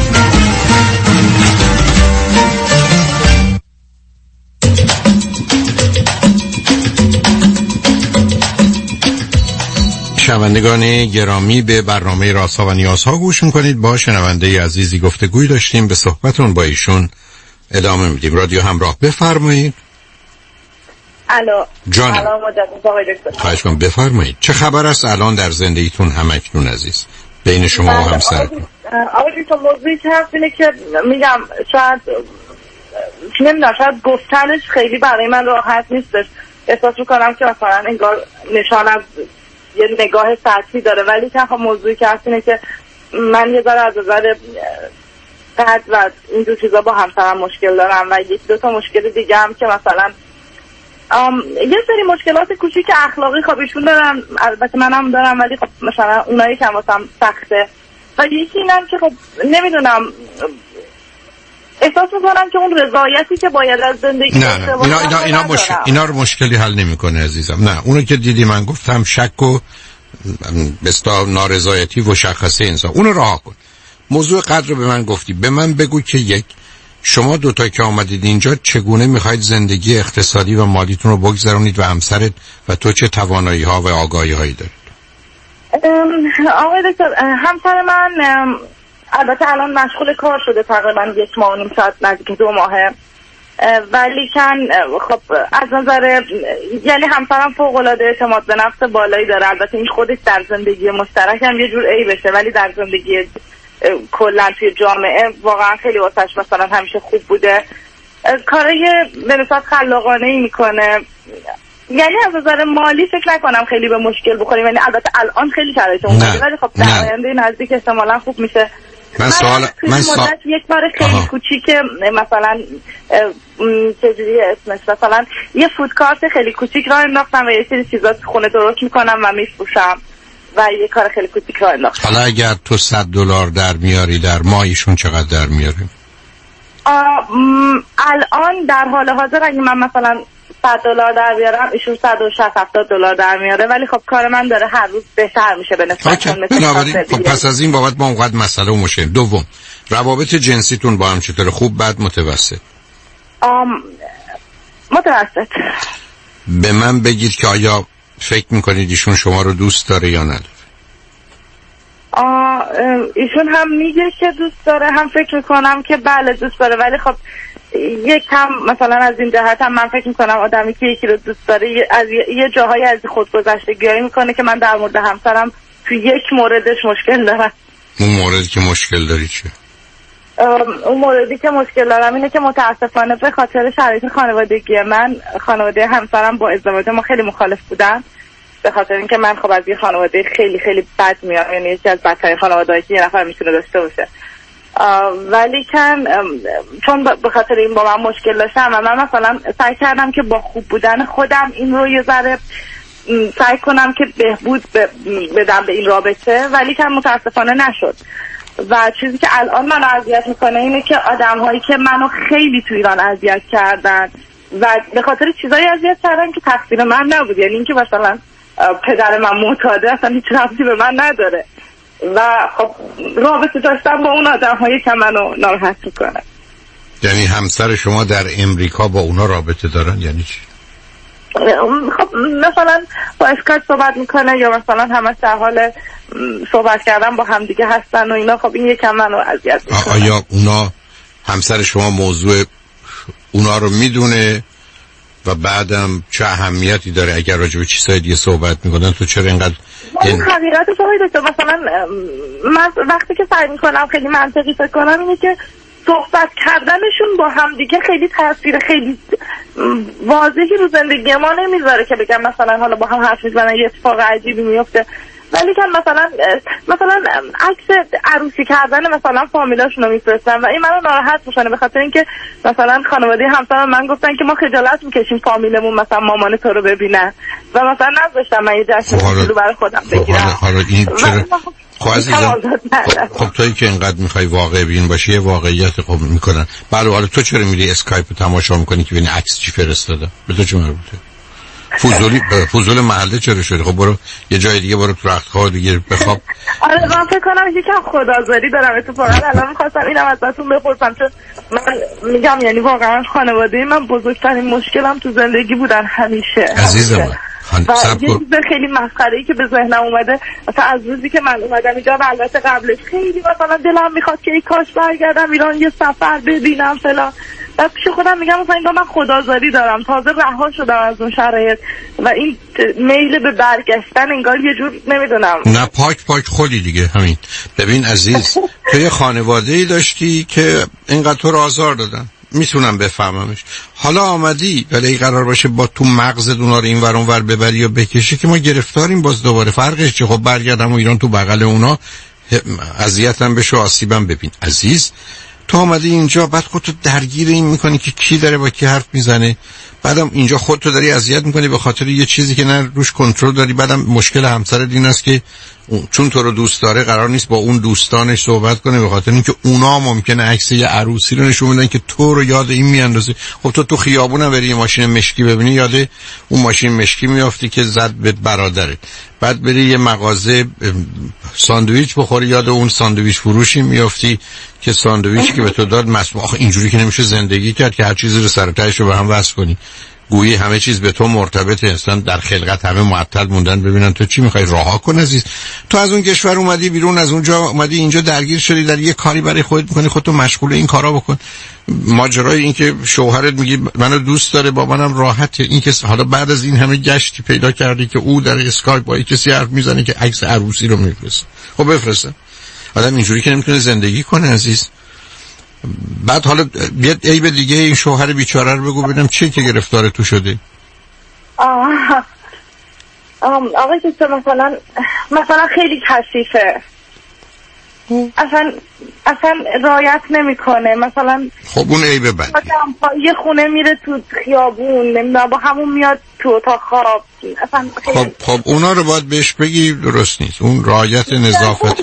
S4: شنوندگان گرامی، به برنامه رازها و نیازها گوش میکنید. با شنونده عزیزی گفتگوی داشتیم، به صحبتون با ایشون ادامه میدیم. رادیو همراه، بفرمایید.
S7: الو
S4: جانم.
S7: الو
S4: خواهش کنم بفرمایید. چه خبر است الان در زندگیتون همکنون عزیز، بین شما و همسرتون؟
S7: آقای تو موضوعی که هست اینه که میگم شاید نمیدونم، شاید گفتنش خیلی برای من راحت نیستش. احساس میکنم که مثلا انگار نشان از یه نگاه سطحی داره، ولی که خب موضوعی که هست اینه که من یه ذره از نظر قد و اینجور چیزا با همسرم مشکل دارم و یک دو تا مشکل دیگه هم که مثلا یه سری مشکلات کوچیک اخلاقی خب ایشون دارن، البته منم دارم، ولی خب مثلا اونایی که واسم سخته. و یکی اینم که خب نمیدونم، احساس میکنم که اون رضایتی که باید از زندگی
S4: اینا رو مشکلی حل نمیکنه عزیزم. نه، اونو که دیدی من گفتم شک و بستا نارضایتی و شخصه انسان، اونو رها کن. موضوع قدر رو به من گفتی، به من بگو که شما دوتا که آمدید اینجا چگونه میخواید زندگی اقتصادی و مالیتون رو بگذرونید و همسرت و تو چه توانایی ها و آگاهی هایی دارید؟
S7: آقای دکتر، همسر من البته الان مشغول کار شده، تقریبا 1 ماه و نیم، شاید نزدیک 2 ماهه، ولی خب از نظر یعنی همسرم فوق العاده اعتماد به نفس بالایی داره. البته این خودش در زندگی مشترک هم یه جور عیبشه، ولی در زندگی کلا توی جامعه واقعا خیلی واسش مثلا همیشه خوب بوده. کارای به نسبت خلاقانه‌ای میکنه، یعنی از نظر مالی فکر نکنم خیلی به مشکل بخوریم، یعنی البته الان خیلی شرایط اونجوریه، ولی خب در آینده نزدیک احتمالاً خوب میشه. من یک بار خیلی کوچیک مثلا چجوری اسمش، مثلا یه فودکارت خیلی کوچیک راه انداختم و یه سری چیزا تو خونه درست میکنم و میفروشم و یه کار خیلی کوچیک راه انداختم.
S4: حالا اگر تو $100 در میاری در ماه، ایشون چقدر در میاره؟
S7: الان در حال حاضر اگه من مثلا $100 در بیارم، ایشون $160-70 در میاره، ولی خب کار من داره هر روز بهتر میشه به نسبت
S4: بنابراین خب پس از این بابت ما اونقدر مسئله و مشکل. دوم، روابط جنسیتون با هم چطوره؟ خوب، بد، متوسط؟
S7: متوسط.
S4: به من بگید که آیا فکر میکنید ایشون شما رو دوست داره یا نداره؟
S7: ایشون هم میگه که دوست داره، هم فکر میکنم که بله دوست داره، ولی خب یکم مثلا از این جهت هم من فکر میکنم آدمی که یکی رو دوست داره از یه جاهای از خودگذشتگیایی میکنه که من در مورد همسرم تو یک موردش مشکل دارم.
S4: اون موردی که مشکل داری چیه؟
S7: اون موردی که مشکل دارم اینه که متاسفانه به خاطر شرایط خانوادگی من، خانواده همسرم با ازدواج ما خیلی مخالف بودن، به خاطر اینکه من خب از یه خانواده خیلی خیلی بد میام، یعنی یکی از بدترین خانواده‌ای که یه نفر میتونه داشته باشه. ولی چون به خاطر این با من مشکل داشتم و من مثلا سعی کردم که با خوب بودن خودم این رو یه ذره سعی کنم که بهبود بدم به این رابطه، ولی متاسفانه نشد. و چیزی که الان منو اذیت میکنه اینه که آدم‌هایی که منو خیلی تو ایران اذیت کردن و به خاطر چیزایی اذیت کردن که تقصیر من نبود، یعنی اینکه مثلا پدر من معتاده، اصلا هیچ ربطی به من نداره و خب رابطه داشتن با اون آدم‌هایی که منو ناراحت میکنه.
S4: یعنی همسر شما در امریکا با اونا رابطه دارن یعنی چی؟
S7: خب مثلا با اسکایپ صحبت میکنه یا مثلا همش در حال صحبت کردن با همدیگه هستن و اینا. خب این یکم منو اذیت میکنه.
S4: آیا اونا همسر شما موضوع اونا رو میدونه و بعدم چه اهمیتی داره اگر راجع به چیزای دیگه صحبت میکنن؟ تو چرا اینقدر
S7: حقیقتش آقای مثلا من وقتی که سعی میکنم خیلی منطقی فکر کنم اینه که صحبت کردنشون با هم دیگه خیلی تاثیر خیلی واضحی رو زندگی ما نمیذاره که بگم مثلا حالا با هم حرف میزنن یه اتفاق عجیبی میفته. ولی که مثلا عکس عروسی کردن مثلا فامیلاشون رو میفرستن و این منو ناراحت میکنه، به خاطر اینکه مثلا خانواده همسرم من گفتن که ما خجالت میکشیم فامیلمون مثلا مامان تو رو ببینن و مثلا نذاشتم من یه جشن رو برای خودم بگیرم.
S4: حالا این چرا خب عزیزم خب تویی که اینقدر میخوای واقع بین باشی یه واقعیت خب میکنن. بله حالا تو چرا میری اسکایپ رو تماشا میکنی که ببینی عکس چی فرستاده؟ به تو چه مربوطه؟ فضول محله چرا شده؟ خب برو یه جای دیگه، برو تو رختخواه دیگه بخواب.
S7: آره من فکر کنم یکم خدازاری دارم اتفاقا. الان می‌خواستم اینم ازتون بپرسم، چون من میگم یعنی واقعا خانواده من بزرگترین مشکلم تو زندگی بودن همیشه.
S4: عزیزم
S7: یه چیز خیلی مسخره‌ای که به ذهنم اومده مثلا از روزی که من اومدم اینجا، البته قبلش خیلی مثلا دلم میخواد که ای کاش برگردم ایران یه سفر ببینم فلان، و پیش خودم میگم مثلا اینجا من خدازاری دارم، تازه رها شدم از اون شرایط و این میل به برگشتن انگار یه جور نمیدونم.
S4: نه پاک خودی دیگه همین. ببین عزیز تو یه خانواده‌ای داشتی که اینقدر تو رو آزار دادن، میتونم بفهممش. حالا آمدی ولی ای قرار باشه با تو مغزت اونا رو این ور اون ور ببری و بکشی که ما گرفتاریم باز دوباره. فرقش چیه؟ خب برگردم و ایران تو بغل اونا اذیتم بشه و آسیبم ببین. عزیز تو آمدی اینجا بعد خودتو درگیر این میکنی که کی داره با کی حرف میزنه، بعدم اینجا خودتو داری اذیت میکنی به خاطر یه چیزی که نه روش کنترل داری. بعدم مشکل همسرت این است که چون تو رو دوست داره قرار نیست با اون دوستانش صحبت کنه، به خاطر اینکه اونا ممکنه عکس یه عروسی رو نشون بدن که تو رو یاد این میاندازه. خب تو خیابون بری یه ماشین مشکی ببینی یاد اون ماشین مشکی میافتی که زد به برادرت، بعد بری یه مغازه ساندویچ بخوری یاد اون ساندویچ فروشی میافتی که ساندویچی که به تو داد مسموم. آخه اینجوری که نمیشه زندگی کرد که هر چیزی رو سر و تهش رو به هم وصل کنی، گویی همه چیز به تو مرتبطه، اصلا در خلقت همه معطل موندن ببینن تو چی میخوای. رها کن عزیز. تو از اون کشور اومدی بیرون، از اونجا اومدی اینجا درگیر شدی در یه کاری برای خودت میکنی، خودتو مشغول این کارا بکن. ماجرای این که شوهرت میگی منو دوست داره با منم راحته، این که حالا بعد از این همه گشتی پیدا کردی که او در اسکایپ با کسی حرف میزنه که عکس عروسی رو میفرسته. خب بفرسته. آدم اینجوری که نمیتونه زندگی کنه عزیز. بعد حالا بیاد عیب دیگه این شوهر بیچاره رو بگو ببینم چیه که گرفتار تو شده.
S7: آقای دکتر مثلا خیلی کثیفه، اصلا رعایت نمیکنه. مثلا
S4: خب اون عیب بدی.
S7: یه خونه میره تو خیابون نمیدونم با همون میاد تو اتاق خواب. اصلا
S4: خب اونا رو باید بهش بگی درست نیست. اون رعایت نظافت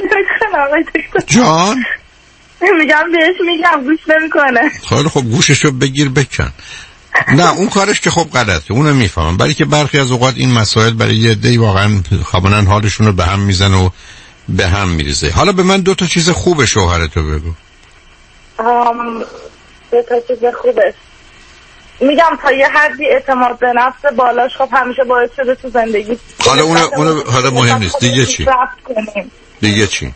S4: جان
S7: میگم گوش نمیکنه.
S4: خیلی خب گوششو بگیر بکن. نه اون کارش که خب غلطه، اونو میفهمم، برای که برخی از اوقات این مسائل برای یه عده‌ای واقعا خوابنن حالشون رو به هم میزنه و به هم میریزه. حالا به من 2 تا چیز خوب شوهرتو بگو.
S7: 2 تا چیز خوبه میگم تا یه حدی اعتماد به نفس بالاش خب همیشه باعث شده تو زندگی.
S4: حالا اونو حالا مهم نیست. دیگه چی؟ دیگه چی؟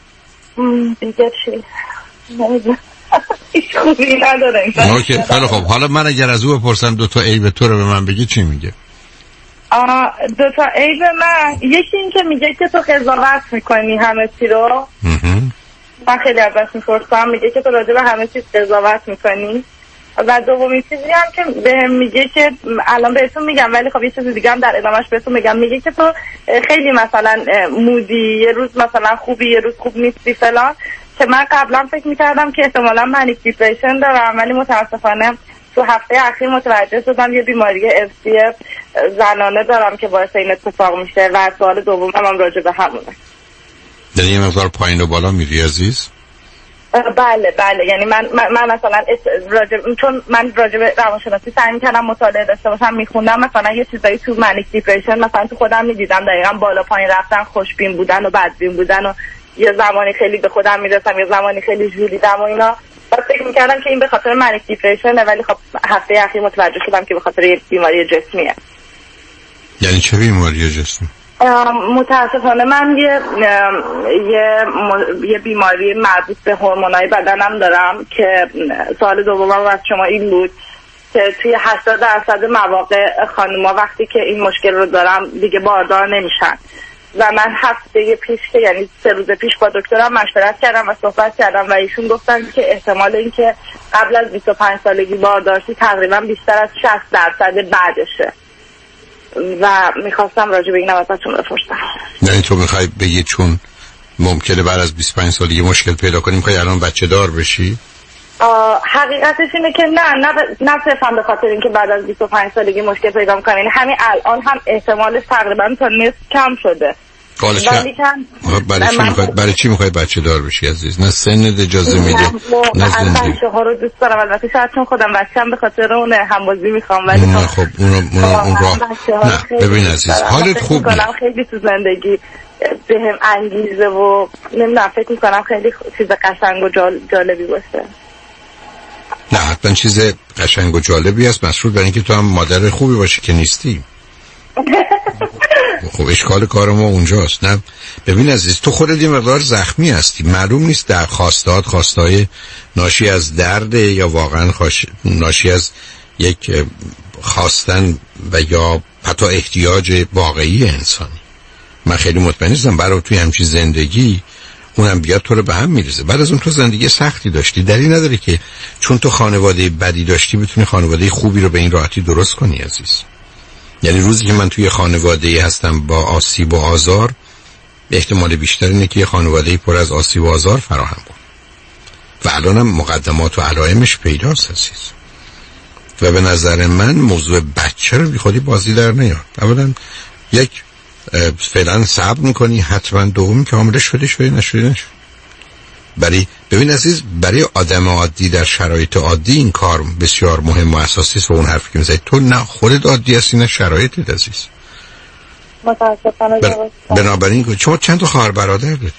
S7: نمیدونم. هیچ خوبی نداره.
S4: اوکی خیلی خب. حالا من اگر از او بپرسم 2 تا عیب تو رو به من بگی چی میگه؟
S7: 2 تا عیب من، یکی این که میگه که تو قضاوت میکنی همه چی رو. من خیلی ازش میپرسم، میگه که تو راجع به همه چیز قضاوت میکنی. و دومین چیزی هم که بهم میگه که الان بهتون میگم ولی خب یه چیز دیگه هم در ادامهش بهتون میگم، میگه که تو خیلی مثلا مودی، یه روز مثلا خوبی یه روز خوب نیستی فلان، که من قبلا فکر میکردم که احتمالا منیک دیپرشن دارم ولی متاسفانه تو هفته اخیر متوجه شدم یه بیماری افسی زنانه دارم که باعث این اتفاق میشه و سوال دومم هم راجع به همونه.
S4: یعنی یه مقدار پایین و بالا میری عزیز؟
S7: بله یعنی من مثلا چون من راجع به روانشناسی سعی می‌کردم مطالعه داشته باشم، میخوندم مثلا یه چیزایی تو منیک دیپرشن مثلا تو خودم می‌دیدم، دقیقاً بالا پایین رفتن، خوشبین بودن و بدبین بودن و یه زمانی خیلی به خودم میرسم یه زمانی خیلی ژولیدم و اینا. بعد فکر می‌کردم که این به خاطر منیک دیپرشنه ولی خب هفته اخیر متوجه شدم که به خاطر یه بیماری جسمیه.
S4: یعنی چه بیماری جسمی؟
S7: متاسفانه من یه بیماری مربوط به هورمونای بدنم دارم که سوال دومم از شما این بود که توی 80% مواقع خانوما وقتی که این مشکل رو دارم دیگه باردار نمیشن و من هفته پیش که یعنی 3 روز پیش با دکترم مشورت کردم و صحبت کردم و ایشون گفتن که احتمال این که قبل از 25 سالگی باردارشی تقریبا بیشتر از 60% بعدشه. و میخواستم راجع به این ازتون بپرسم.
S4: یعنی تو میخوای بگی چون ممکنه بعد از 25 سالگی مشکل پیدا کنیم میخوای الان بچه دار بشی؟
S7: حقیقتش اینه که نه صرفا به خاطر اینکه بعد از 25 سالگی مشکل پیدا میکنم، یعنی همین الان هم احتمالش تقریبا تا نصف کم شده.
S4: برای چی میخوای بچه دار بشی عزیز؟ نه سنت اجازه میده نه زندگی.
S7: بچه ها رو دوست دارم، البته شاید چون خودم بچه‌ام به خاطر اون همبازی میخوام، ولی
S4: نه خب اون راه نه. ببین عزیز حالت خوب نیست،
S7: خیلی تو زندگی بهم انگیزه و نمیدونم فکر میکنم خیلی چیز قشنگ و جالبی باشه.
S4: نه حتما چیز قشنگ و جالبی است، مسئول برای اینکه تو هم مادر خوبی باشی که نیستی. خب اشکال کار ما اونجاست. نه ببین عزیز تو خودت یه مقدار زخمی هستی، معلوم نیست در خواستای ناشی از درد یا واقعا ناشی از یک خواستن و یا حتی احتیاج واقعی انسانی. من خیلی مطمئن نیستم برای توی همچین زندگی اونم بیاد تو رو به هم میریزه. بعد از اون تو زندگی سختی داشتی، دلیل نداره که چون تو خانواده بدی داشتی بتونی خانواده خوبی رو به این راحتی درست کنی عزیز. یعنی روزی که من توی خانواده هستم با آسیب و آزار، احتمال بیشتر اینه که یه خانواده پر از آسیب و آزار فراهم بود و الانم مقدمات و علائمش پیداست عزیز. و به نظر من موضوع بچه رو بی خودی بازی در نیار. اولا یک فعلا صبر میکنی، حتما دوم که عاملش شده نشده. ببین عزیز برای آدم عادی در شرایط عادی این کار بسیار مهم و اساسی است و اون حرفی که میزنی تو نه خودت عادی هستی نه شرایطت عزیز.
S7: متاسفانه
S4: بنابراین شما چند تا خواهر برادر داری؟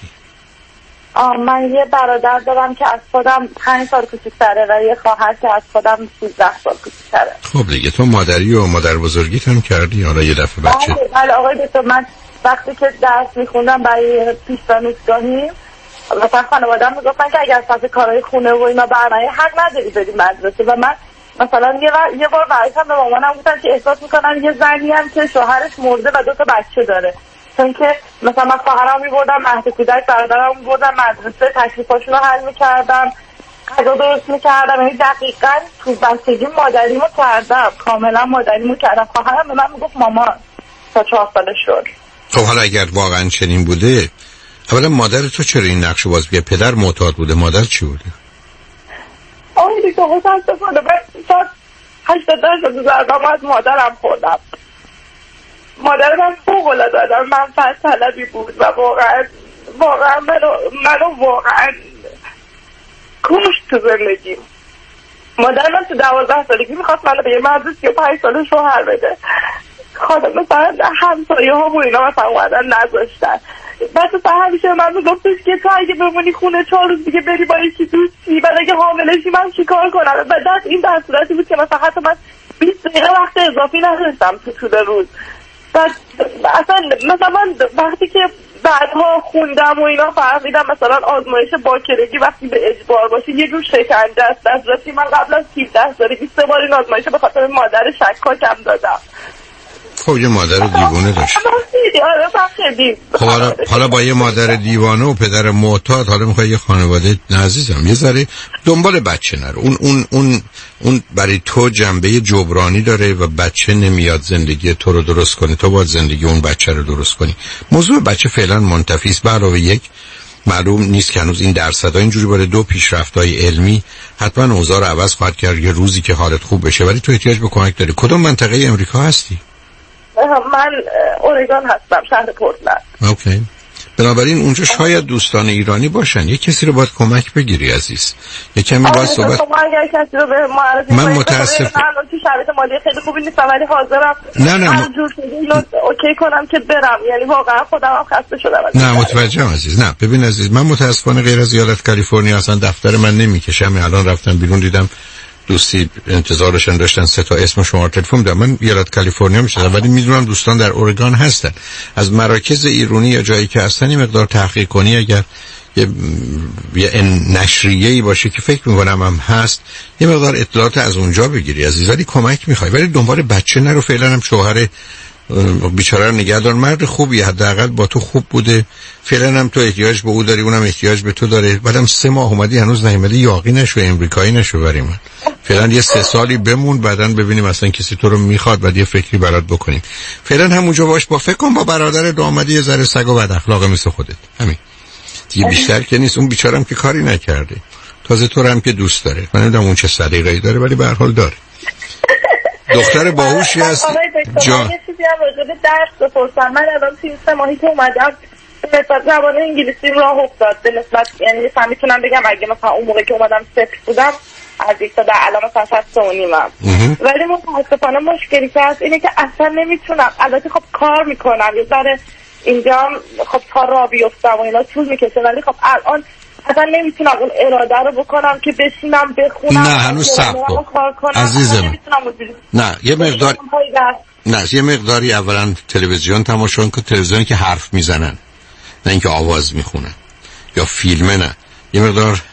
S7: من یه برادر دارم که از خودم 5 سال کوچیک‌تره و یه خواهر که از خودم 13 سال کوچیک‌تره.
S4: خب دیگه تو مادری و مادر بزرگیت هم کردی حالا یه دفعه بچه؟
S7: بله آقای دکتر، من وقتی که درس میخوندم برای پیش دانشگاهی مثلا خانواده‌ام میگفتن که اگر سطح کارهای خونه و اینا برنامه حق نداری بری مدرسه و من مثلا یه بار برایشم به مامانم گفتم که احساس میکنم یه زنی هم که شوهرش مرده و 2 تا بچه داره، چون که مثلا من خواهرام میبردم مهد کودک، برادرام میبردم مدرسه، تکلیفاشون رو حل میکردم، غذا درست میکردم، یعنی دقیقاً تو بچگی مادریمو کردم، کاملا مادریمو کردم. خواهرم به من میگفت مامان تا 4 سالش شد.
S4: خب حالا اگر واقعا چنین بوده، اولا مادر تو چرا این نقش باز بیه؟ پدر معتاد بوده، مادر چی بوده؟
S7: آقای دیگه متاسفانه من تا 80% ضربم از مادرم خوردم. مادر من فوق‌العاده آدم منفعت طلبی بود و واقعا منو واقعا کشت تو زندگی. مادر من تو 12 سالگی میخواست منو به یه مرد 35 ساله شوهر بده. خانم مثلا همسایه ها و اینا مثلا اومدن نذاشتن. بعد مثلا همیشه من میگفتش که تو اگه بمونی خونه 4 روز دیگه بری با یکی دوستی، بعد اگه حاملشی من چیکار کنم؟ و بعد این در صورتی بود که مثلا حتی من 20 دقیقه وقت اضافی نداشتم تو طول روز. بعد اصلا مثلا من وقتی که بعدها خوندم و اینا فهمیدم مثلا آزمایش باکرگی وقتی به اجبار باشه یه جور شکنجه است. در صورتی من قبل از 17 سالگی 3 بار این آزمایش به خاطر مادر شکاکم دادم.
S4: خب یه مادر دیوانه داشت. خب حالا با یه مادر دیوانه و پدر معتاد حالا میخوای یه خانواده عزیزم یه ذره دنبال بچه نرو. اون برای تو جنبه جبرانی داره و بچه نمیاد زندگی تو رو درست کنه، تو باید زندگی اون بچه رو درست کنی. موضوع بچه فعلا منتفی است. علاوه یک معلوم نیست که هنوز این درصدها اینجوری باشه. 2 پیشرفت‌های علمی حتما اوضاع رو عوض خواهد کرد یه روزی که حالت خوب بشه، ولی تو احتیاج به کمک داری. کدوم منطقه امریکا هستی؟
S7: من اورگان هستم، شهر پورتلند.
S4: اوکی. بنابراین اونجا شاید دوستان ایرانی باشن. یه کسی رو باید کمک بگیری عزیز. یه کمی باید صحبت.
S7: اگر کسی رو به معرفی
S4: من متاسفم.
S7: من تو شرایط مالی خیلی خوبی نیستم ولی حاضرم
S4: نه
S7: جور شده اینو اوکی کنم که برم. یعنی واقعا خودم هم خسته شدم.
S4: نه متوجهم عزیز. نه ببین عزیز، من متاسفانه غیر از ایالت کالیفرنیا اصلا دفتر من نمیکشم. الان رفتم بیرون دیدم دوستی انتظارشون داشتن 3 تا اسم و شماره تلفن دادم. من ایالت کالیفرنیا میشم ولی میدونم دوستان در اورگان هستن. از مراکز ایرانی یا جایی که هستن این مقدار تحقیق کنی، اگر یه نشریه‌ای باشه که فکر میکنم هم هست، یه مقدار اطلاعات از اونجا بگیری عزیز. ولی کمک میخوای ولی دنبال بچه نرو. فعلا هم شوهر بیچاره رو نگه دار. مرد خوبی، حداقل با تو خوب بوده. فعلا هم تو احتیاج به او داری، اونم احتیاج به تو داره. بعدم 3 ماه اومدی هنوز نیومدی، یاغی نشو، امریکایی نشو برای من. فعلا یه 3 سالی بمون، بعداً ببینیم اصلا کسی تو رو میخواد، بعد یه فکری برات بکنیم. فعلا همونجا باش، با فکر کن با برادر دامادی یه ذره سگ و بد اخلاق مثل خودت، همین دیگه، بیشتر که نیست. اون بیچارم که کاری نکرده، تازه تو رو هم که دوست داره. من نمیدونم اون چه سلیقه‌ای داره ولی به هر حال داره. دختر باهوشی هست.
S7: جان یه چیزی هم راجع به درس بپرسم. من الان 3 ماهی که اومدم به نسبت زبان انگلیسی راه افتاد، به نسبت یعنی مثلا میتونم بگم اگه مثلا اون موقع که اومدم 0 بودم از 1 تا 10 الان مثلا 6.5، ولی متاسفانه مشکلی که هست اینه که اصلا نمیتونم. البته خب کار میکنم یه ذره اینجا، خب تا راه بیفتم و اینا طول میکشه، ولی خب الان اصلا نمیتونم اون اراده رو بکنم که بشینم بخونم.
S4: نه هنوز صبر کن عزیزم. نه یه مقداری اولا تلویزیون تماشا کن، تلویزیونی که حرف میزنن نه اینکه آواز میخونن، یا فیلمه، نه یه مقدار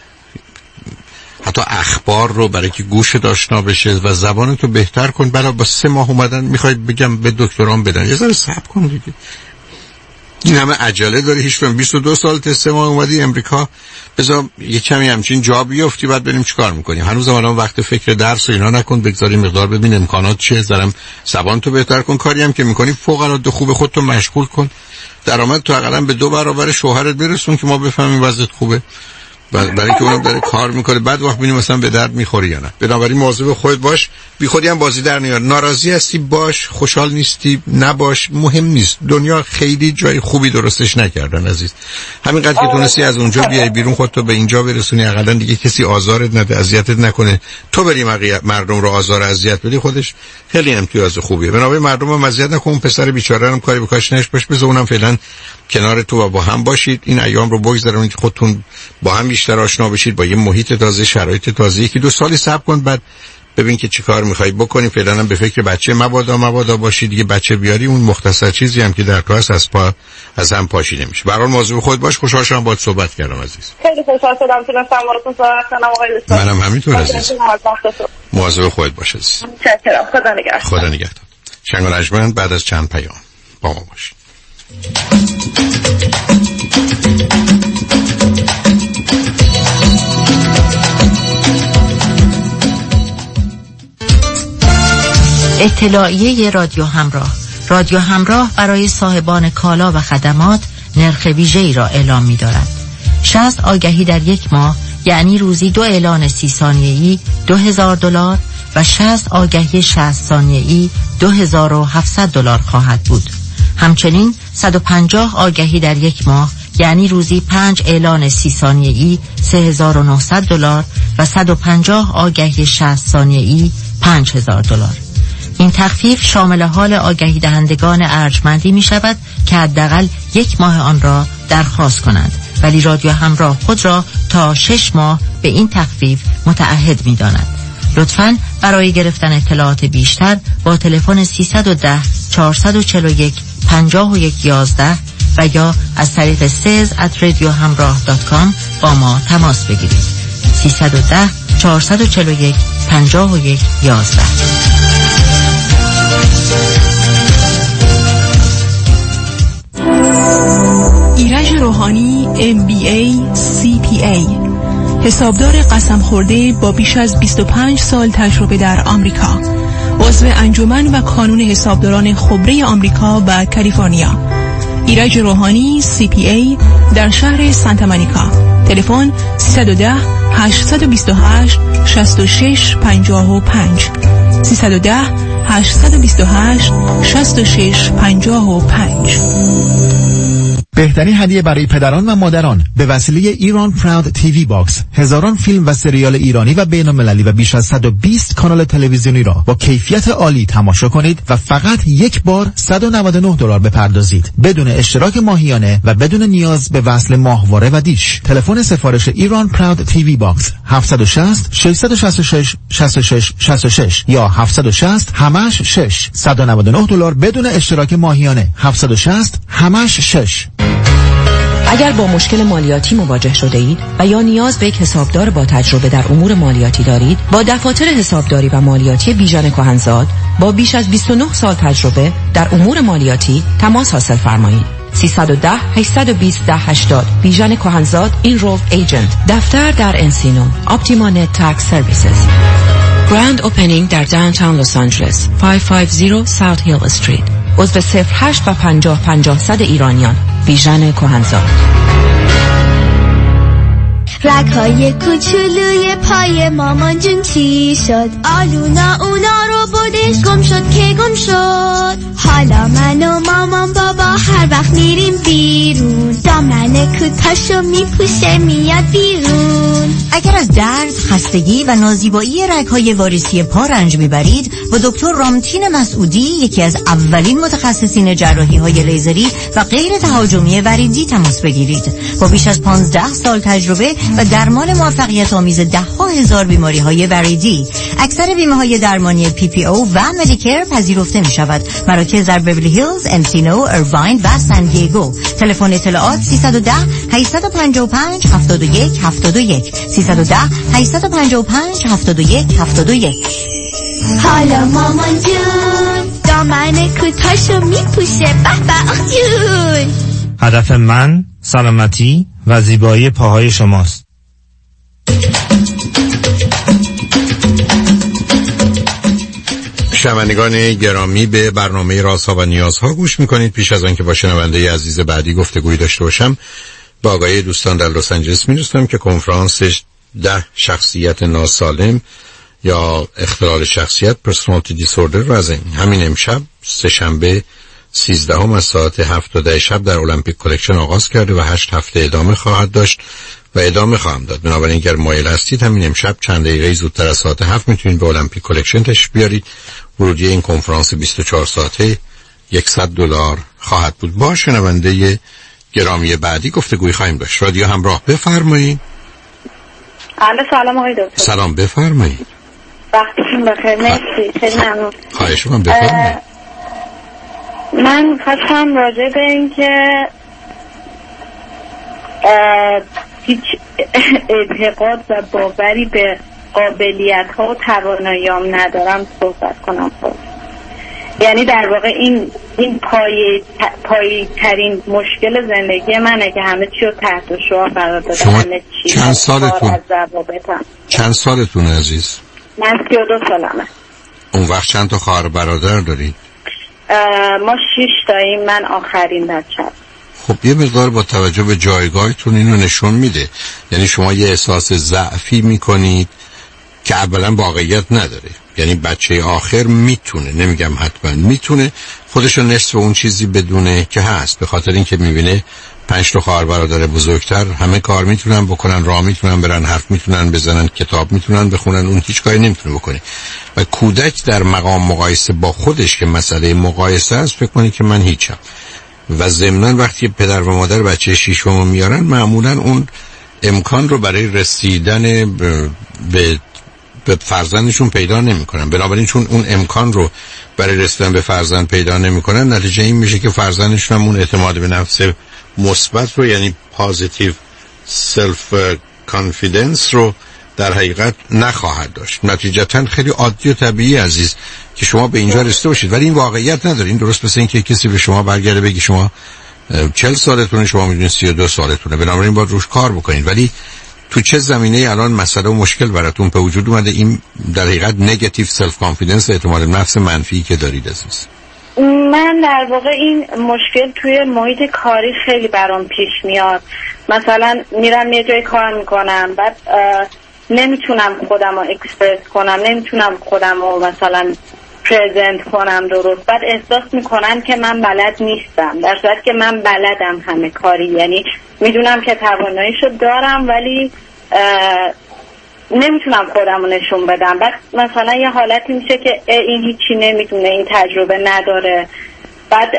S4: حتی اخبار رو برای که گوشت آشنا بشه و زبانتو بهتر کن. برای با 3 ماه اومدن میخواید بگم به دکتران بدن، یه ذره صبر کن دیگه. این همه عجله داری؟ هیچ وقت 22 سال تا 3 ماه اومدی امریکا، بذار یه کمی همچین جا بیفتی بعد بریم چیکار میکنیم. هنوز الان وقت فکر درس و اینا نکن، بگذاری مقدار ببین امکانات چیه، زرم زبانتو بهتر کن. کاری هم که میکنی فوق العاده خوبه، خودتو مشغول کن، درآمد تو حداقل به 2 برابر شوهرت برسون که ما بفهمیم وضعیت خوبه، برای که اونم داره کار میکنه. بعد وقت ببینیم مثلا به درد میخوری یا نه. بنابراین مواظب خودت باش، بی خودی هم بازی در نیار. ناراضی هستی باش، خوشحال نیستی نباش، مهم نیست. دنیا خیلی جای خوبی درستش نکردن عزیز. همینقدر که تونستی از اونجا بیای بیرون، خودتو به اینجا برسونی، حداقل دیگه کسی آزارت نده، اذیتت نکنه، تو بری مردم رو آزار اذیت بدی، خودش خیلی امتیاز خوبیه. بنابراین مردم رو اذیت نکن. اون پسر بیچاره هم کاری بکاش نش باش، بذار اونم فعلا کنار تو و با هم باشید. این ایام رو بگذرونید، خودتون با هم بیشتر آشنا بشید، با یه محیط تازه، شرایط تازه. 1-2 سالی صبر کن، بعد ببین که چی کار میخوای بکنی. فعلا هم به فکر بچه مبادا باشید دیگه. بچه بیاری اون مختصر چیزی هم که در تو هست از هم پاشیده میشه. به هر حال مواظب خودت باش. خوشحال شدم باهات صحبت کردم عزیز.
S7: خیلی خوشحال شدم تونستم باهاتون صحبت کنم آقای دکتر.
S4: منم همینطور عزیز. مواظب خودت باش عزیز.
S7: متشکرم. خدا نگهدار.
S4: خدا نگهدار. شنگ و نجمن بعد از چند پیام با ما باشید.
S22: اطلاعیه رادیو همراه. رادیو همراه برای صاحبان کالا و خدمات نرخ ویژه‌ای را اعلام می‌دارد. 60 آگهی در 1 ماه یعنی روزی 2 اعلان 30 ثانیه‌ای $2000 و 60 آگهی 60 ثانیه‌ای $2700 خواهد بود. همچنین 150 آگهی در 1 ماه یعنی روزی 5 اعلان 30 ثانیه‌ای $3900 و 150 آگهی 60 ثانیه‌ای $5000. این تخفیف شامل حال آگهی دهندگان ارجمندی می شود که حداقل 1 ماه آن را درخواست کنند، ولی رادیو همراه خود را تا 6 ماه به این تخفیف متعهد می داند. لطفاً برای گرفتن اطلاعات بیشتر با تلفن 310 441 5111 و یا از طریق sales@radiohamrah.com با ما تماس بگیرید. 310 441 5111.
S13: ایرج روحانی MBA CPA، حسابدار قسم خورده با بیش از 25 سال تجربه در آمریکا، عضو انجمن و کانون حسابداران خبره آمریکا و کالیفرنیا. ایرج روحانی CPA در شهر سانتا مونیکا. تلفن 310 828 6655 310 828 6655.
S14: بهترین هدیه برای پدران و مادران به وسیله ایران پراود تیوی باکس، هزاران فیلم و سریال ایرانی و بین‌المللی و بیش از 120 کانال تلویزیونی را با کیفیت عالی تماشا کنید و فقط 1 بار $199 بپردازید، بدون اشتراک ماهیانه و بدون نیاز به وصل ماهواره و دیش. تلفن سفارش ایران پراود تیوی باکس 760 666 66 66 یا 760 همش 6 $199 بدون اشتراک ماهیانه. 760 همش 6.
S15: اگر با مشکل مالیاتی مواجه شده اید و یا نیاز به یک حسابدار با تجربه در امور مالیاتی دارید، با دفاتر حسابداری و مالیاتی بیژن کهنزاد با بیش از 29 سال تجربه در امور مالیاتی تماس حاصل فرمایید. 310 820 1080 بیژن کهنزاد این روف ایجنت، دفتر در انسینو، اپتیما نت تکس سرویسز. گرند اوپنینگ در داونتاون لس آنجلس 550 ساوت هیل استریت. عضو 08 و 50 ایرانیان. بیژن کهنزاد.
S5: رگ‌های کوچولوی پای مامان جون چی شد؟ آلونا اونا رو بردش گم شد که گم شد. حالا من و مامان بابا هر وقت میریم بیرون دامن کوتاشو میپوشه میاد بیرون.
S22: اگر از درد، خستگی و نازیبایی رگ‌های واریسی پا رنج میبرید، با دکتر رامتین مسعودی، یکی از اولین متخصصین جراحی‌های لیزری و غیر تهاجمی وریدی تماس بگیرید. با بیش از 15 سال تجربه و درمان موفقیت آمیز 10,000 بیماری‌های وریدی، اکثر بیمه‌های درمانی PPO و مدیکر پذیرفته می‌شود. مراکز در بیولی هیلز، انسینو، ایرواین و سان دیگو. تلفن اطلاعات 310 855 71 71 310 855 71 71.
S5: حالا مامان جون دامن کوتاشو میپوشه. به به آخ جون.
S17: هدف من سلامتی و زیبایی پاهای شماست.
S4: شنوندگان گرامی، به برنامه رازها و نیازها گوش میکنید. پیش از آنکه با شنونده عزیز بعدی گفتگویی داشته باشم، با آگاهی دوستان در لس آنجلس میرسم که کنفرانس 10 شخصیت ناسالم یا اختلال شخصیت پرسونالیتی دیسوردر رو از همین امشب سه‌شنبه 13 از ساعت 7 تا 10 شب در المپیک کلکشن آغاز کرده و 8 هفته ادامه خواهد داشت و ادامه خواهم داد. بنابراین اگر مایل هستید همین امشب چند دقیقه زودتر از ساعت 7 میتونید به المپیک کلکشن تشریف بیارید. ورودی این کنفرانس 24 ساعته $100 خواهد بود. با شنونده گرامی بعدی گفتگوی خواهیم داشت. رادیو همراه، بفرمایید.
S7: سلام آقای دکتر.
S4: سلام، بفرمایید.
S7: وقتتون بخیر. مرسی، خیلی ممنون.
S4: خواهش می‌کنم، بفرمایید.
S7: من خواستم راجع به این که هیچ اعتقاد و باوری به قابلیت ها و تواناییام ندارم صحبت کنم. یعنی در واقع این پایی ترین مشکل زندگی منه که همه چی رو تحت شعار قرار دادم.
S4: شما چند سالتون عزیز؟
S7: من 32 سالمه.
S4: اون وقت چند تا خواهر برادر دارید؟
S7: ما 6 تاییم، من آخرین بچه‌ام.
S4: خب یه مقدار با توجه به جایگاهتون اینو نشون میده. یعنی شما یه احساس ضعفی میکنید که اولا واقعیت نداره. یعنی بچه آخر میتونه، نمیگم حتما میتونه، خودشو نصف اون چیزی بدونه که هست، به خاطر اینکه میبینه 5 تا خواهر برادر بزرگتر همه کار میتونن بکنن، راه میتونن برن، حرف میتونن بزنن، کتاب میتونن بخونن، اون هیچ کاری نمیتونه بکنه. و کودک در مقام مقایسه با خودش که مسئله مقایسه است فکر کنه که من هیچم. و ضمناً وقتی پدر و مادر بچه شیشمو میارن معمولاً اون امکان رو برای رسیدن به فرزندشون پیدا نمی‌کنن. بنابراین چون اون امکان رو برای رسیدن به فرزند پیدا نمی‌کنن، نتیجه این میشه که فرزندشون هم اون اعتماد به نفس مثبت رو، یعنی پوزیتیو سلف کانفیدنس رو در حقیقت نخواهد داشت. نتیجتاً خیلی عادی و طبیعی عزیز که شما به اینجا رسیده باشید، ولی این واقعیت نداره. این درست مثل این که کسی به شما برگرده بگی شما 40 سالتونه، شما میدونید 32 سالتونه، بنابراین باید روش کار بکنید. ولی تو چه زمینه الان مسئله و مشکل براتون به وجود اومده؟ این در حقیقت نگاتیو سلف کانفیدنس، اعتماد به نفس منفی که دارید عزیز.
S7: من در واقع این مشکل توی محیط کاری خیلی برام پیش میاد. مثلا میرم یه جای کار میکنم، بعد نمیتونم خودم رو اکسپرس کنم، نمیتونم خودم رو مثلا پرزنت کنم درست، بعد احساس میکنم که من بلد نیستم، در صورتی که من بلدم همه کاری. یعنی میدونم که تواناییشو دارم ولی نمیتونم خودم رو نشون بدم. بعد مثلا یه حالتی میشه که این هیچی نمیدونه، این تجربه نداره. بعد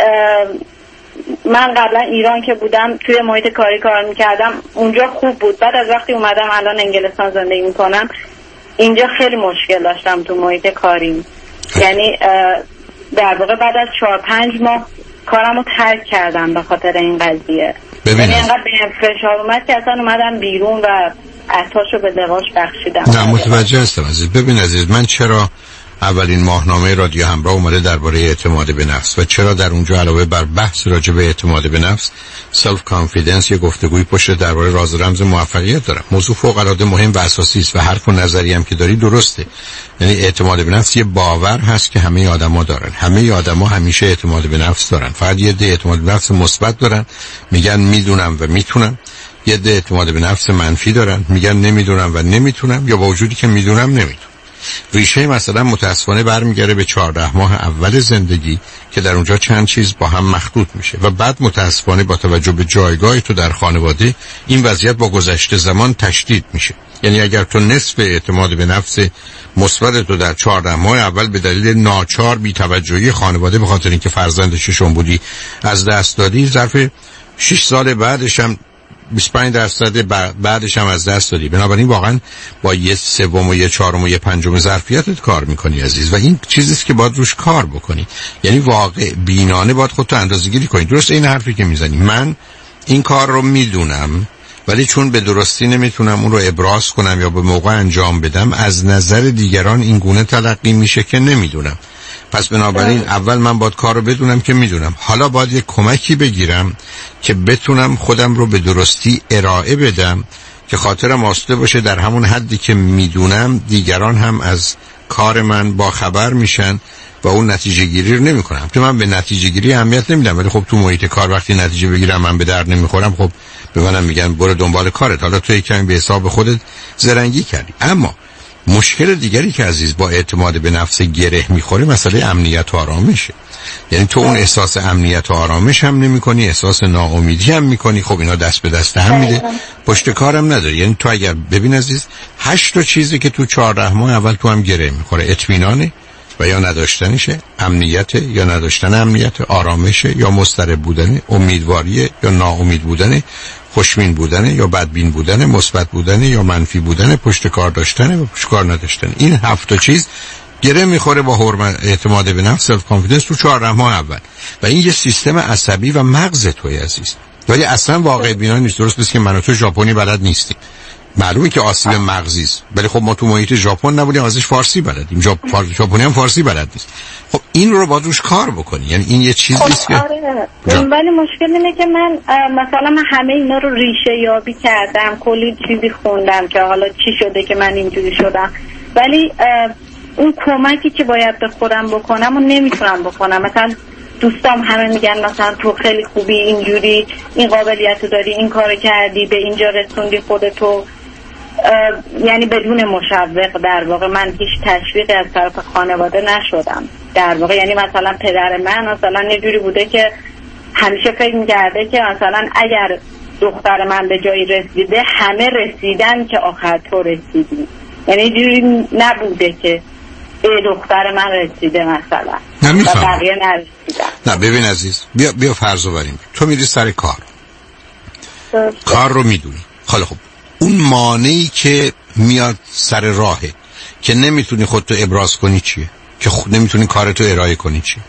S7: من قبلا ایران که بودم توی محیط کاری کار میکردم، اونجا خوب بود. بعد از وقتی اومدم الان انگلستان زندگی میکنم، اینجا خیلی مشکل داشتم تو محیط کاری. یعنی در واقع بعد از 4-5 ماه کارم رو ترک کردم به خاطر این قضیه. یعنی اینقدر به فشار اومد که اصلا اومدم بیرون و عطاشو به لباش بخشیدم.
S4: نه متوجه هستم عزیز. ببین عزیز، من چرا اولین ماهنامه رادیو همراه اومده درباره اعتماد به نفس و چرا در اونجا علاوه بر بحث راجع به اعتماد به نفس سلف کانفیدنس یه گفتگوی پشت درباره راز و رمز موفقیت داره. موضوع فوق العاده مهم و اساسی است و هر کدوم نظری هم که داری درسته. یعنی اعتماد به نفس یه باور هست که همه آدما دارن. همه آدما همیشه اعتماد به نفس دارن. فقط یه عده اعتماد به نفس مثبت دارن، میگن میدونم و میتونم. یه عده اعتماد به نفس منفی دارن، میگن نمیدونم و نمیتونم، یا با وجودی که میدونم نمیتونم. ریشه مثلا متاسفانه برمیگره به 14 ماه اول زندگی که در اونجا چند چیز با هم مخلوط میشه و بعد متاسفانه با توجه به جایگاه تو در خانواده این وضعیت با گذشت زمان تشدید میشه. یعنی اگر تو نصف اعتماد به نفس مثبت تو در 14 ماه اول به دلیل ناچار بی‌توجهی خانواده به خاطر اینکه فرزند ششم بودی از دست دادی، ظرف 6 سال بعدش هم 25% بعدش هم از دست دادی. بنابراین واقعا با یه سوم و یه چهارم و یه پنجم ظرفیتت کار میکنی عزیز و این چیزیست که باید روش کار بکنی. یعنی واقع بینانه باید خودتو اندازه‌گیری کنی. درست این حرفی که میزنی، من این کار رو میدونم ولی چون به درستی نمیتونم اون رو ابراز کنم یا به موقع انجام بدم، از نظر دیگران این گونه تلقی میشه که نمیدونم. پس بنابراین اول من باید کار رو بدونم که میدونم، حالا باید یک کمکی بگیرم که بتونم خودم رو به درستی ارائه بدم که خاطرم آسوده باشه در همون حدی که میدونم دیگران هم از کار من با خبر میشن و اون نتیجه گیری رو نمی کنم. تو من به نتیجه گیری اهمیت نمیدم ولی خب تو محیط کار وقتی نتیجه بگیرم من به درد نمیخورم، خب به منم میگن برو دنبال کارت. حالا تو یکم به حساب خودت زرنگی کردی. اما مشکل دیگری که عزیز با اعتماد به نفس گره میخوره مسئله امنیت و آرامشه. یعنی تو اون احساس امنیت و آرامش هم نمی کنی، احساس ناامیدی هم میکنی. خب اینا دست به دست هم میده، پشت کارم نداری. یعنی تو اگر ببین عزیز 8 تا چیزی که تو 14 ماه اول تو هم گره میخوره، اطمینانه و یا نداشتنشه، امنیت یا نداشتن امنیت، آرامشه یا مضطرب بودنه، امیدواریه یا ناامید بودنه، خوشبین بودنه یا بدبین بودنه، مثبت بودنه یا منفی بودنه، پشت کار داشتنه و پشت کار نداشتن. این 7 تا چیز گره میخوره با اعتماد به نفس، سلف کانفیدنس تو 14 ماه اول و این یه سیستم عصبی و مغز توی عزیز. ولی اصلا واقع بینا نیست. درست نیست که من و تو ژاپنی بلد نیستیم. معلومه که آسیب مغزی است ولی خب ما تو محیط ژاپن نبودیم، ازش فارسی بلدیم. ژاپنی هم فارسی بلد نیست. خب این رو باید روش کار بکنی. یعنی این یه چیزی است که
S7: ولی مشکل اینه که من مثلا من همه اینا رو ریشه یابی کردم، کلی چیزی خوندم که حالا چی شده که من اینجوری شدم، ولی اون کمکی که باید به خودم بکنم و نمیتونم بکنم. مثلا دوستام همه میگن مثلا تو خیلی خوبی، اینجوری این قابلیت داری، این کار کردی، به اینجا رسوندی خودتو. یعنی بدون مشوق در واقع من هیچ تشویقی از طرف خانواده نشدم در واقع. یعنی مثلا پدر من مثلا یه جوری بوده که همیشه فکر میکرده که مثلا اگر دختر من به جایی رسیده همه رسیدن که آخر تو رسیدی. یعنی یه جوری نبوده که دختر من رسیده مثلا و بقیه نرسیدن.
S4: نه ببین عزیز، بیا فرض رو بریم. تو میری سر کار، کار رو میدونی. خب اون مانعی که میاد سر راهه که نمیتونی خودتو ابراز کنی چیه؟ که نمیتونی کارتو ارائه کنی چیه؟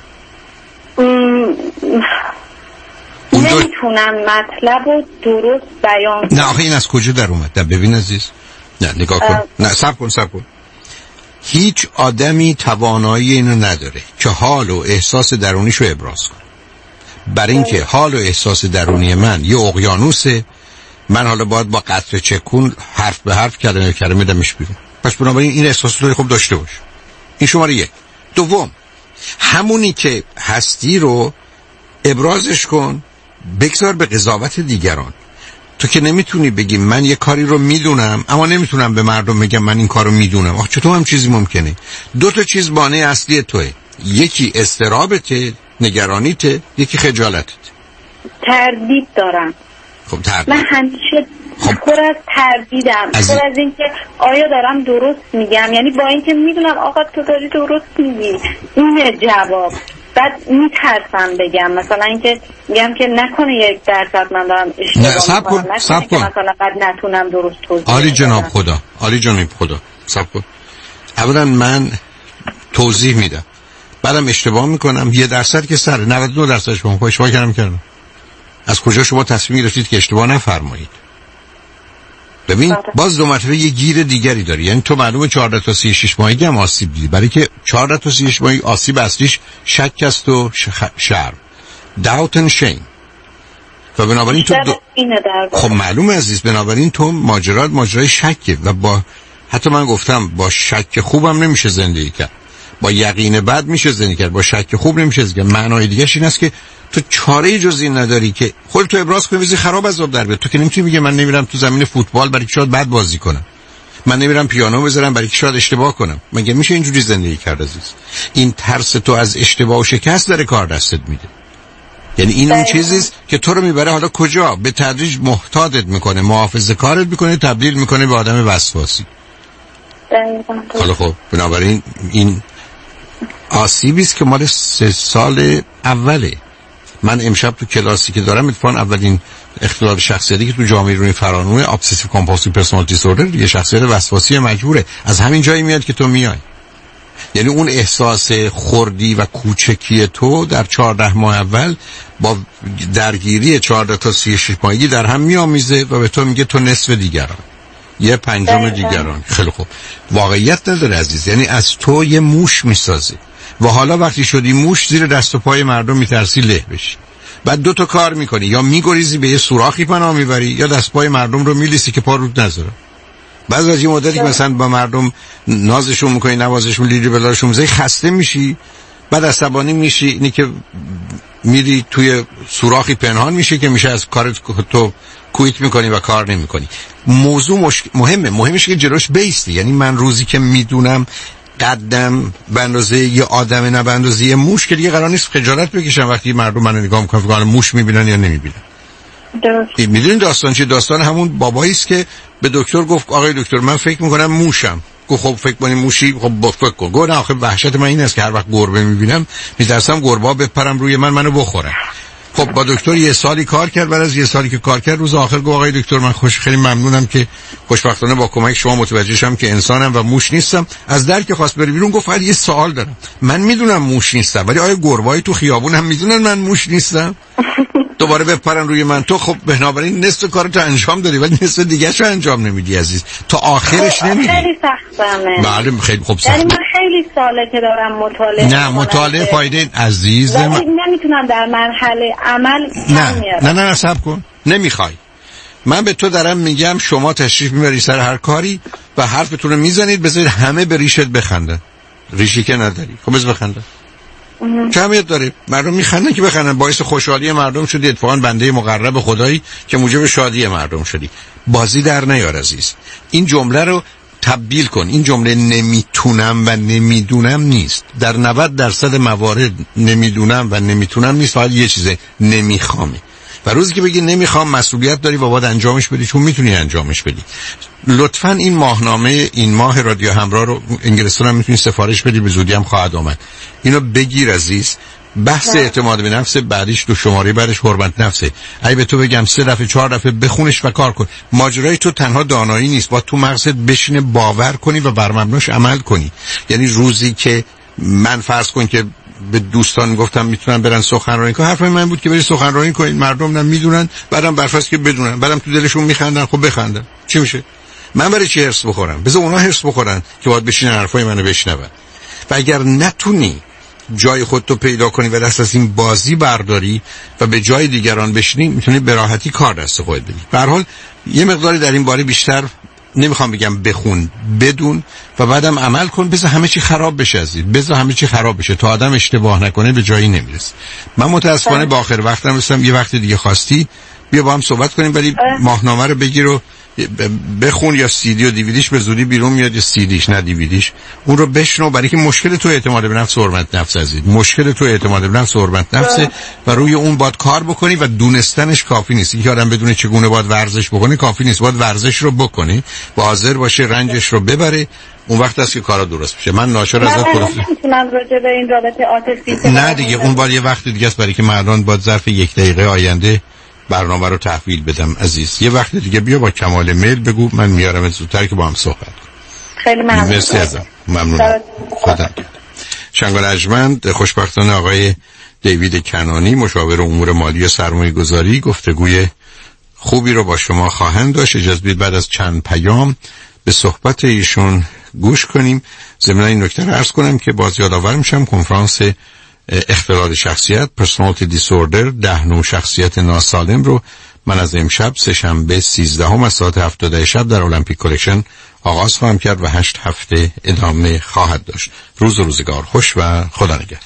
S7: نمیتونم مطلب رو درست بیان کنم.
S4: نه آخه این از کجا در اومد؟ نه ببین عزیز، نه نگاه کن. نه صبر کن. هیچ آدمی توانایی اینو نداره که حال و احساس درونیشو ابراز کنه. برای اینکه حال و احساس درونی من یه اقیانوسه، من حالا باید با قطره چکون حرف به حرف کلمه کلمه دمش بیرون. پس بنابراین این احساس رو خوب داشته باش. این شماره 1. دوم، همونی که هستی رو ابرازش کن، بگذار به قضاوت دیگران. تو که نمیتونی بگی من یه کاری رو میدونم اما نمیتونم به مردم بگم من این کار رو میدونم. آخه چطور هم چیزی ممکنه؟ 2 تا چیز مانع اصلی توه. یکی اضطرابته، نگرانیته، یکی خجالتت.
S7: تردید دارم.
S4: خب تردید.
S7: من همیشه پر از تردیدم، پر از اینکه آیا دارم درست میگم. یعنی با اینکه میدونم آقا تو داری درست میگی، اینه جواب. بعد میترسم بگم مثلا اینکه میگم که نکنه 1% من دارم اشتباه میکنم، نکنه که مثلا بعد نتونم درست توضیح بدم.
S4: عالی جناب خدا صبر کن. اولا من توضیح میدم، بعدم اشتباه میکنم. 1% که سره 99% شما اشتباه کردم. از کجا شما تصمیم گرفتید که اشتباه نفرمایید؟ ببین باز 2 مرتبه یه گیر دیگری داری. یعنی تو معلومه 14 تا 36 ماهگی هم آسیب دیدی، برای که 14 تا 36 ماهی آسیب اصلیش شک است و شرم، doubt and shame. و بنابراین تو خب معلومه عزیز، بنابراین تو ماجرای شکه و با حتی من گفتم با شک خوبم نمیشه زندگی کرد، با یقین بد میشه زندگی کرد، با شک خوب نمیشه زندگی کرد. معنای دیگه‌ش این است که تو چاره جز این نداری که خودت ابراز کنی ویزی خراب از آب در بیاد. تو که نمیتونی بگی من نمیرم تو زمین فوتبال برای که شاید بد بازی کنم، من نمیرم پیانو بذارم برای که شاید اشتباه کنم. مگه میشه اینجوری زندگی کرد عزیز؟ این ترس تو از اشتباه و شکست داره کار دستت میده. یعنی این اون چیزیست که تو رو میبره حالا کجا؟ به تدریج محتاطت میکنه، محافظه‌کارت میکنه، تبدیل میکنه به آدم وسواسی. حالا خب بنابراین این آسیبی است که مال 3 سال اوله. من امشب تو کلاسی که دارم اتفاقا اولین اختلال شخصیتی که تو جامعه ایرانی فرانوی ابسسیو کامپالسیو پرسونالیتی دیسوردر، یه شخصیت وسواسی مجبوره، از همین جایی میاد که تو میای. یعنی اون احساس خردی و کوچکی تو در 14 ماه اول با درگیری 14 تا 36 ماهگی در هم میامیزه و به تو میگه تو نصف دیگران، یه پنجم دیگران. خیلی خوب، واقعیت نداره عزیز. یعنی از تو یه موش میسازه و حالا وقتی شدی موش زیر دست و پای مردم میترسی له بشی. بعد 2 تا کار میکنی، یا میگریزی به یه سوراخی پناه میبری یا دست پای مردم رو میلیسی که پا رود نذاره. بعد از این مدتی که مثلا با مردم نازشون میکنی، نوازشون، لیری بلاشون میزنی، خسته میشی، بعد عصبانی میشی، اینی که میری توی سوراخی پنهان میشی که میشه از کارت تو کویت میکنی و کار نمیکنی. موضوع مهمش که جلوش بیستی. یعنی من روزی که میدونم قدم به اندازه یه آدم نه به اندازه یه موش، که دیگه قرار نیست خجالت بکشم وقتی مردم منو نگاه میکنن فکر موش میبینن یا نمیبینن. میدونین داستان چیه؟ داستان همون بابایی است که به دکتر گفت آقای دکتر من فکر میکنم موشم. گفت خب فکر کنی موشی؟ خب فکر کن. گفت نه آخه وحشت من این است که هر وقت گربه میبینم میترسم گربه‌ها بپرم روی منو بخورن. خب با دکتر یه سالی کار کرد. بعد از یه سالی که کار کرد روز آخر گفت آقای دکتر من خیلی ممنونم که خوشبختانه با کمک شما متوجه شدم که انسانم و موش نیستم. از در که خواست بره بیرون گفت فقط یه سوال دارم، من میدونم موش نیستم ولی آیا گربه‌های تو خیابون هم میدونن من موش نیستم؟ دوباره بپرن روی من. تو خب بنابراین نصف کارتو انجام دادی ولی نصف دیگه‌شو انجام نمیدی عزیز، تا آخرش نمیری.
S7: خیلی سختمه.
S4: بله خیلی خوب سخته.
S7: یعنی من خیلی ساله که دارم مطالعه.
S4: نه مطالعه فایده عزیز
S7: نمیتونم در مرحله عمل
S4: نه صبر کن. نمیخوای. من به تو دارم میگم شما تشریف میبری سر هر کاری و حرفتون رو میزنید بذارید همه به ریشت بخندن. ریشی که نداری. خب بذار بخندن. کمیت داره. مردم میخندن که بخندن، باعث خوشحالی مردم شدی، اتفاقا بنده مقرب خدایی که موجب شادی مردم شدی. بازی در نیار عزیز. این جمله رو تبدیل کن. این جمله نمیتونم و نمیدونم نیست. در 90% موارد نمیدونم و نمیتونم نیست، فقط یه چیزه، نمیخوامه. و روزی که بگی نمیخوام مسئولیت داری و باید انجامش بدی، چون میتونی انجامش بدی. لطفاً این ماهنامه این ماه رادیو همراه رو انگلستان هم میتونی سفارش بدی، به زودی هم خواهد آمد. اینو بگیر عزیز. بحث اعتماد به نفس بعدیش 2 شماره بعدش حرمت نفسه. اگه به تو بگم 3 دفعه 4 دفعه بخونش و کار کن. ماجرای تو تنها دانایی نیست، با تو مغزت بشینه باور کنی و بر مبناش عمل کنی. یعنی روزی که من فرض کن که به دوستان گفتم میتونن برن سخنرانی کنن، حرف من بود که بری سخنرانی کنین، مردم نمیدونن، بعدم برفرض که بدونن، بعدم تو دلشون میخندن، خب بخندن، چی میشه؟ من برای چی هرس بخورم؟ بذار اونا هرس بخورن که باید بشینن حرفای منو بشنون. و اگر نتونی جای خودتو پیدا کنی و دست از این بازی برداری و به جای دیگران بشینی، میتونی به راحتی کار دست خودت بدی. به هر حال یه مقداری در این باره بیشتر نمیخوام بگم بخون، بدون و بعدم عمل کن. بذار همه چی خراب بشه عزیز، بذار همه چی خراب بشه. تا آدم اشتباه نکنه به جایی نمیرسه. من متاسفانه با آخر وقتم رسیدم. یه وقت دیگه خواستی بیا با هم صحبت کنیم، ولی ماهنامه رو بگیر و بخون، یا سی دی و دیویدیش به زودی بیرون میاد، یا سی دیش نه دیویدیش، اون رو بشنو، برای که مشکل تو اعتماد به نفس و حرمت نفس عزیز، مشکل تو اعتماد به نفس و حرمت نفسه و روی اون باید کار بکنی و دونستنش کافی نیست. اینکه آدم بدونه چگونه باید ورزش بکنه کافی نیست، باید ورزش رو بکنی و حاضر باشه رنجش رو ببره. اون وقت است که کارا درست میشه. من ناشر ازت
S7: نمیتونم راجع به این رابطه عاطفی
S4: نه دیگه، اون باید یه وقت دیگه است، برای که مردان باید ظرف 1 دقیقه آینده برنامه رو تحویل بدم عزیز. یه وقت دیگه بیا با کمال میل بگو، من میارم زودتر که با هم صحبت کنیم.
S7: خیلی ممنون.
S4: مرسی ازم. ممنونم. خدا نگهدار. شنگال ارجمند، خوشبختانه آقای دیوید کنانی مشاور امور مالی و سرمایه‌گذاری گفتگوی خوبی رو با شما خواهند داشت. اجازه بدید بعد از چند پیام به صحبت ایشون گوش کنیم. ضمن این نکته رو عرض کنم که باز یادآور میشم کنفرانس اختلال شخصیت Personality Disorder 10 نوع شخصیت ناسالم رو من از امشب سه‌شنبه 13 از ساعت 7 شب در المپیک کلکشن آغاز خواهم کرد و 8 هفته ادامه خواهد داشت. روز و روزگار خوش و خدا نگهدار.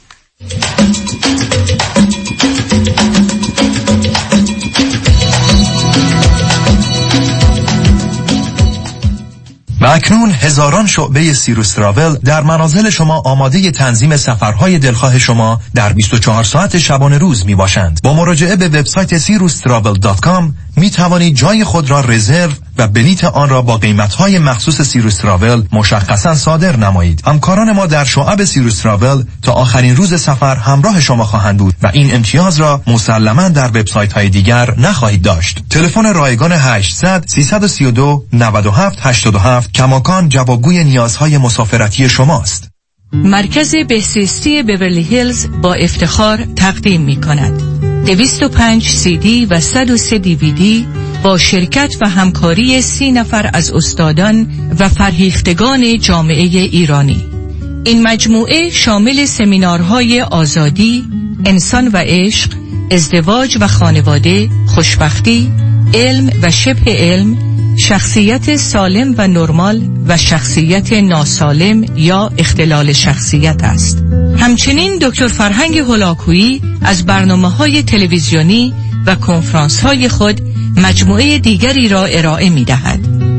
S3: و اکنون هزاران شعبه سیروس تراول در منازل شما آماده تنظیم سفرهای دلخواه شما در 24 ساعت شبانه روز می باشند. با مراجعه به وبسایت sirustravel.com می توانید جای خود را رزرو و بلیت آن را با قیمت‌های مخصوص سیروس تراول مشخصاً صادر نمایید. همکاران ما در شعب سیروس تراول تا آخرین روز سفر همراه شما خواهند بود و این امتیاز را مسلماً در وبسایت‌های دیگر نخواهید داشت. تلفن رایگان 800 332 97 87 کماکان جوابگوی نیازهای مسافرتی شماست.
S8: مرکز بهزیستی بیورلی هیلز با افتخار تقدیم می‌کند 205 CD و 103 DVD با شرکت و همکاری 30 نفر از استادان و فرهیختگان جامعه ایرانی. این مجموعه شامل سمینارهای آزادی، انسان و عشق، ازدواج و خانواده، خوشبختی، علم و شبه علم، شخصیت سالم و نرمال و شخصیت ناسالم یا اختلال شخصیت است. همچنین دکتر فرهنگ هولاکویی از برنامه‌های تلویزیونی و کنفرانس‌های خود مجموعه دیگری را ارائه می‌دهد.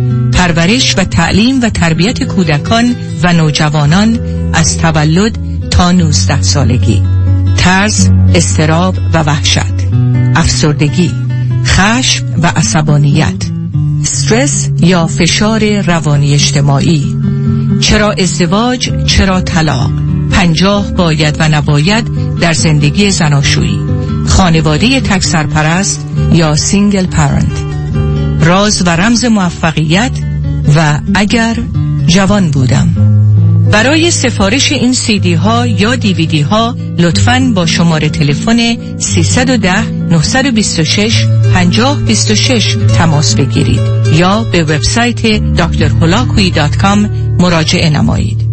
S8: پرورش و تعلیم و تربیت کودکان و نوجوانان از تولد تا 19 سالگی، ترس، اضطراب و وحشت، افسردگی، خشم و عصبانیت، استرس یا فشار روانی اجتماعی، چرا ازدواج، چرا طلاق، 50 باید و نباید در زندگی زناشویی، خانواده تک سرپرست یا سینگل پرنت، راز و رمز موفقیت و اگر جوان بودم. برای سفارش این CD ها یا DVD ها لطفاً با شماره تلفن 310 926 5026 تماس بگیرید یا به وبسایت drholakui.com مراجعه نمایید.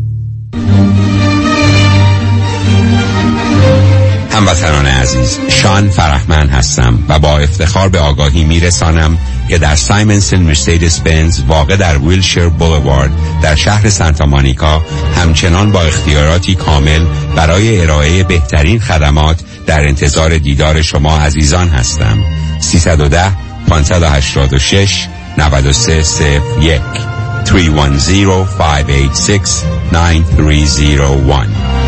S18: هموطنان عزیز، شان فرحمند هستم و با افتخار به آگاهی میرسانم که در سایمنسن مرسیدس بنز واقع در ویلشیر بولوارد در شهر سانتا مونیکا همچنان با اختیاراتی کامل برای ارائه بهترین خدمات در انتظار دیدار شما عزیزان هستم. 310 586 9301 310 586 9301.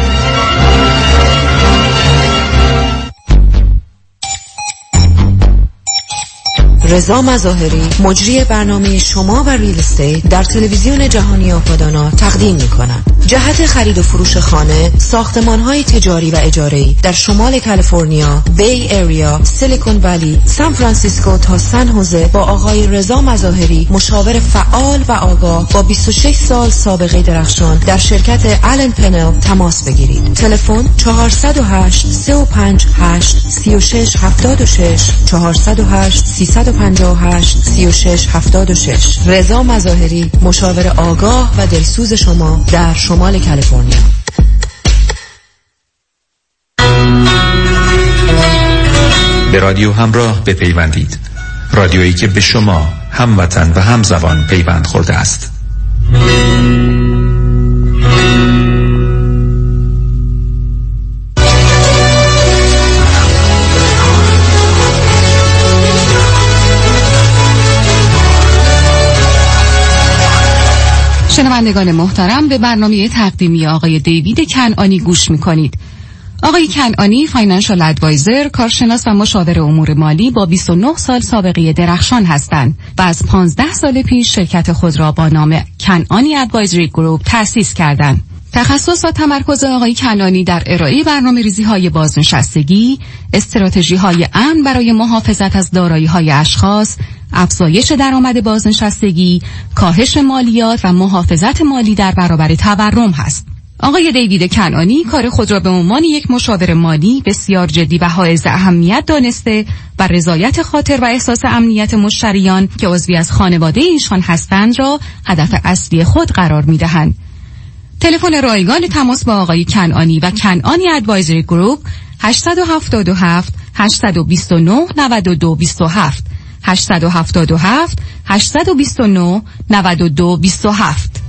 S15: رضا مظاهری مجری برنامه شما و ریل استیت در تلویزیون جهانی آپادانا تقدیم می‌کند. جهت خرید و فروش خانه، ساختمان‌های تجاری و اجاره‌ای در شمال کالیفرنیا، بی ایریا، سیلیکون ولی، سان فرانسیسکو تا سن هوزه با آقای رضا مظاهری، مشاور فعال و آگاه با 26 سال سابقه درخشان در شرکت آلن پنل تماس بگیرید. تلفن 408 358 3676 408 358 3676. رضا مظاهری، مشاور آگاه و دلسوز شما در شمال کالیفرنیا.
S3: به رادیو همراه بپیوندید. رادیویی که به شما هموطن و همزبان پیوند خورده است.
S13: شنوندگان محترم، به برنامه تقدیمی آقای دیوید کنعانی گوش می‌کنید. آقای کنعانی فاینانشال ادوایزر، کارشناس و مشاور امور مالی با 29 سال سابقه درخشان هستند و از 15 سال پیش شرکت خود را با نام کنعانی ادوایزری گروپ تأسیس کردند. تخصص و تمرکز آقای کنعانی در ارائه برنامه‌ریزی‌های بازنشستگی، استراتژی‌های امن برای محافظت از دارایی‌های اشخاص، افزایش درآمد بازنشستگی، کاهش مالیات و محافظت مالی در برابر تورم هست.
S2: آقای دیوید کنعانی کار خود را به عنوان یک مشاور مالی بسیار جدی و حائز اهمیت دانسته و رضایت خاطر و احساس امنیت مشتریان که عضوی از خانواده ایشان هستند را هدف اصلی خود قرار می‌دهند. تلفن رایگان تماس با آقای کنعانی و کنعانی ادوایزری گروپ 877 829 9227 877 829 9227.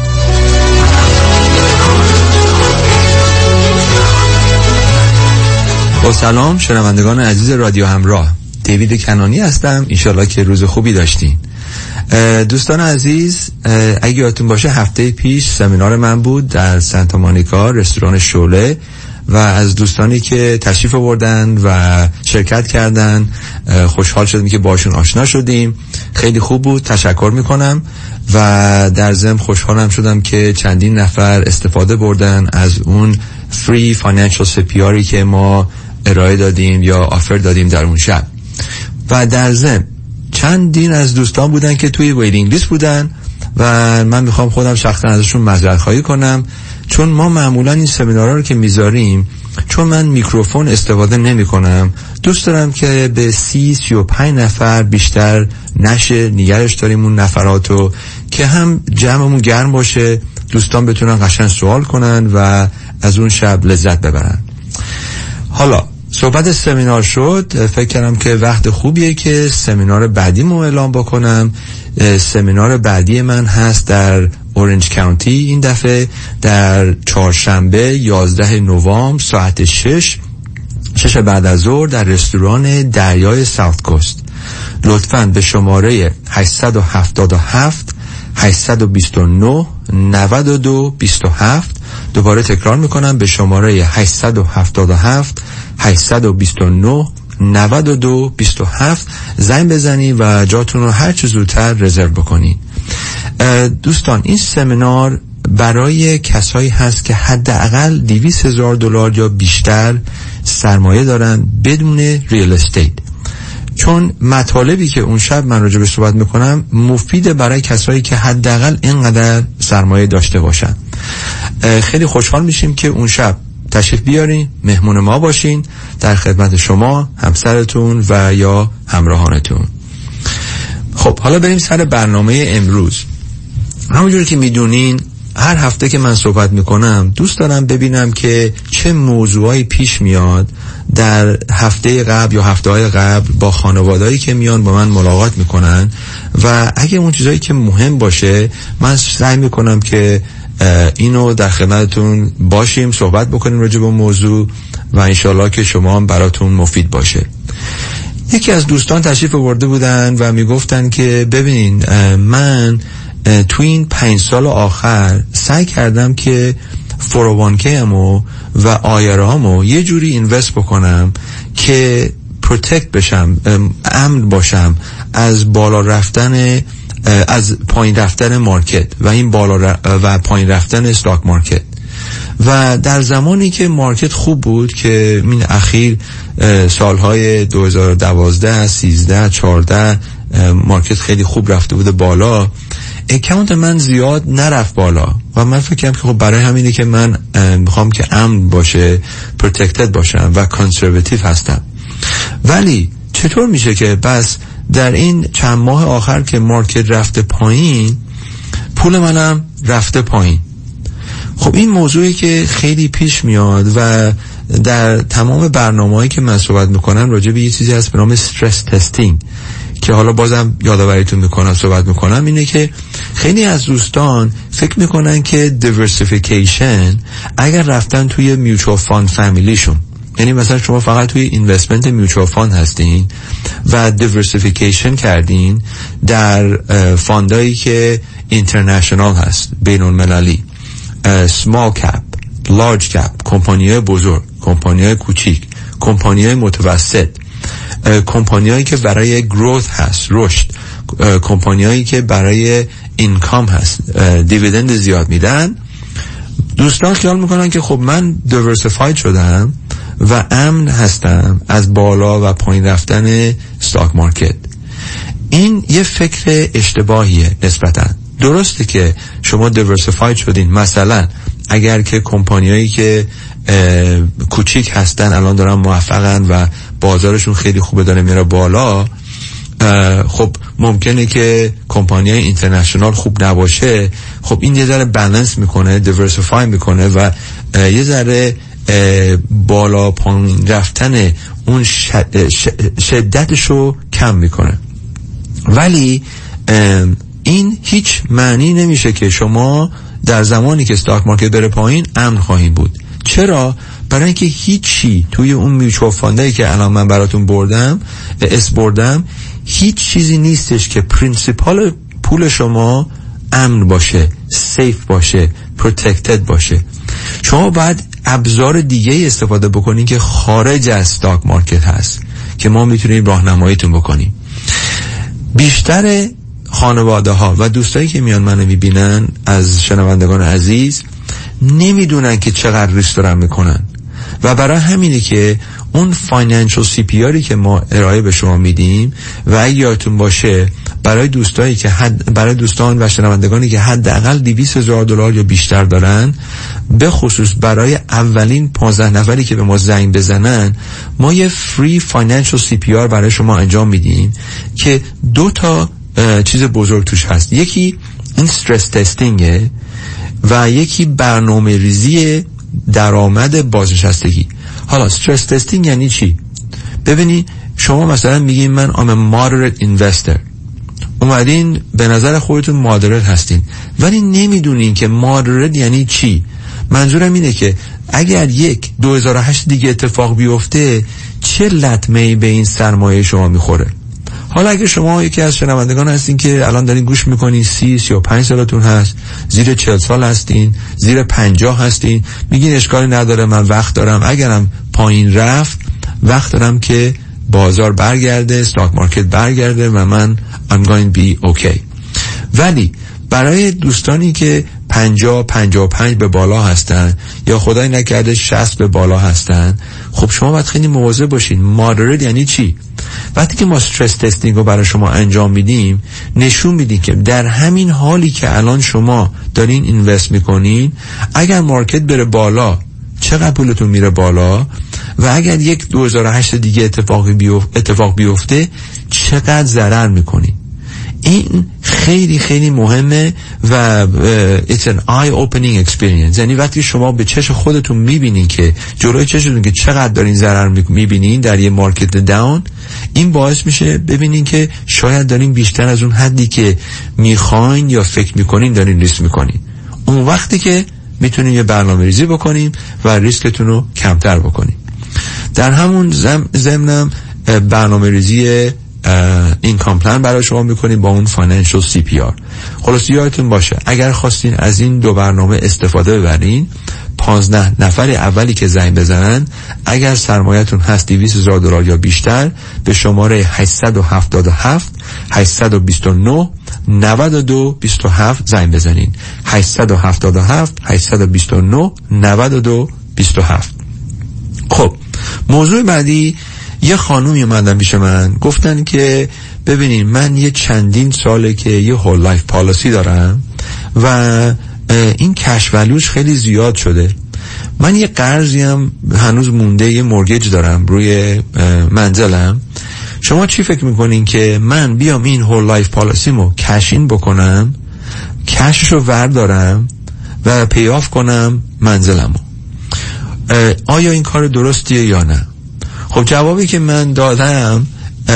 S6: با سلام شنوندگان عزیز رادیو همراه، دیوید کنعانی هستم. انشالله که روز خوبی داشتین. دوستان عزیز، اگه یادتون باشه هفته پیش سمینار من بود در سانتا مونیکا رستوران شعله و از دوستانی که تشریف آوردن و شرکت کردن خوشحال شدیم که باشون آشنا شدیم. خیلی خوب بود، تشکر میکنم و در ضمن خوشحالم شدم که چندین نفر استفاده بردن از اون فری فاینانشال CPRی که ما ارائه دادیم یا آفر دادیم در اون شب. و در ضمن چندین از دوستان بودن که توی ویتینگ لیست بودن و من میخوام خودم شخصا ازشون معذرت خواهی کنم، چون ما معمولا این سمینارها رو که میذاریم، چون من میکروفون استفاده نمی کنم، دوست دارم که به 30-35 نفر بیشتر نشه، نگرش داریم اون نفراتو که هم جمعمون گرم باشه، دوستان بتونن قشنگ سوال کنن و از اون شب لذت ببرن. حالا صحبت سمینار شد، فکر کردم که وقت خوبیه که سمینار بعدیمو اعلام بکنم. سمینار بعدی من هست در اورنج کانتی، این دفعه در چهارشنبه 11 نوامبر ساعت 6 بعد از ظهر در رستوران دریای ساوت کوست. لطفاً به شماره 877 829 9227 دوباره تکرار میکنم، به شماره 877 829 9227 زنگ بزنید و جاتون رو هر چه زودتر رزرو بکنید. دوستان، این سمینار برای کسایی هست که حداقل $200,000 یا بیشتر سرمایه دارن بدون ریل استیت، چون مطالبی که اون شب من راجع به صحبت میکنم مفیده برای کسایی که حداقل اینقدر سرمایه داشته باشن. خیلی خوشحال میشیم که اون شب تشریف بیارین، مهمون ما باشین، در خدمت شما، همسرتون و یا همراهانتون. خب حالا بریم سر برنامه امروز. همونجوری که میدونین هر هفته که من صحبت میکنم دوست دارم ببینم که چه موضوعایی پیش میاد در هفته قبل یا هفته‌های قبل با خانوادهایی که میان با من ملاقات میکنن و اگه اون چیزایی که مهم باشه من سعی میکنم که اینو در خدمتتون باشیم، صحبت بکنیم راجع به موضوع و انشالله که شما هم براتون مفید باشه. یکی از دوستان تشریف آورده بودن و میگفتن که ببینین من تو این 5 سال آخر سعی کردم که 401k امو و آیره همو یه جوری اینوست بکنم که پروتکت بشم، امن باشم از بالا رفتن، از پایین رفتن مارکت و این بالا و پایین رفتن استاک مارکت. و در زمانی که مارکت خوب بود که این اخیر سالهای 2012 13 14 مارکت خیلی خوب رفته بود بالا، اکانت من زیاد نرفت بالا و من فکر کردم که خب برای همینه که من میخوام که امن باشه، پروتکتد باشم و کانسرواتیو هستم. ولی چطور میشه که بس در این چند ماه آخر که مارکت رفته پایین پول منم رفته پایین؟ خب این موضوعی که خیلی پیش میاد و در تمام برنامه‌هایی که من صحبت میکنم راجع به یه چیزی هست به نام استرس تستینگ که حالا بازم یادآوریتون میکنم صحبت میکنم، اینه که خیلی از دوستان فکر میکنن که دیورسیفیکیشن اگر رفتن توی میوچوال فاند فامیلیشون، یعنی مثلا شما فقط توی اینوستمنت میوچوال فاند هستین و دیورسیفیکیشن کردین در فاندایی که اینترنشنال هست، بین المللی، سمال کپ، لارج کپ، کمپانی‌های بزرگ، کمپانی‌های کوچیک، کمپانی‌های متوسط، کمپانی‌هایی که برای گروث هست، رشد، کمپانی‌هایی که برای اینکام هست، دیویدند زیاد میدن. دوستان خیال میکنن که خب من دیورسیفاید شدم و امن هستم از بالا و پایین رفتن استاک مارکت. این یه فکر اشتباهیه نسبتاً. درسته که شما دیورسیفاید شدین، مثلا اگر که کمپانیایی که کوچیک هستن الان دارن موفقن و بازارشون خیلی خوبه داره میره بالا، خب ممکنه که کمپانیای اینترنشنال خوب نباشه، خب این یه ذره بالانس میکنه، دیورسیفای میکنه و یه ذره بالا پایین رفتن اون شدتشو کم میکنه. ولی این هیچ معنی نمیشه که شما در زمانی که استاک مارکت بره پایین امن خواهید بود. چرا؟ برای اینکه هیچی توی اون میوچوال فاندایی که الان من براتون بردم هیچ چیزی نیستش که پرینسیپال پول شما امن باشه، سیف باشه، پروتکتد باشه. شما باید ابزار دیگه استفاده بکنین که خارج از استاک مارکت هست که ما میتونیم راهنماییتون بکنیم. بیشتر خانواده ها و دوستایی که میان منو میبینن از شنوندگان عزیز نمیدونن که چقدر ریسک دارن میکنن و برای همینه که اون فاینانشل سی پی آری که ما ارائه به شما میدیم و اگه یادتون باشه برای دوستان و شنوندگانی که حداقل $200,000 یا بیشتر دارن، به خصوص برای اولین 15 نفری که به ما زنگ بزنن، ما یه فری فاینانشل سی پی آر برای شما انجام میدیم که 2 تا چیز بزرگ توش هست. یکی این استرس تستینگه و یکی برنامه ریزی درآمد بازنشستگی. حالا استرس تستینگ یعنی چی؟ ببینید شما مثلا میگین من moderate investor، اومدین به نظر خودتون مادرت هستین ولی نمیدونین که moderate یعنی چی. منظورم اینه که اگر 2008 دیگه اتفاق بیفته چه لطمه‌ای به این سرمایه شما میخوره. حالا اگه شما یکی از شنوندگان هستین که الان دارین گوش میکنین 30-35 سالتون هست، زیر 40 سال هستین، زیر 50 هستین، میگین اشکالی نداره من وقت دارم، اگرم پایین رفت وقت دارم که بازار برگرده، استاک مارکت برگرده و من I'm going to be okay. ولی برای دوستانی که 50-55 به بالا هستن یا خدای نکرده 60 به بالا هستن، خب شما باید خیلی مواظب باشین. مادرت یعنی چی؟ وقتی که ما استرس تستینگ رو برای شما انجام میدیم نشون میدیم که در همین حالی که الان شما دارین اینوست میکنین، اگر مارکت بره بالا چقدر پولتون میره بالا و اگر 2008 دیگه اتفاق بیفته چقدر ضرر میکنین. این خیلی خیلی مهمه و it's an eye-opening experience. یعنی وقتی شما به چشم خودتون میبینین که جلوی چشمتون که چقدر دارین ضرر میبینین در یه مارکت داون، این باعث میشه ببینین که شاید دارین بیشتر از اون حدی که میخواین یا فکر میکنین دارین ریسک میکنین. اون وقتی که میتونین یه برنامه ریزی بکنین و ریسکتون رو کمتر بکنین. در همون ضمنم برنامه ریزی اینکام پلن برای شما میکنیم با اون فاینانشل سی پی آر. خلاص یادتون باشه اگر خواستین از این 2 برنامه استفاده ببرین، 15 نفر اولی که زنگ بزنن اگر سرمایه‌تون هست $200,000 یا بیشتر به شماره 877 829 9227 زنگ بزنین. 877 829 9227. خب موضوع بعدی، یه خانومی اومدن پیش من گفتن که ببینین من یه چندین ساله که یه هول لایف پالیسی دارم و این کش ولوش خیلی زیاد شده، من یه قرضی هم هنوز مونده، یه مورگیج دارم روی منزلم، شما چی فکر میکنین که من بیام این هول لایف پالیسیمو کشین بکنم، کششو وردارم و پیاف کنم منزلمو؟ آیا این کار درستیه یا نه؟ خب جوابی که من دادم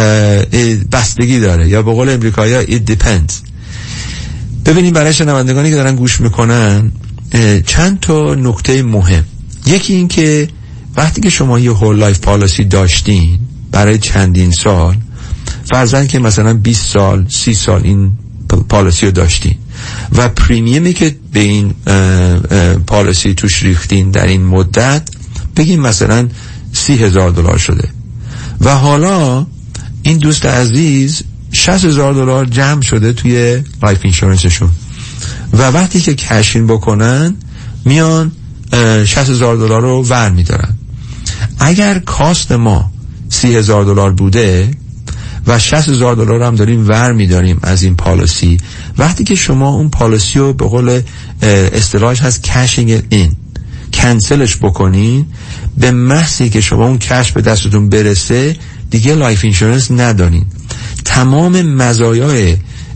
S6: بستگی داره، یا به قول امریکایی‌ها it depends. ببینید برای شنوندگانی که دارن گوش میکنن چند تا نکته مهم. یکی این که وقتی که شما یه هول لایف پالیسی داشتین برای چندین سال، فرضاً که مثلا 20 سال 30 سال این پالیسی رو داشتین و پریمیومی که به این پالیسی توش ریختین در این مدت بگیم مثلا $30,000 شده و حالا این دوست عزیز $60,000 جمع شده توی لایف اینشورنسشون و وقتی که کشین بکنن میان $60,000 رو ور میدارن. اگر کاست ما $30,000 بوده و $60,000 هم داریم ور می‌داریم از این پالیسی. وقتی که شما اون پالیسی رو به قول اصطلاحش هست کشینگ این کنسلش بکنین، به محضی که شما اون کش به دستتون برسه دیگه لایف اینشورنس ندارین. تمام مزایای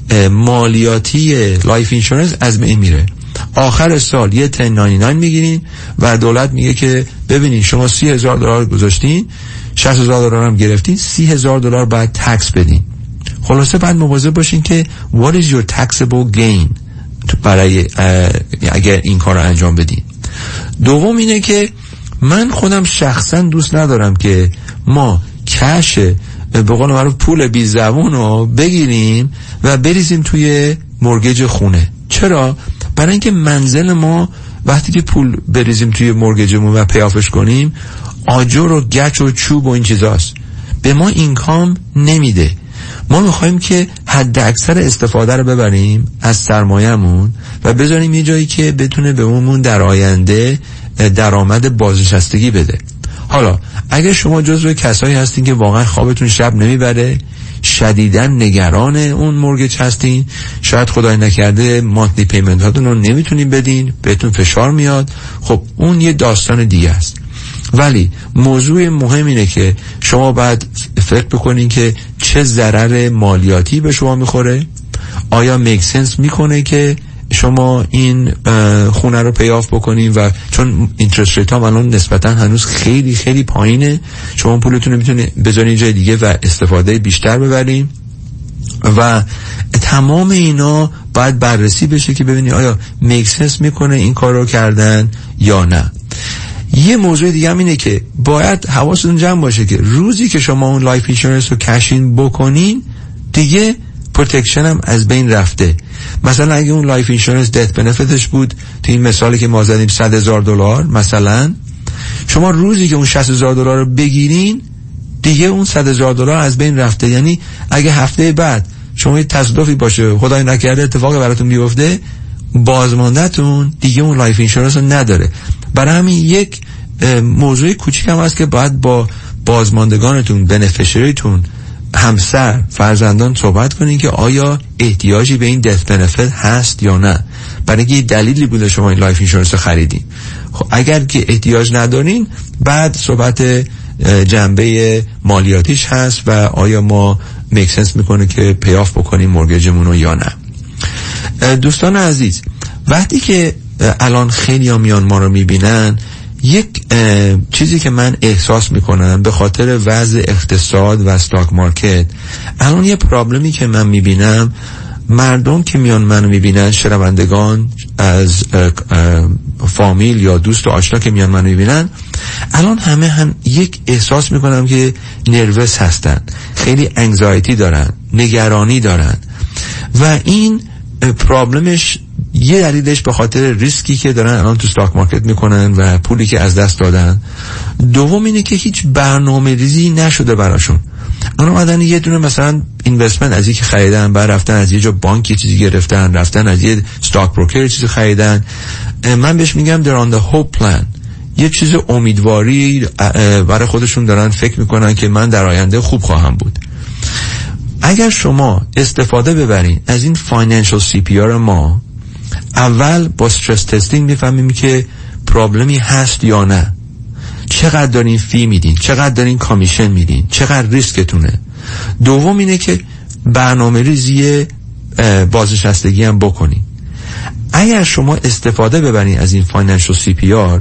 S6: مالیاتی لایف اینشورنس از بین میره. آخر سال یه 1099 میگیرین و دولت میگه که ببینین شما $30,000 گذاشتین، $60,000 هم گرفتین، $30,000 باید تکس بدین. خلاصه باید مواظب باشین که what is your taxable gain برای اگر این کار رو انجام بدین. دوم اینه که من خودم شخصا دوست ندارم که ما کش به قول معروف پول بی زبون رو بگیریم و بریزیم توی مورگیج خونه. چرا؟ برای اینکه منزل ما وقتی که پول بریزیم توی مورگیجمون و پیافش کنیم آجر و گچ و چوب و این چیزاست، به ما اینکام نمیده. ما میخوایم که حد اکثر استفاده رو ببریم از سرمایه‌مون و بذاریم یه جایی که بتونه به اونمون در آینده درآمد بازنشستگی بده. حالا اگه شما جزو کسایی هستین که واقعا خوابتون شب نمیبره، شدیداً نگران اون مورگیج هستین، شاید خدای نکرده مانتلی پیمنت هاتون رو نمیتونین بدین، بهتون فشار میاد، خب اون یه داستان دیگه است. ولی موضوع مهم اینه که شما باید فکر بکنین که چه ضرر مالیاتی به شما میخوره. آیا میک سنس میکنه که شما این خونه رو پیاف بکنین و چون اینترست ریت ها الان نسبتا هنوز خیلی خیلی پایینه، شما پولتون رو میتونید بذارین جای دیگه و استفاده بیشتر ببرین و تمام اینا باید بررسی بشه که ببینید آیا میک سنس میکنه این کار رو کردن یا نه. یه موضوع دیگه هم اینه که باید حواستون جمع باشه که روزی که شما اون لایف اینشورنس رو کشین بکنین دیگه پروتکشن هم از بین رفته. مثلا اگه اون لایف اینشورنس دت بنفیتش بود تو این مثالی که ما زدیم $100,000 مثلا، شما روزی که اون $60,000 رو بگیرین دیگه اون $100,000 از بین رفته. یعنی اگه هفته بعد شما یه تصادفی باشه، خدای نکرده اتفاقی براتون بیفته، بازمانده‌تون دیگه اون لایف اینشورنس رو نداره. برای همین یک موضوع کوچیک هم هست که باید با بازماندگانتون، بنفیشریتون، همسر، فرزندان صحبت کنین که آیا احتیاجی به این دث بنفیت هست یا نه، برای اینکه دلیلی بوده شما این لایف اینشورنس رو خریدین. خب اگر که احتیاج ندارین بعد صحبت جنبه مالیاتیش هست و آیا ما میک سنس میکنه که پیاف بکنیم مورگیجمون رو یا نه. دوستان عزیز، وقتی که الان خیلی ها میان ما رو میبینن، یک چیزی که من احساس میکنم به خاطر وضع اقتصاد و استاک مارکت، الان یه پرابلمی که من میبینم، مردم که میان منو میبینن، شنوندگان از فامیل یا دوست و آشنا که میان منو میبینن، الان همه هم یک احساس میکنم که نروس هستن، خیلی انگزایتی دارن، نگرانی دارن و این پرابلمش یه دلیلش به خاطر ریسکی که دارن الان تو استاک مارکت میکنن و پولی که از دست دادن. دوم اینه که هیچ برنامه ریزی نشده براشون. اونا اومدن یه دونه مثلا اینوستمنت از یکی خریدن، بعد رفتن از یه جا بانک یه چیزی گرفتن، رفتن از یه استاک بروکر چیزی خریدن. من بهش میگم they're on the hope plan. یه چیز امیدواری برای خودشون دارن فکر میکنن که من در آینده خوب خواهم بود. اگر شما استفاده ببرین از این فاینانشل CPR ما، اول با استرس تستینگ میفهمیم که پرابلمی هست یا نه، چقدر دارین فی میدین، چقدر دارین کامیشن میدین، چقدر ریسکتونه. دوم اینه که برنامه ریزی بازنشستگی هم بکنین. اگر شما استفاده ببرین از این فاینانشل CPR،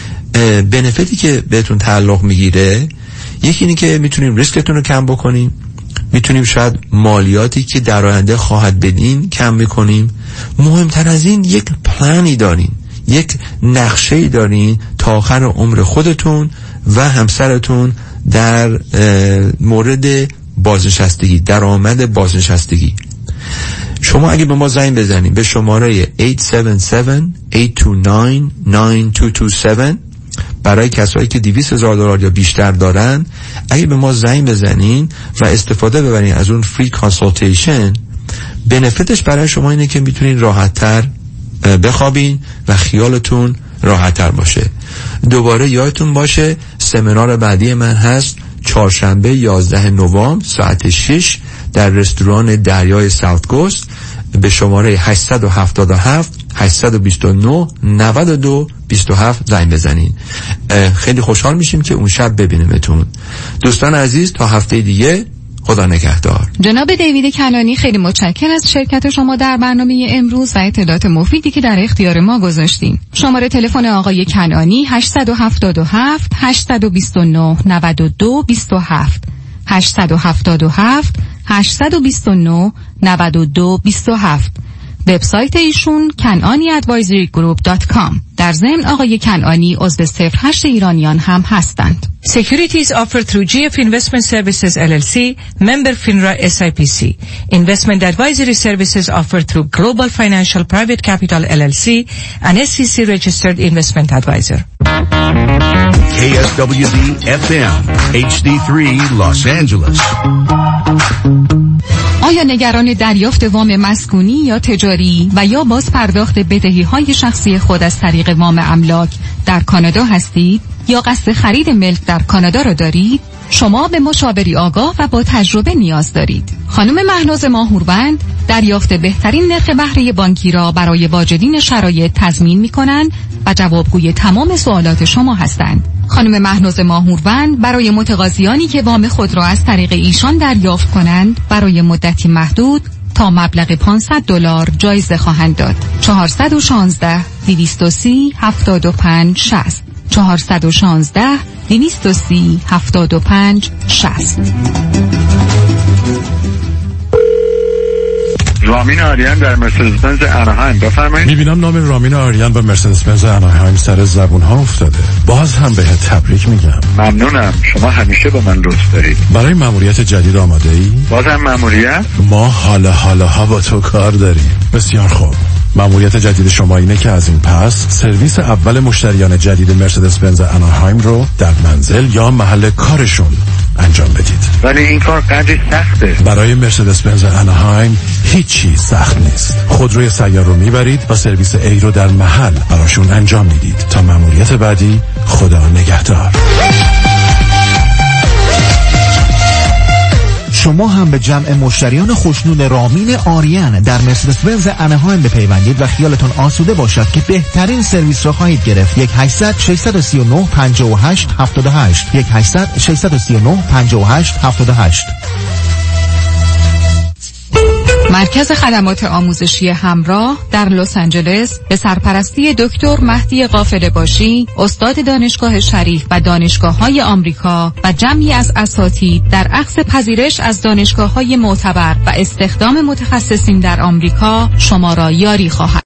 S6: بنفیتی که بهتون تعلق میگیره، یکی اینه که میتونیم ریسکتون رو کم بکنیم، میتونیم شاید مالیاتی که در آینده خواهد بدین کم میکنیم. مهمتر از این یک پلانی دارین، یک نقشه‌ای دارین تا آخر عمر خودتون و همسرتون در مورد بازنشستگی، درآمد بازنشستگی. شما اگه به ما زنگ بزنین به شماره 877-829-9227 برای کسایی که $200,000 یا بیشتر دارن، اگه به ما زنگ بزنین و استفاده ببرین از اون فری کانسالتیشن، بنفیتش برای شما اینه که میتونین راحت‌تر بخوابین و خیالتون راحت‌تر باشه. دوباره یادتون باشه سمینار بعدی من هست 4 چهارشنبه 11 نوامبر ساعت 6 در رستوران دریای ساوت کوست به شماره 877 829 92 27 زنگ بزنین. خیلی خوشحال میشیم که اون شب ببینیمتون. دوستان عزیز تا هفته دیگه، خدا نگهدار.
S2: جناب دیوید کنانی، خیلی متشکرم از شرکت شما در برنامه امروز و اطلاعات مفیدی که در اختیار ما گذاشتین. شماره تلفن آقای کنانی 877 829 92 27 877 829 92 27. وبسایت ایشون kananiadvisorygroup.com. در ضمن آقای کنانی عضو 08 ایرانیان هم هستند.
S8: Securities offered through GF Investment Services LLC, member FINRA SIPC. Investment advisory services offered through Global Financial Private Capital LLC, an SEC registered investment advisor.
S1: KSWB FM HD3 Los Angeles.
S2: آیا نگران دریافت وام مسکونی یا تجاری و یا باز پرداخت بدهی‌های شخصی خود از طریق وام املاک در کانادا هستید یا قصد خرید ملک در کانادا را دارید؟ شما به مشاوری آگاه و با تجربه نیاز دارید. خانم مهناز ماهوربند دریافت بهترین نرخ بهره بانکی را برای واجدین شرایط تضمین می‌کنند و جوابگوی تمام سوالات شما هستند. خانم مهناز ماهوربند برای متقاضیانی که وام خود را از طریق ایشان دریافت کنند برای مدتی محدود تا مبلغ $500 جایزه خواهند داد. 416 230 75 60 416 230 75 60.
S9: رامین آریان در مرسدس بنز اناهایم، بفرمایید.
S19: میبینم نام رامین آریان و مرسدس بنز اناهایم سر زبون ها افتاده. باز هم بهت تبریک میگم.
S9: ممنونم، شما همیشه با من لطف دارید.
S19: برای مأموریت جدید آماده ای؟
S9: بازم مأموریت؟
S19: ما حالا با تو کار داریم. بسیار خوب. مأموریت جدید شما اینه که از این پس سرویس اول مشتریان جدید مرسدس بنز اناهایم رو در منزل یا محل کارشون انجام بدید.
S9: ولی این کار قدری سخته.
S19: برای مرسدس بنز اناهایم هیچی سخت نیست. خودروی سیار رو میبرید و سرویس A رو در محل براشون انجام میدید. تا مأموریت بعدی، خدا نگهدار.
S14: شما هم به جمع مشتریان خوشنود رامین آریان در مرسدس بنز اناهایم بپیوندید و خیالتون آسوده باشد که بهترین سرویس را خواهید گرفت. 1-800-639-58-78 1-800-639-58-78.
S2: مرکز خدمات آموزشی همراه در لس آنجلس به سرپرستی دکتر مهدی قافله باشی، استاد دانشگاه شریف و دانشگاه‌های آمریکا و جمعی از اساتید در اخذ پذیرش از دانشگاه‌های معتبر و استخدام متخصصین در آمریکا شما را یاری خواهد.